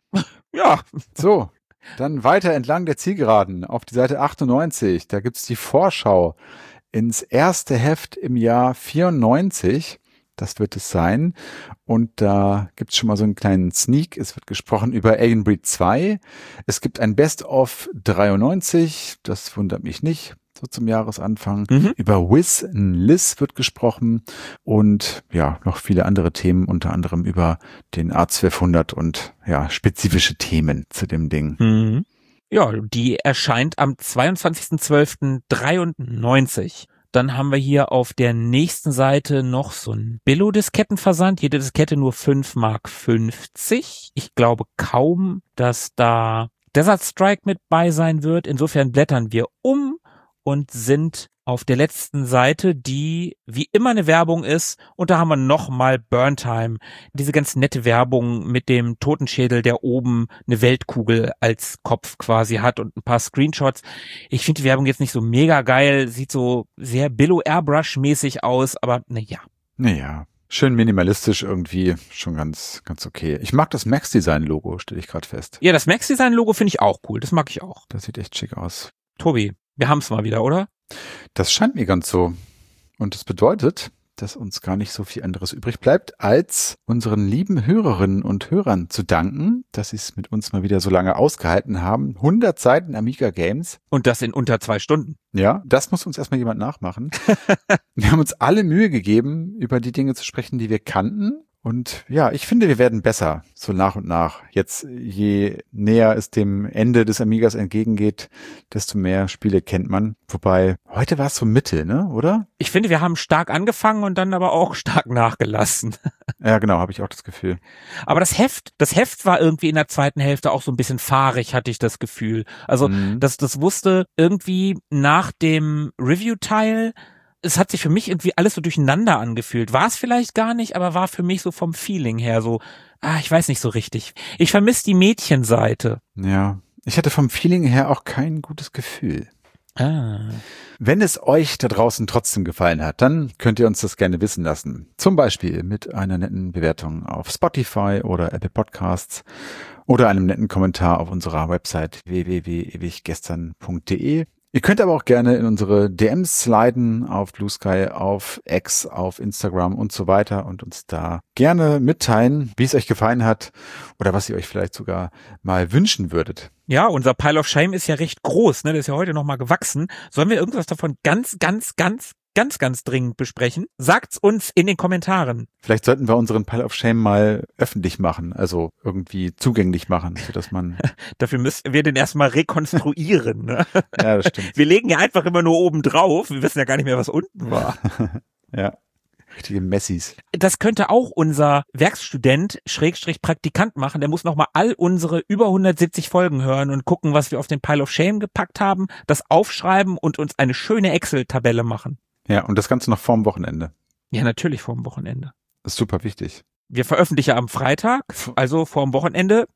Ja. So. Dann weiter entlang der Zielgeraden auf die Seite achtundneunzig. Da gibt's die Vorschau ins erste Heft im Jahr vierundneunzig. Das wird es sein. Und da gibt's schon mal so einen kleinen Sneak. Es wird gesprochen über Alien Breed zwei. Es gibt ein Best-of dreiundneunzig. Das wundert mich nicht. So zum Jahresanfang. Mhm. Über Wiz and Liz wird gesprochen und ja, noch viele andere Themen, unter anderem über den A zwölfhundert und ja, spezifische Themen zu dem Ding. Mhm. Ja, die erscheint am zweiundzwanzigsten zwölften dreiundneunzig. Dann haben wir hier auf der nächsten Seite noch so ein Billo-Diskettenversand. Jede Diskette nur fünf Mark fünfzig. Ich glaube kaum, dass da Desert Strike mit bei sein wird. Insofern blättern wir um und sind auf der letzten Seite, die wie immer eine Werbung ist. Und da haben wir nochmal Burn Time. Diese ganz nette Werbung mit dem Totenschädel, der oben eine Weltkugel als Kopf quasi hat und ein paar Screenshots. Ich finde die Werbung jetzt nicht so mega geil. Sieht so sehr Billo-Airbrush-mäßig aus, aber naja. Naja, schön minimalistisch irgendwie. Schon ganz, ganz okay. Ich mag das Max-Design-Logo, stelle ich gerade fest. Ja, das Max-Design-Logo finde ich auch cool. Das mag ich auch. Das sieht echt schick aus. Tobi, wir haben es mal wieder, oder? Das scheint mir ganz so. Und das bedeutet, dass uns gar nicht so viel anderes übrig bleibt, als unseren lieben Hörerinnen und Hörern zu danken, dass sie es mit uns mal wieder so lange ausgehalten haben. hundert Seiten Amiga Games. Und das in unter zwei Stunden. Ja, das muss uns erstmal jemand nachmachen. Wir haben uns alle Mühe gegeben, über die Dinge zu sprechen, die wir kannten. Und ja, ich finde, wir werden besser, so nach und nach. Jetzt, je näher es dem Ende des Amigas entgegengeht, desto mehr Spiele kennt man. Wobei, heute war es so Mitte, ne, oder? Ich finde, wir haben stark angefangen und dann aber auch stark nachgelassen. Ja, genau, habe ich auch das Gefühl. Aber das Heft, das Heft war irgendwie in der zweiten Hälfte auch so ein bisschen fahrig, hatte ich das Gefühl. Also, Mhm. das, das wusste irgendwie nach dem Review-Teil, es hat sich für mich irgendwie alles so durcheinander angefühlt. War es vielleicht gar nicht, aber war für mich so vom Feeling her so, ah, ich weiß nicht so richtig. Ich vermisse die Mädchenseite. Ja, ich hatte vom Feeling her auch kein gutes Gefühl. Ah. Wenn es euch da draußen trotzdem gefallen hat, dann könnt ihr uns das gerne wissen lassen. Zum Beispiel mit einer netten Bewertung auf Spotify oder Apple Podcasts oder einem netten Kommentar auf unserer Website w w w punkt ewiggestern punkt d e. Ihr könnt aber auch gerne in unsere D Ms sliden auf Blue Sky, auf X, auf Instagram und so weiter und uns da gerne mitteilen, wie es euch gefallen hat oder was ihr euch vielleicht sogar mal wünschen würdet. Ja, unser Pile of Shame ist ja recht groß, ne? Das ist ja heute nochmal gewachsen. Sollen wir irgendwas davon ganz, ganz, ganz, ganz, ganz dringend besprechen? Sagt's uns in den Kommentaren. Vielleicht sollten wir unseren Pile of Shame mal öffentlich machen, also irgendwie zugänglich machen, sodass man... Dafür müssten wir den erstmal rekonstruieren, ne? Ja, das stimmt. Wir legen ja einfach immer nur oben drauf. Wir wissen ja gar nicht mehr, was unten war. Ja, richtige Messis. Das könnte auch unser Werkstudent, Schrägstrich Praktikant machen. Der muss nochmal all unsere über hundertsiebzig Folgen hören und gucken, was wir auf den Pile of Shame gepackt haben, das aufschreiben und uns eine schöne Excel-Tabelle machen. Ja, und das Ganze noch vorm Wochenende. Ja, natürlich vorm Wochenende. Das ist super wichtig. Wir veröffentlichen am Freitag, also vorm Wochenende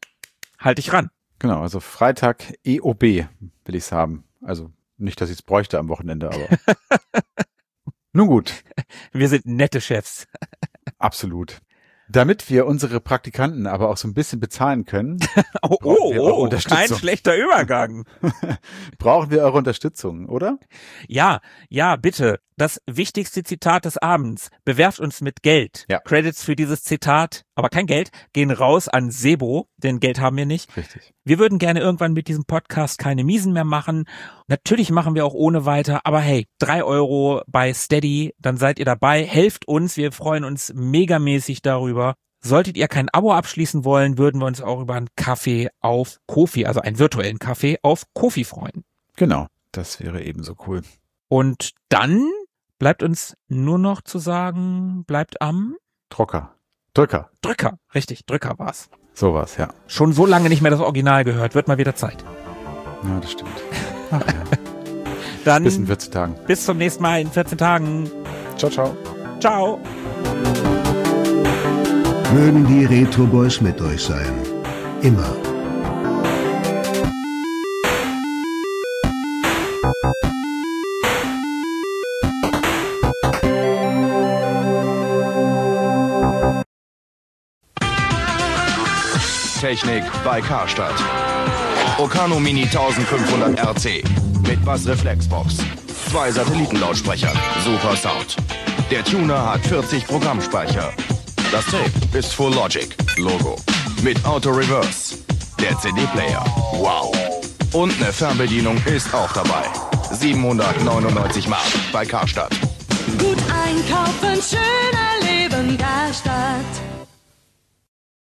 halte ich ran. Genau, also Freitag E O B will ich's haben. Also nicht, dass ich es bräuchte am Wochenende, aber nun gut. Wir sind nette Chefs. Absolut. Damit wir unsere Praktikanten aber auch so ein bisschen bezahlen können, oh, oh, oh kein schlechter Übergang. Brauchen wir eure Unterstützung, oder? Ja, ja, bitte. Das wichtigste Zitat des Abends. Bewerft uns mit Geld. Ja. Credits für dieses Zitat, aber kein Geld, gehen raus an Sebo, denn Geld haben wir nicht. Richtig. Wir würden gerne irgendwann mit diesem Podcast keine Miesen mehr machen. Natürlich machen wir auch ohne weiter, aber hey, drei Euro bei Steady, dann seid ihr dabei. Helft uns, wir freuen uns megamäßig darüber. Solltet ihr kein Abo abschließen wollen, würden wir uns auch über einen Kaffee auf Ko-fi, also einen virtuellen Kaffee auf Ko-fi freuen. Genau, das wäre ebenso cool. Und dann bleibt uns nur noch zu sagen, bleibt am Drucker. Drücker. Drücker, richtig, Drücker war's. So war's, ja. Schon so lange nicht mehr das Original gehört, wird mal wieder Zeit. Ja, das stimmt. Ach, ja. Dann bis in vierzehn Tagen. Bis zum nächsten Mal in vierzehn Tagen. Ciao, ciao. Ciao. Mögen die Retro Boys mit euch sein. Immer. Technik bei Karstadt. Ocano Mini eintausendfünfhundert R C mit Bassreflexbox, zwei Satellitenlautsprechern, super Sound. Der Tuner hat vierzig Programmspeicher. Das Tape ist Full Logic, Logo. Mit Auto Reverse. Der C D-Player, wow. Und eine Fernbedienung ist auch dabei. siebenhundertneunundneunzig Mark bei Karstadt. Gut einkaufen, schön erleben, Karstadt.